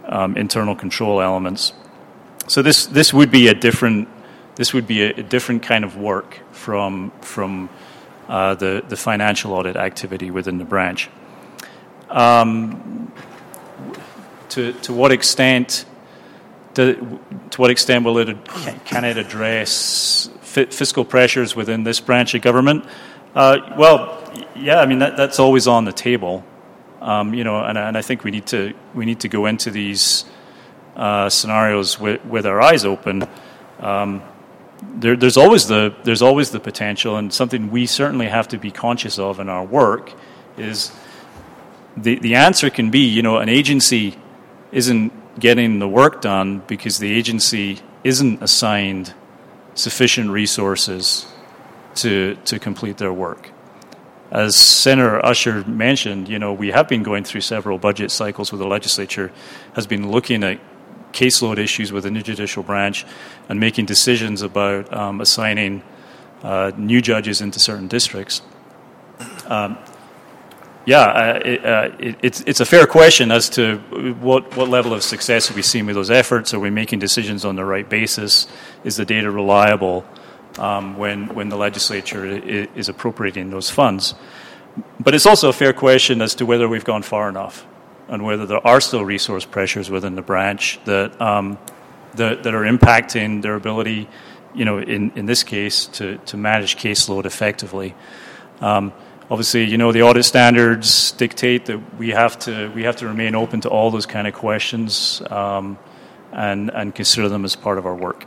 um, internal control elements. So this this would be a different this would be a, a different kind of work from from uh, the the financial audit activity within the branch. Um, to to what extent do, to what extent will it can it address fiscal pressures within this branch of government? Uh, well, yeah, I mean that, that's always on the table, um, you know, and, and I think we need to we need to go into these uh, scenarios with, with our eyes open. Um, there, there's always the there's always the potential, and something we certainly have to be conscious of in our work is the the answer can be, you know, an agency isn't getting the work done because the agency isn't assigned sufficient resources to to complete their work. As Senator Usher mentioned, you know, we have been going through several budget cycles where the legislature has been looking at caseload issues within the judicial branch and making decisions about um, assigning uh, new judges into certain districts. Um, yeah, uh, it, uh, it, it's it's a fair question as to what what level of success have we seen with those efforts. Are we making decisions on the right basis? Is the data reliable um, when when the legislature is, is appropriating those funds? But it's also a fair question as to whether we've gone far enough and whether there are still resource pressures within the branch that um, that, that are impacting their ability, you know, in, in this case, to, to manage caseload effectively. Um, Obviously, you know, the audit standards dictate that we have to we have to remain open to all those kind of questions um, and and consider them as part of our work.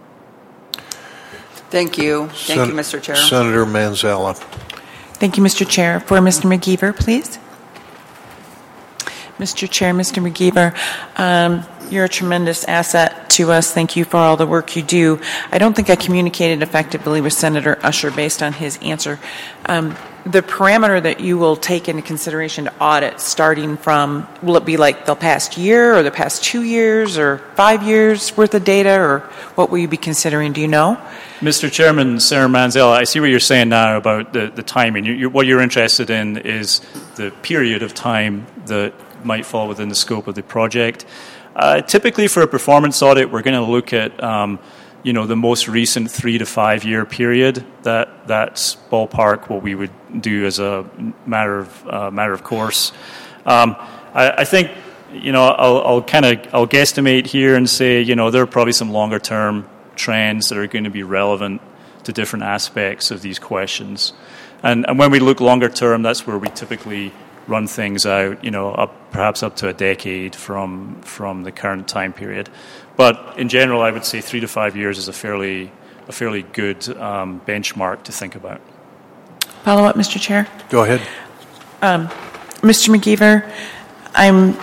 Thank you. Thank Sen- you, Mister Chair. Senator Manzella. Thank you, Mister Chair. For Mister McGeever, please. Mister Chair, Mister McGeever, um, you're a tremendous asset to us. Thank you for all the work you do. I don't think I communicated effectively with Senator Usher based on his answer. Um, the parameter that you will take into consideration to audit, starting from, will it be like the past year or the past two years or five years worth of data, or what will you be considering? Do you know? Mister Chairman, Senator Manzella, I see what you're saying now about the, the timing. You, you, what you're interested in is the period of time that might fall within the scope of the project. Uh, typically, for a performance audit, we're going to look at, um, you know, the most recent three to five year period. That that's ballpark what we would do as a matter of uh, matter of course. Um, I, I think, you know, I'll, I'll kind of I'll guesstimate here and say, you know, there are probably some longer term trends that are going to be relevant to different aspects of these questions. And, and when we look longer term, that's where we typically run things out, you know, up, perhaps up to a decade from from the current time period. But in general, I would say three to five years is a fairly a fairly good um, benchmark to think about. Follow up, Mister Chair. Go ahead. Um, Mister McGeever, I'm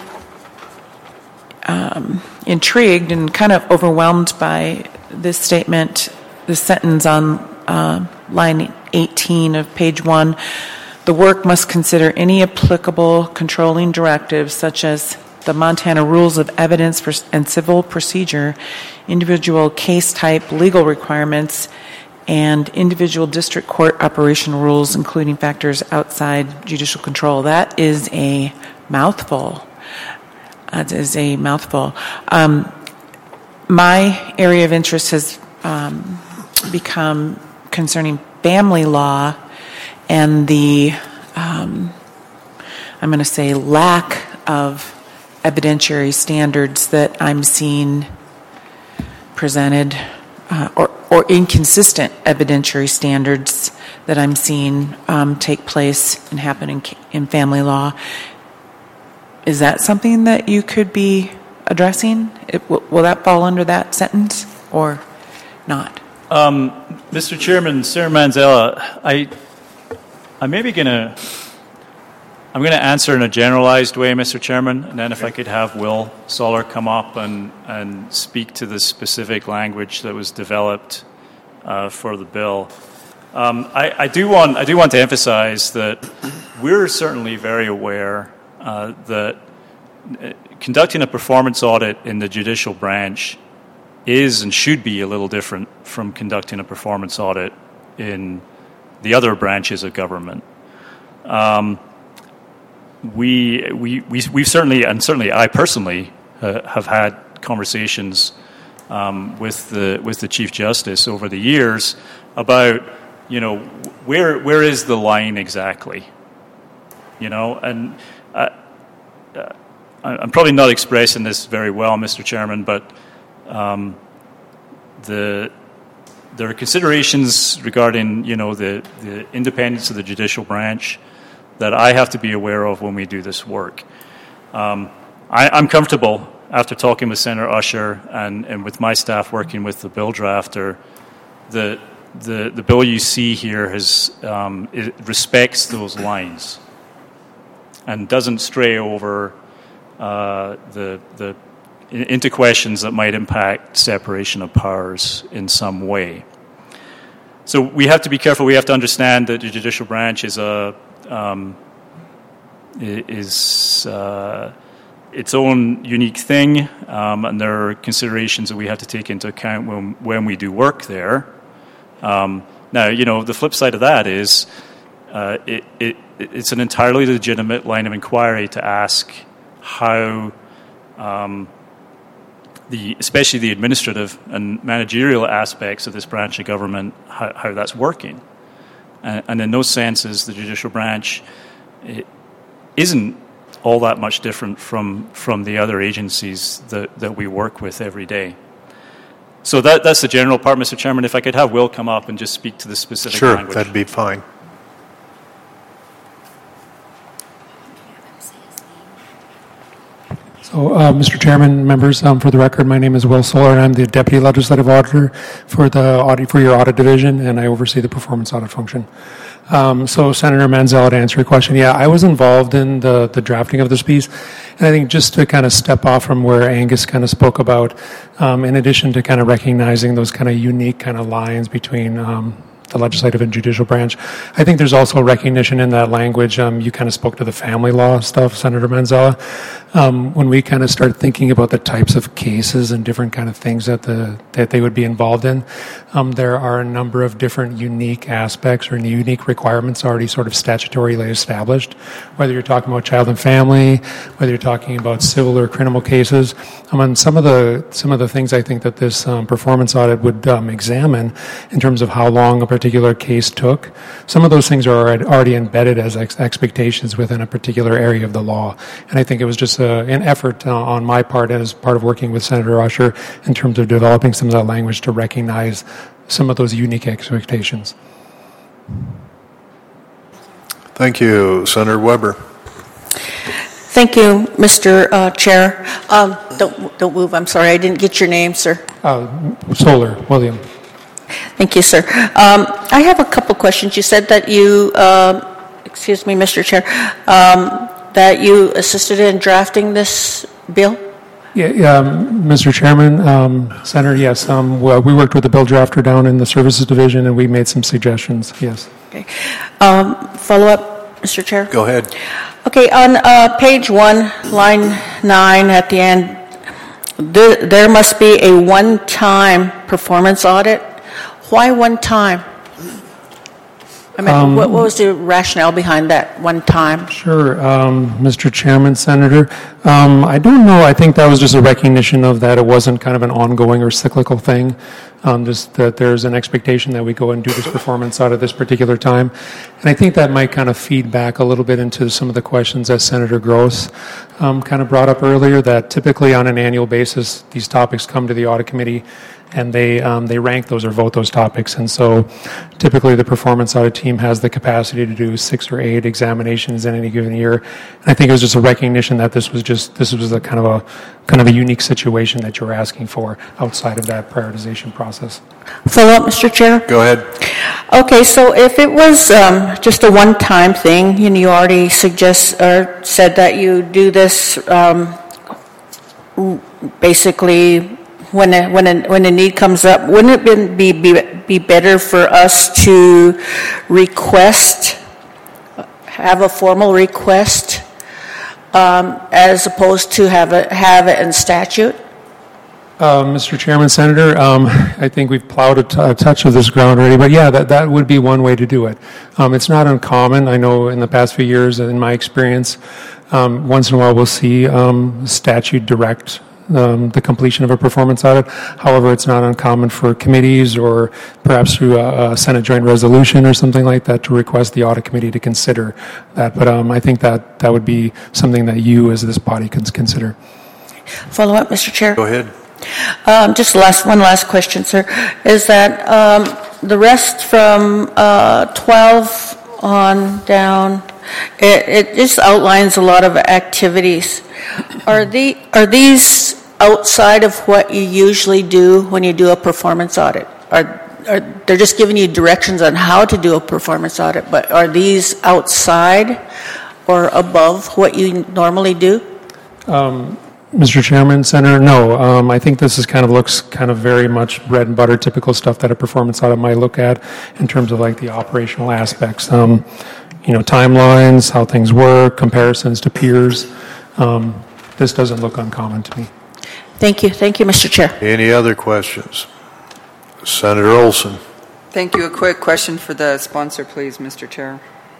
um, intrigued and kind of overwhelmed by this statement, this sentence on uh, line eighteen of page one. The work must consider any applicable controlling directives, such as the Montana Rules of Evidence and Civil Procedure, individual case type legal requirements, and individual district court operation rules, including factors outside judicial control. That is a mouthful. That is a mouthful. Um, my area of interest has um, become concerning family law and the, um, I'm going to say, lack of evidentiary standards that I'm seeing presented, uh, or, or inconsistent evidentiary standards that I'm seeing um, take place and happen in, in family law. Is that something that you could be addressing? It, will, will that fall under that sentence or not? Um, Mister Chairman, Senator Manzella, I... I'm maybe going to I'm going to answer in a generalized way, Mister Chairman, and then if I could have Will Soller come up and, and speak to the specific language that was developed uh, for the bill. Um, I, I do want I do want to emphasize that we're certainly very aware uh, that conducting a performance audit in the judicial branch is and should be a little different from conducting a performance audit in the other branches of government. Um, we, we, we, we've certainly, and certainly I personally, uh, have had conversations um, with the with the Chief Justice over the years about, you know, where where is the line exactly, you know, and uh, uh, I'm probably not expressing this very well, Mister Chairman, but um, the there are considerations regarding, you know, the, the independence of the judicial branch that I have to be aware of when we do this work. Um, I, I'm comfortable, after talking with Senator Usher and, and with my staff working with the bill drafter, that the, the bill you see here has, um, it respects those lines and doesn't stray over uh, the, the into questions that might impact separation of powers in some way. So we have to be careful. We have to understand that the judicial branch is a um, is uh, its own unique thing, um, and there are considerations that we have to take into account when when we do work there. Um, now, you know, the flip side of that is uh, it, it it's an entirely legitimate line of inquiry to ask how. Um, The, especially the administrative and managerial aspects of this branch of government, how, how that's working. And, and in those senses, the judicial branch it isn't all that much different from, from the other agencies that, that we work with every day. So that, that's the general part, Mister Chairman. If I could have Will come up and just speak to the specific sure, language. Sure, that'd be fine. So, uh, Mister Chairman, members, um, for the record, my name is Will Solar, and I'm the Deputy Legislative Auditor for the audit for your audit division, and I oversee the performance audit function. Um, so, Senator Manziel, to answer your question, yeah, I was involved in the, the drafting of this piece, and I think just to kind of step off from where Angus kind of spoke about, um, in addition to kind of recognizing those kind of unique kind of lines between um, the legislative and judicial branch, I think there's also a recognition in that language. Um, you kind of spoke to the family law stuff, Senator Manzella. Um, when we kind of start thinking about the types of cases and different kind of things that the that they would be involved in, um, there are a number of different unique aspects or unique requirements already sort of statutorily established. Whether you're talking about child and family, whether you're talking about civil or criminal cases, um, and some of the some of the things I think that this um, performance audit would um, examine in terms of how long a particular case took. Some of those things are already embedded as ex- expectations within a particular area of the law, and I think it was just a, an effort uh, on my part as part of working with Senator Usher in terms of developing some of that language to recognize some of those unique expectations. Thank you, Senator Weber. Thank you, Mister Uh, Chair. Um, don't don't move. I'm sorry, I didn't get your name, sir. Uh, Solar, William. Thank you, sir. Um, I have a couple questions. You said that you, uh, excuse me, Mister Chair, um, that you assisted in drafting this bill? Yeah, yeah um, Mister Chairman, um, Senator, yes. Um, well, we worked with the bill drafter down in the Services Division, and we made some suggestions, yes. Okay. Um, follow up, Mister Chair? Go ahead. Okay, on uh, page one, line nine at the end, there, there must be a one-time performance audit. Why one time? I mean, um, what, what was the rationale behind that one time? Sure, um, Mister Chairman, Senator. Um, I don't know. I think that was just a recognition of that it wasn't kind of an ongoing or cyclical thing. Um, just that there's an expectation that we go and do this performance out of this particular time. And I think that might kind of feed back a little bit into some of the questions that Senator Gross um, kind of brought up earlier, that typically on an annual basis, these topics come to the audit committee and they um, they rank those or vote those topics. And so typically the performance audit team has the capacity to do six or eight examinations in any given year. And I think it was just a recognition that this was just, this was a kind of a kind of a unique situation that you're asking for outside of that prioritization process. Follow up, Mister Chair? Go ahead. Okay, so if it was um, just a one-time thing, and you already suggest or said that you do this um, basically when a, when a, when a need comes up, wouldn't it be, be be better for us to request, have a formal request, um, as opposed to have it have it in statute? Uh, Mister Chairman, Senator, um, I think we've plowed a, t- a touch of this ground already, but yeah, that, that would be one way to do it. Um, it's not uncommon. I know in the past few years, in my experience, um, once in a while we'll see um, statute direct um, the completion of a performance audit. However, it's not uncommon for committees or perhaps through a, a Senate joint resolution or something like that to request the audit committee to consider that. But um, I think that that would be something that you as this body can consider. Follow up, Mister Chair. Go ahead. Um, just last one last question, sir. Is that um, the rest from uh, twelve on down? It, it just outlines a lot of activities. Are the are these outside of what you usually do when you do a performance audit? Are are they're just giving you directions on how to do a performance audit, but are these outside or above what you normally do? Um, Mister Chairman, Senator, no. Um, I think this is kind of looks kind of very much bread and butter, typical stuff that a performance audit might look at in terms of like the operational aspects. Um, you know, timelines, how things work, comparisons to peers. Um, this doesn't look uncommon to me. Thank you. Thank you, Mister Chair. Any other questions? Senator Olson. Thank you. A quick question for the sponsor, please, Mister Chair.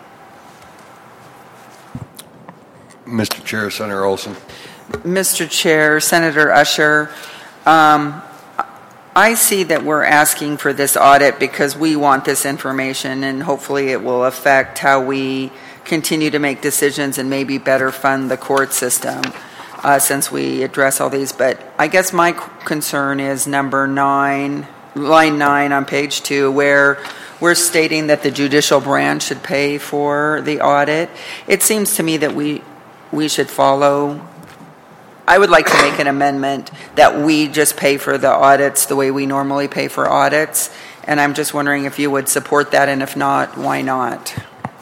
Mister Chair, Senator Olson. Mister Chair, Senator Usher, um, I see that we're asking for this audit because we want this information, and hopefully it will affect how we continue to make decisions and maybe better fund the court system uh, since we address all these. But I guess my concern is number nine, line nine on page two, where we're stating that the judicial branch should pay for the audit. It seems to me that we we should follow. I would like to make an amendment that we just pay for the audits the way we normally pay for audits, and I'm just wondering if you would support that, and if not, why not?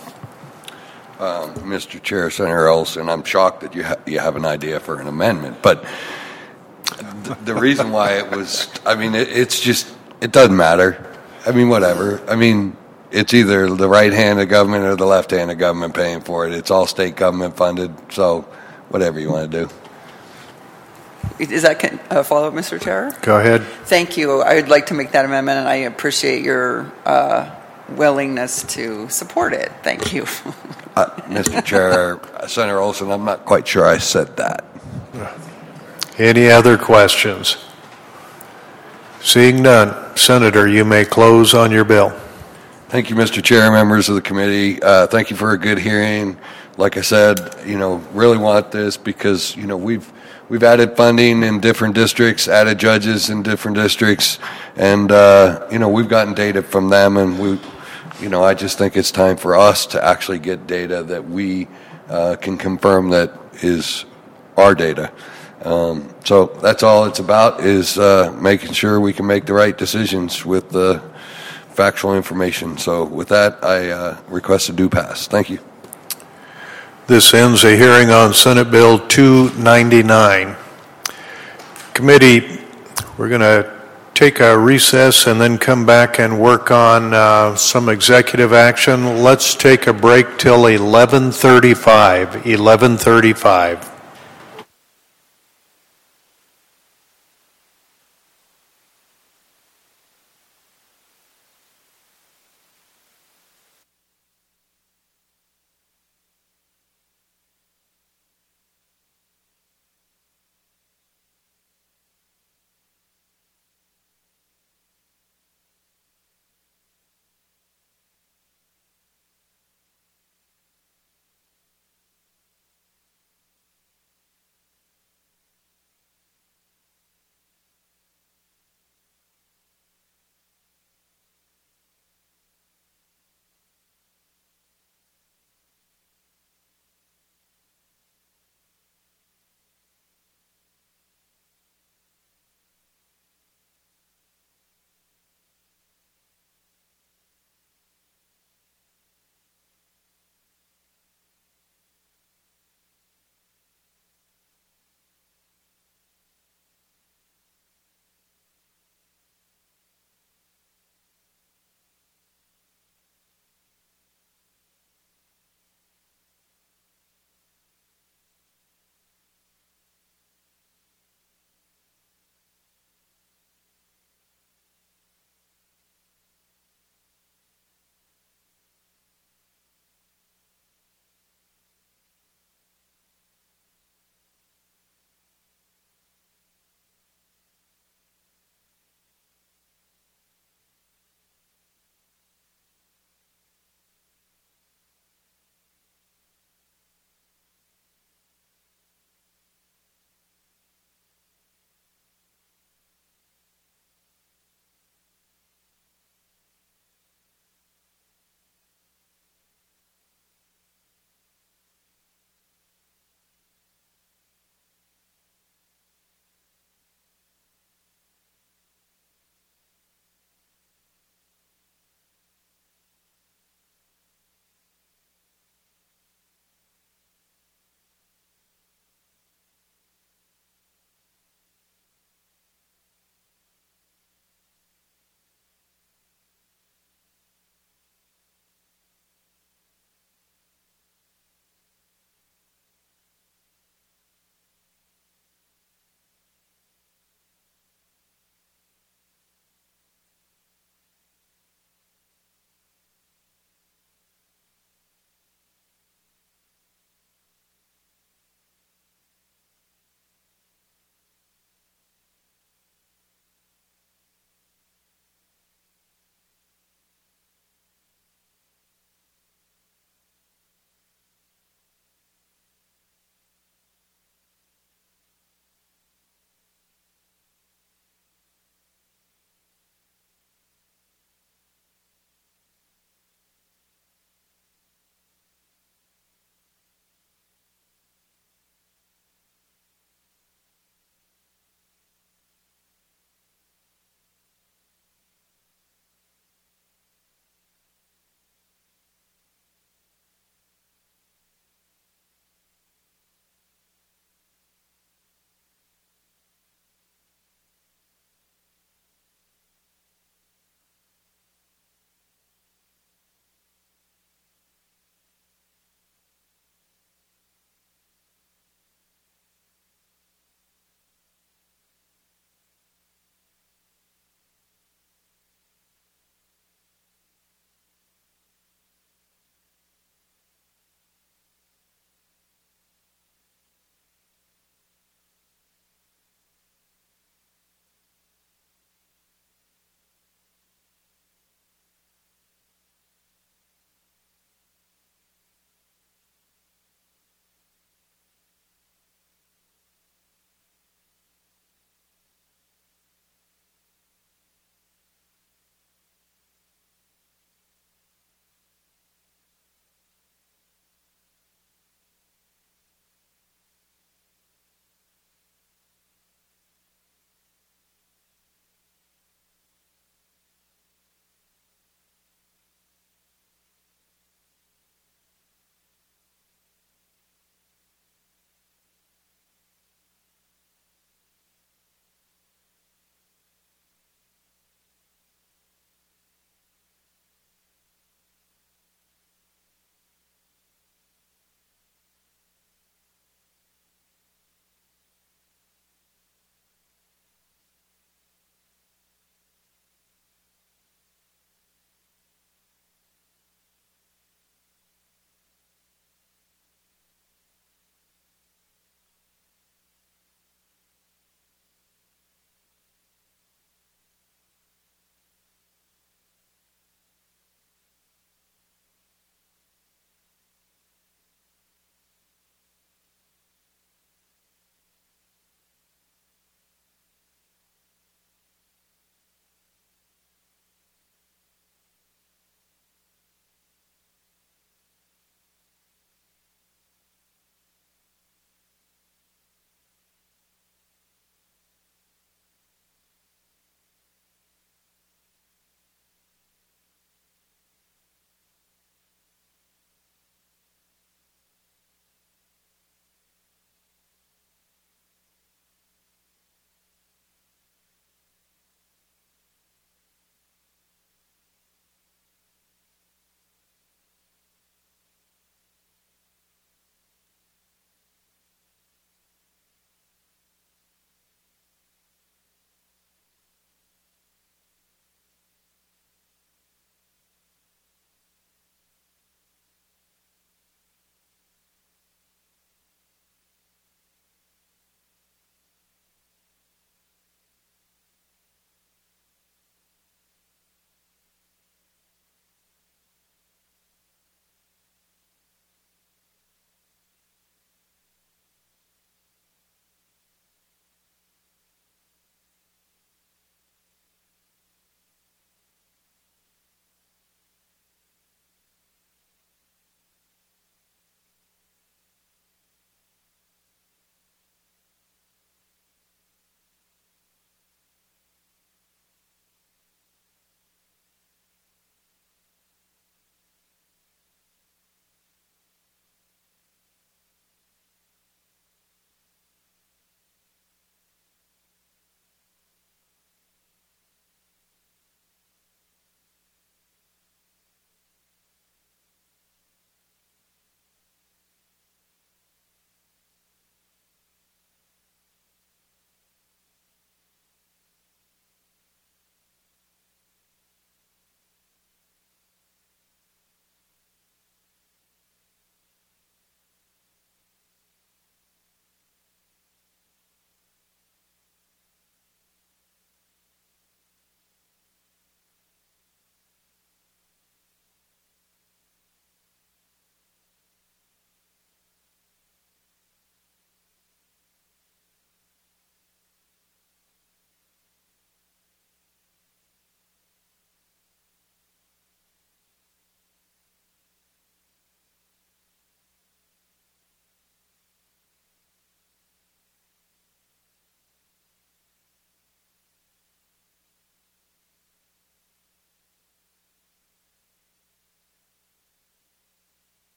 Um, Mister Chair, Senator Olson, I'm shocked that you ha- you have an idea for an amendment, but th- the reason why it was, I mean, it, it's just, it doesn't matter. I mean, whatever. I mean, it's either the right hand of government or the left hand of government paying for it. It's all state government funded, so whatever you want to do. Is that a follow-up, Mister Chair? Go ahead. Thank you. I would like to make that amendment, and I appreciate your uh, willingness to support it. Thank you. uh, Mister Chair, Senator Olson, I'm not quite sure I said that. Any other questions? Seeing none, Senator, you may close on your bill. Thank you, Mister Chair, members of the committee. Uh, thank you for a good hearing. Like I said, you know, really want this because, you know, we've We've added funding in different districts, added judges in different districts, and, uh, you know, we've gotten data from them, and we, you know, I just think it's time for us to actually get data that we uh, can confirm that is our data. Um, so that's all it's about, is uh, making sure we can make the right decisions with the factual information. So with that, I uh, request a do pass. Thank you. This ends a hearing on Senate Bill two ninety-nine. Committee, we're going to take a recess and then come back and work on uh, some executive action. Let's take a break till eleven thirty-five. eleven thirty-five.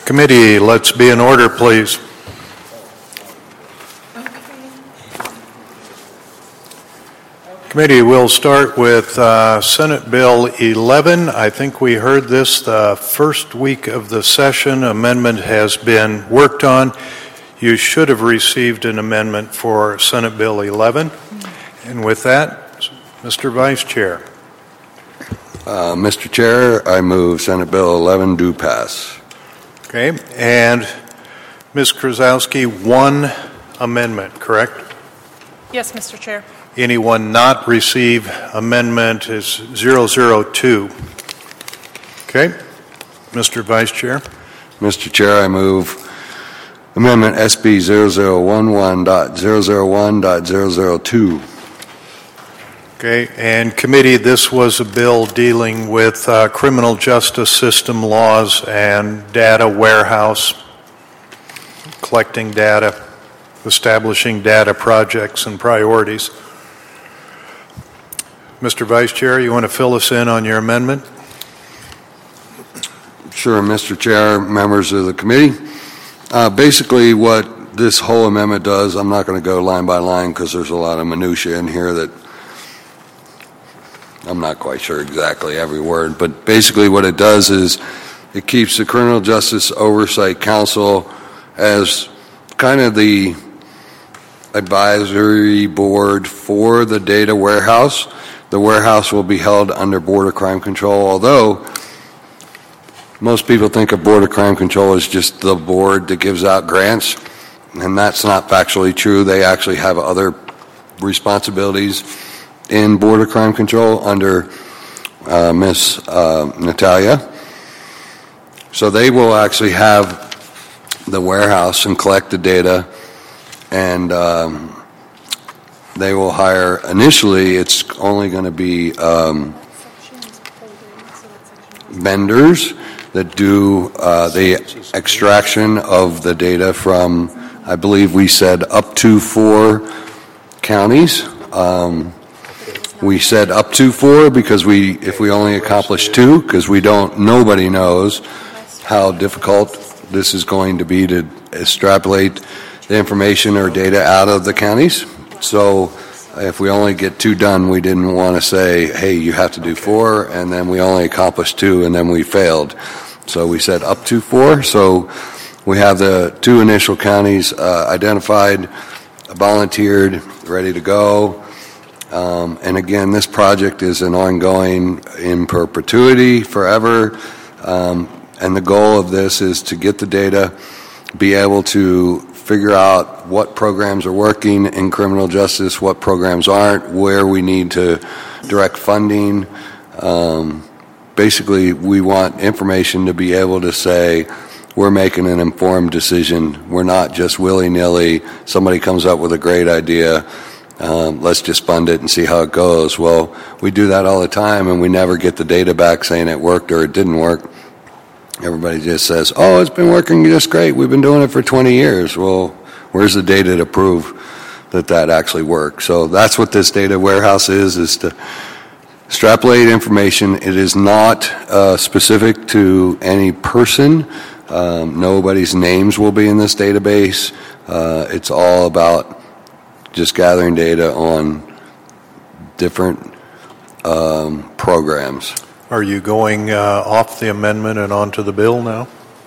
Committee, let's be in order, please. Committee, we'll start with uh, Senate Bill eleven. I think we heard this the first week of the session. Amendment has been worked on. You should have received an amendment for Senate Bill eleven. And with that, Mister Vice Chair. Uh, Mister Chair, I move Senate Bill eleven do pass. Okay, and Miz Krasowski, one amendment, correct? Yes, Mister Chair. Anyone not receive amendment is zero zero two. Okay, Mister Vice Chair. Mister Chair, I move Amendment S B zero zero one one dot zero zero one dot zero zero two. Okay, and committee, this was a bill dealing with uh, criminal justice system laws and data warehouse, collecting data, establishing data projects and priorities. Mister Vice Chair, you want to fill us in on your amendment? Sure, Mister Chair, members of the committee. Uh, basically, what this whole amendment does, I'm not going to go line by line because there's a lot of minutia in here that I'm not quite sure exactly every word, but basically what it does is it keeps the Criminal Justice Oversight Council as kind of the advisory board for the data warehouse. The warehouse will be held under Border Crime Control, although most people think of Border Crime Control as just the board that gives out grants, and that's not factually true. They actually have other responsibilities in Border Crime Control under uh, Miss Uh, Natalia. So they will actually have the warehouse and collect the data, and um, they will hire, initially it's only going to be um, vendors that do uh, the extraction of the data from, I believe we said up to four counties. Um, we said up to four because we, if we only accomplish two, because we don't, nobody knows how difficult this is going to be to extrapolate the information or data out of the counties. So if we only get two done, we didn't want to say, hey, you have to do four, and then we only accomplished two, and then we failed. So we said up to four. So we have the two initial counties uh, identified, volunteered, ready to go. Um, and again, this project is an ongoing in perpetuity, forever. Um, and the goal of this is to get the data, be able to figure out what programs are working in criminal justice, what programs aren't, where we need to direct funding. Um, basically, we want information to be able to say, we're making an informed decision. We're not just willy-nilly, somebody comes up with a great idea, um, let's just fund it and see how it goes. Well, we do that all the time, and we never get the data back saying it worked or it didn't work. Everybody just says, oh, it's been working just great. We've been doing it for twenty years. Well, where's the data to prove that that actually works? So that's what this data warehouse is, is to extrapolate information. It is not uh, specific to any person. Um, nobody's names will be in this database. Uh, it's all about just gathering data on different um, programs. Are you going uh, off the amendment and onto the bill now?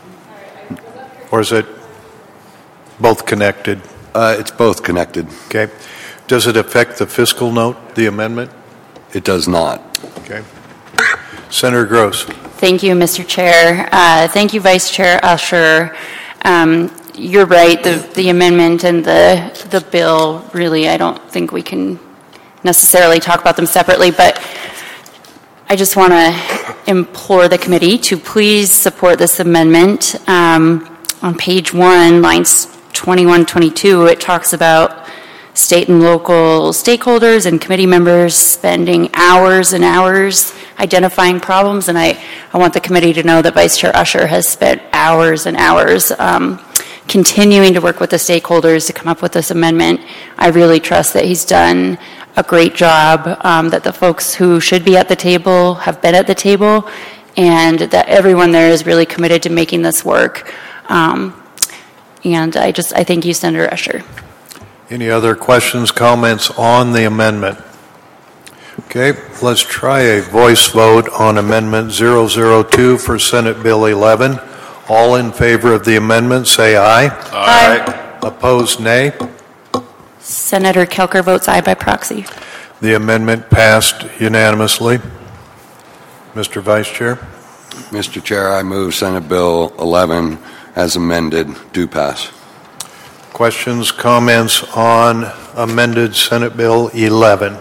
Or is it both connected? Uh, it's both connected. Okay. Does it affect the fiscal note, the amendment? It does not. Okay. Senator Gross. Thank you, Mister Chair. Uh, thank you, Vice Chair Usher. Um, you're right, the, the amendment and the, the bill, really, I don't think we can necessarily talk about them separately, but I just want to implore the committee to please support this amendment. Um, on page one, lines twenty-one, twenty-two, it talks about state and local stakeholders and committee members spending hours and hours identifying problems, and I, I want the committee to know that Vice Chair Usher has spent hours and hours um, continuing to work with the stakeholders to come up with this amendment. I really trust that he's done a great job, um, that the folks who should be at the table have been at the table, and that everyone there is really committed to making this work. Um, and I just I thank you, Senator Usher. Any other questions, comments on the amendment? Okay, let's try a voice vote on Amendment zero zero two for Senate Bill eleven. All in favor of the amendment, say aye. Aye. Opposed, nay. Senator Kelker votes aye by proxy. The amendment passed unanimously. Mister Vice Chair. Mister Chair, I move Senate Bill eleven as amended do pass. Questions, comments on amended Senate Bill eleven?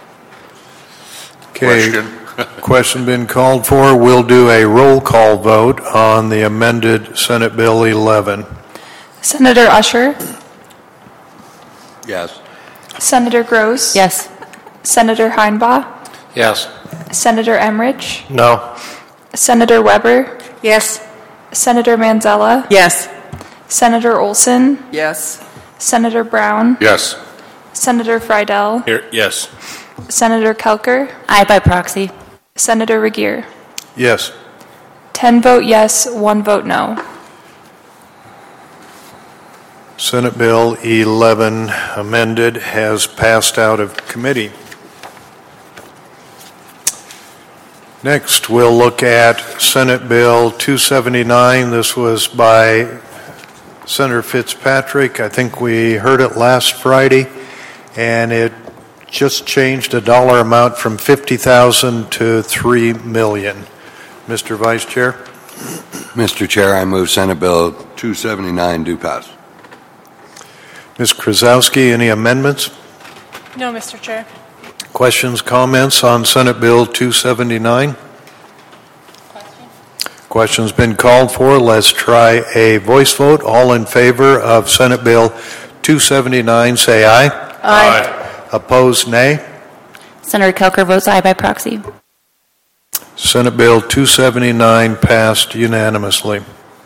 Okay. Question. Question been called for. We'll do a roll call vote on the amended Senate Bill eleven. Senator Usher? Yes. Senator Gross? Yes. Senator Heinbaugh? Yes. Senator Emmerich? No. Senator Weber? Yes. Senator Manzella? Yes. Senator Olson? Yes. Senator Brown? Yes. Senator Friedel? Here, yes. Senator Kelker? Aye by proxy. Senator Regier? Yes. ten vote yes, one vote no. Senate Bill eleven amended has passed out of committee. Next, we'll look at Senate Bill two seventy-nine. This was by Senator Fitzpatrick. I think we heard it last Friday, and it just changed a dollar amount from fifty thousand dollars to three million dollars. Mister Vice Chair. Mister Chair, I move Senate Bill two seventy-nine do pass. Miz Krasowski, any amendments? No, Mister Chair. Questions, comments on Senate Bill two seventy-nine? Questions been called for. Let's try a voice vote. All in favor of Senate Bill two seventy-nine, say aye. Aye. Opposed, nay. Senator Kelker votes aye by proxy. Senate Bill two seventy-nine passed unanimously.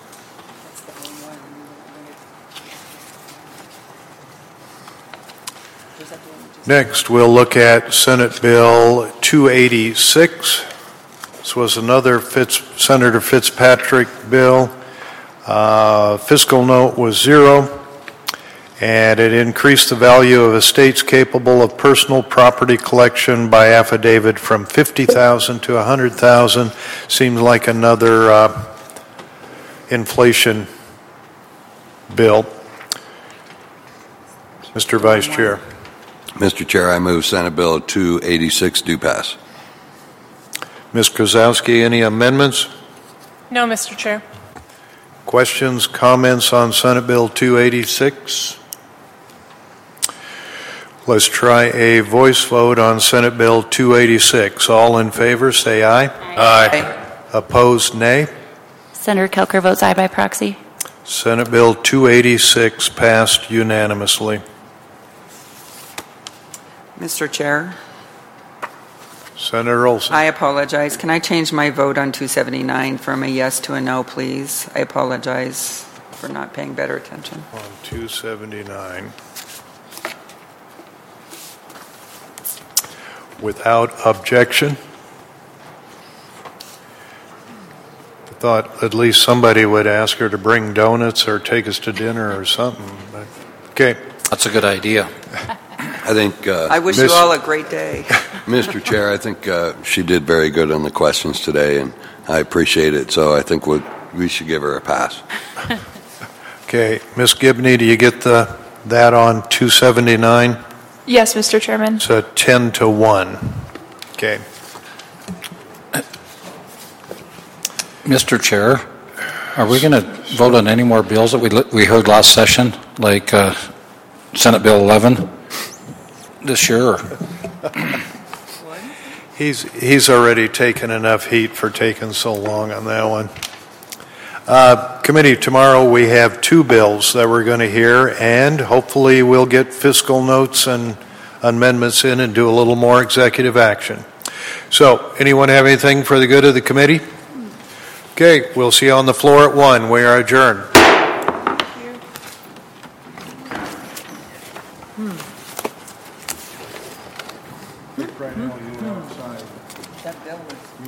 Next, we'll look at Senate Bill two eighty-six. This was another Fitz, Senator Fitzpatrick bill. Uh, fiscal note was zero, and it increased the value of estates capable of personal property collection by affidavit from fifty thousand dollars to one hundred thousand dollars. Seems like another uh, inflation bill. Mister Vice Chair. Mister Chair, I move Senate Bill two eighty-six do pass. Miz Krasowski, any amendments? No, Mister Chair. Questions, comments on Senate Bill two eighty-six? Let's try a voice vote on Senate Bill two eighty-six. All in favor, say aye. Aye. Aye. Opposed, nay. Senator Kelker votes aye by proxy. Senate Bill two eighty-six passed unanimously. Mister Chair, Senator Olson. I apologize. Can I change my vote on two seventy-nine from a yes to a no, please? I apologize for not paying better attention. On two seventy-nine. Without objection. I thought at least somebody would ask her to bring donuts or take us to dinner or something. But, okay. That's a good idea. I think. Uh, I wish Miss, you all a great day. Mister Chair, I think uh, she did very good on the questions today, and I appreciate it. So I think we'll, we should give her a pass. Okay, Miz Gibney, do you get the that on two seventy-nine? Yes, Mister Chairman. It's a ten to one. Okay. Mister Chair, are we going to vote on any more bills that we we heard last session, like uh, Senate Bill eleven this year? Or? He's he's already taken enough heat for taking so long on that one. Uh, committee, tomorrow we have two bills that we're going to hear, and hopefully we'll get fiscal notes and amendments in and do a little more executive action. So, anyone have anything for the good of the committee? Okay, we'll see you on the floor at one. We are adjourned.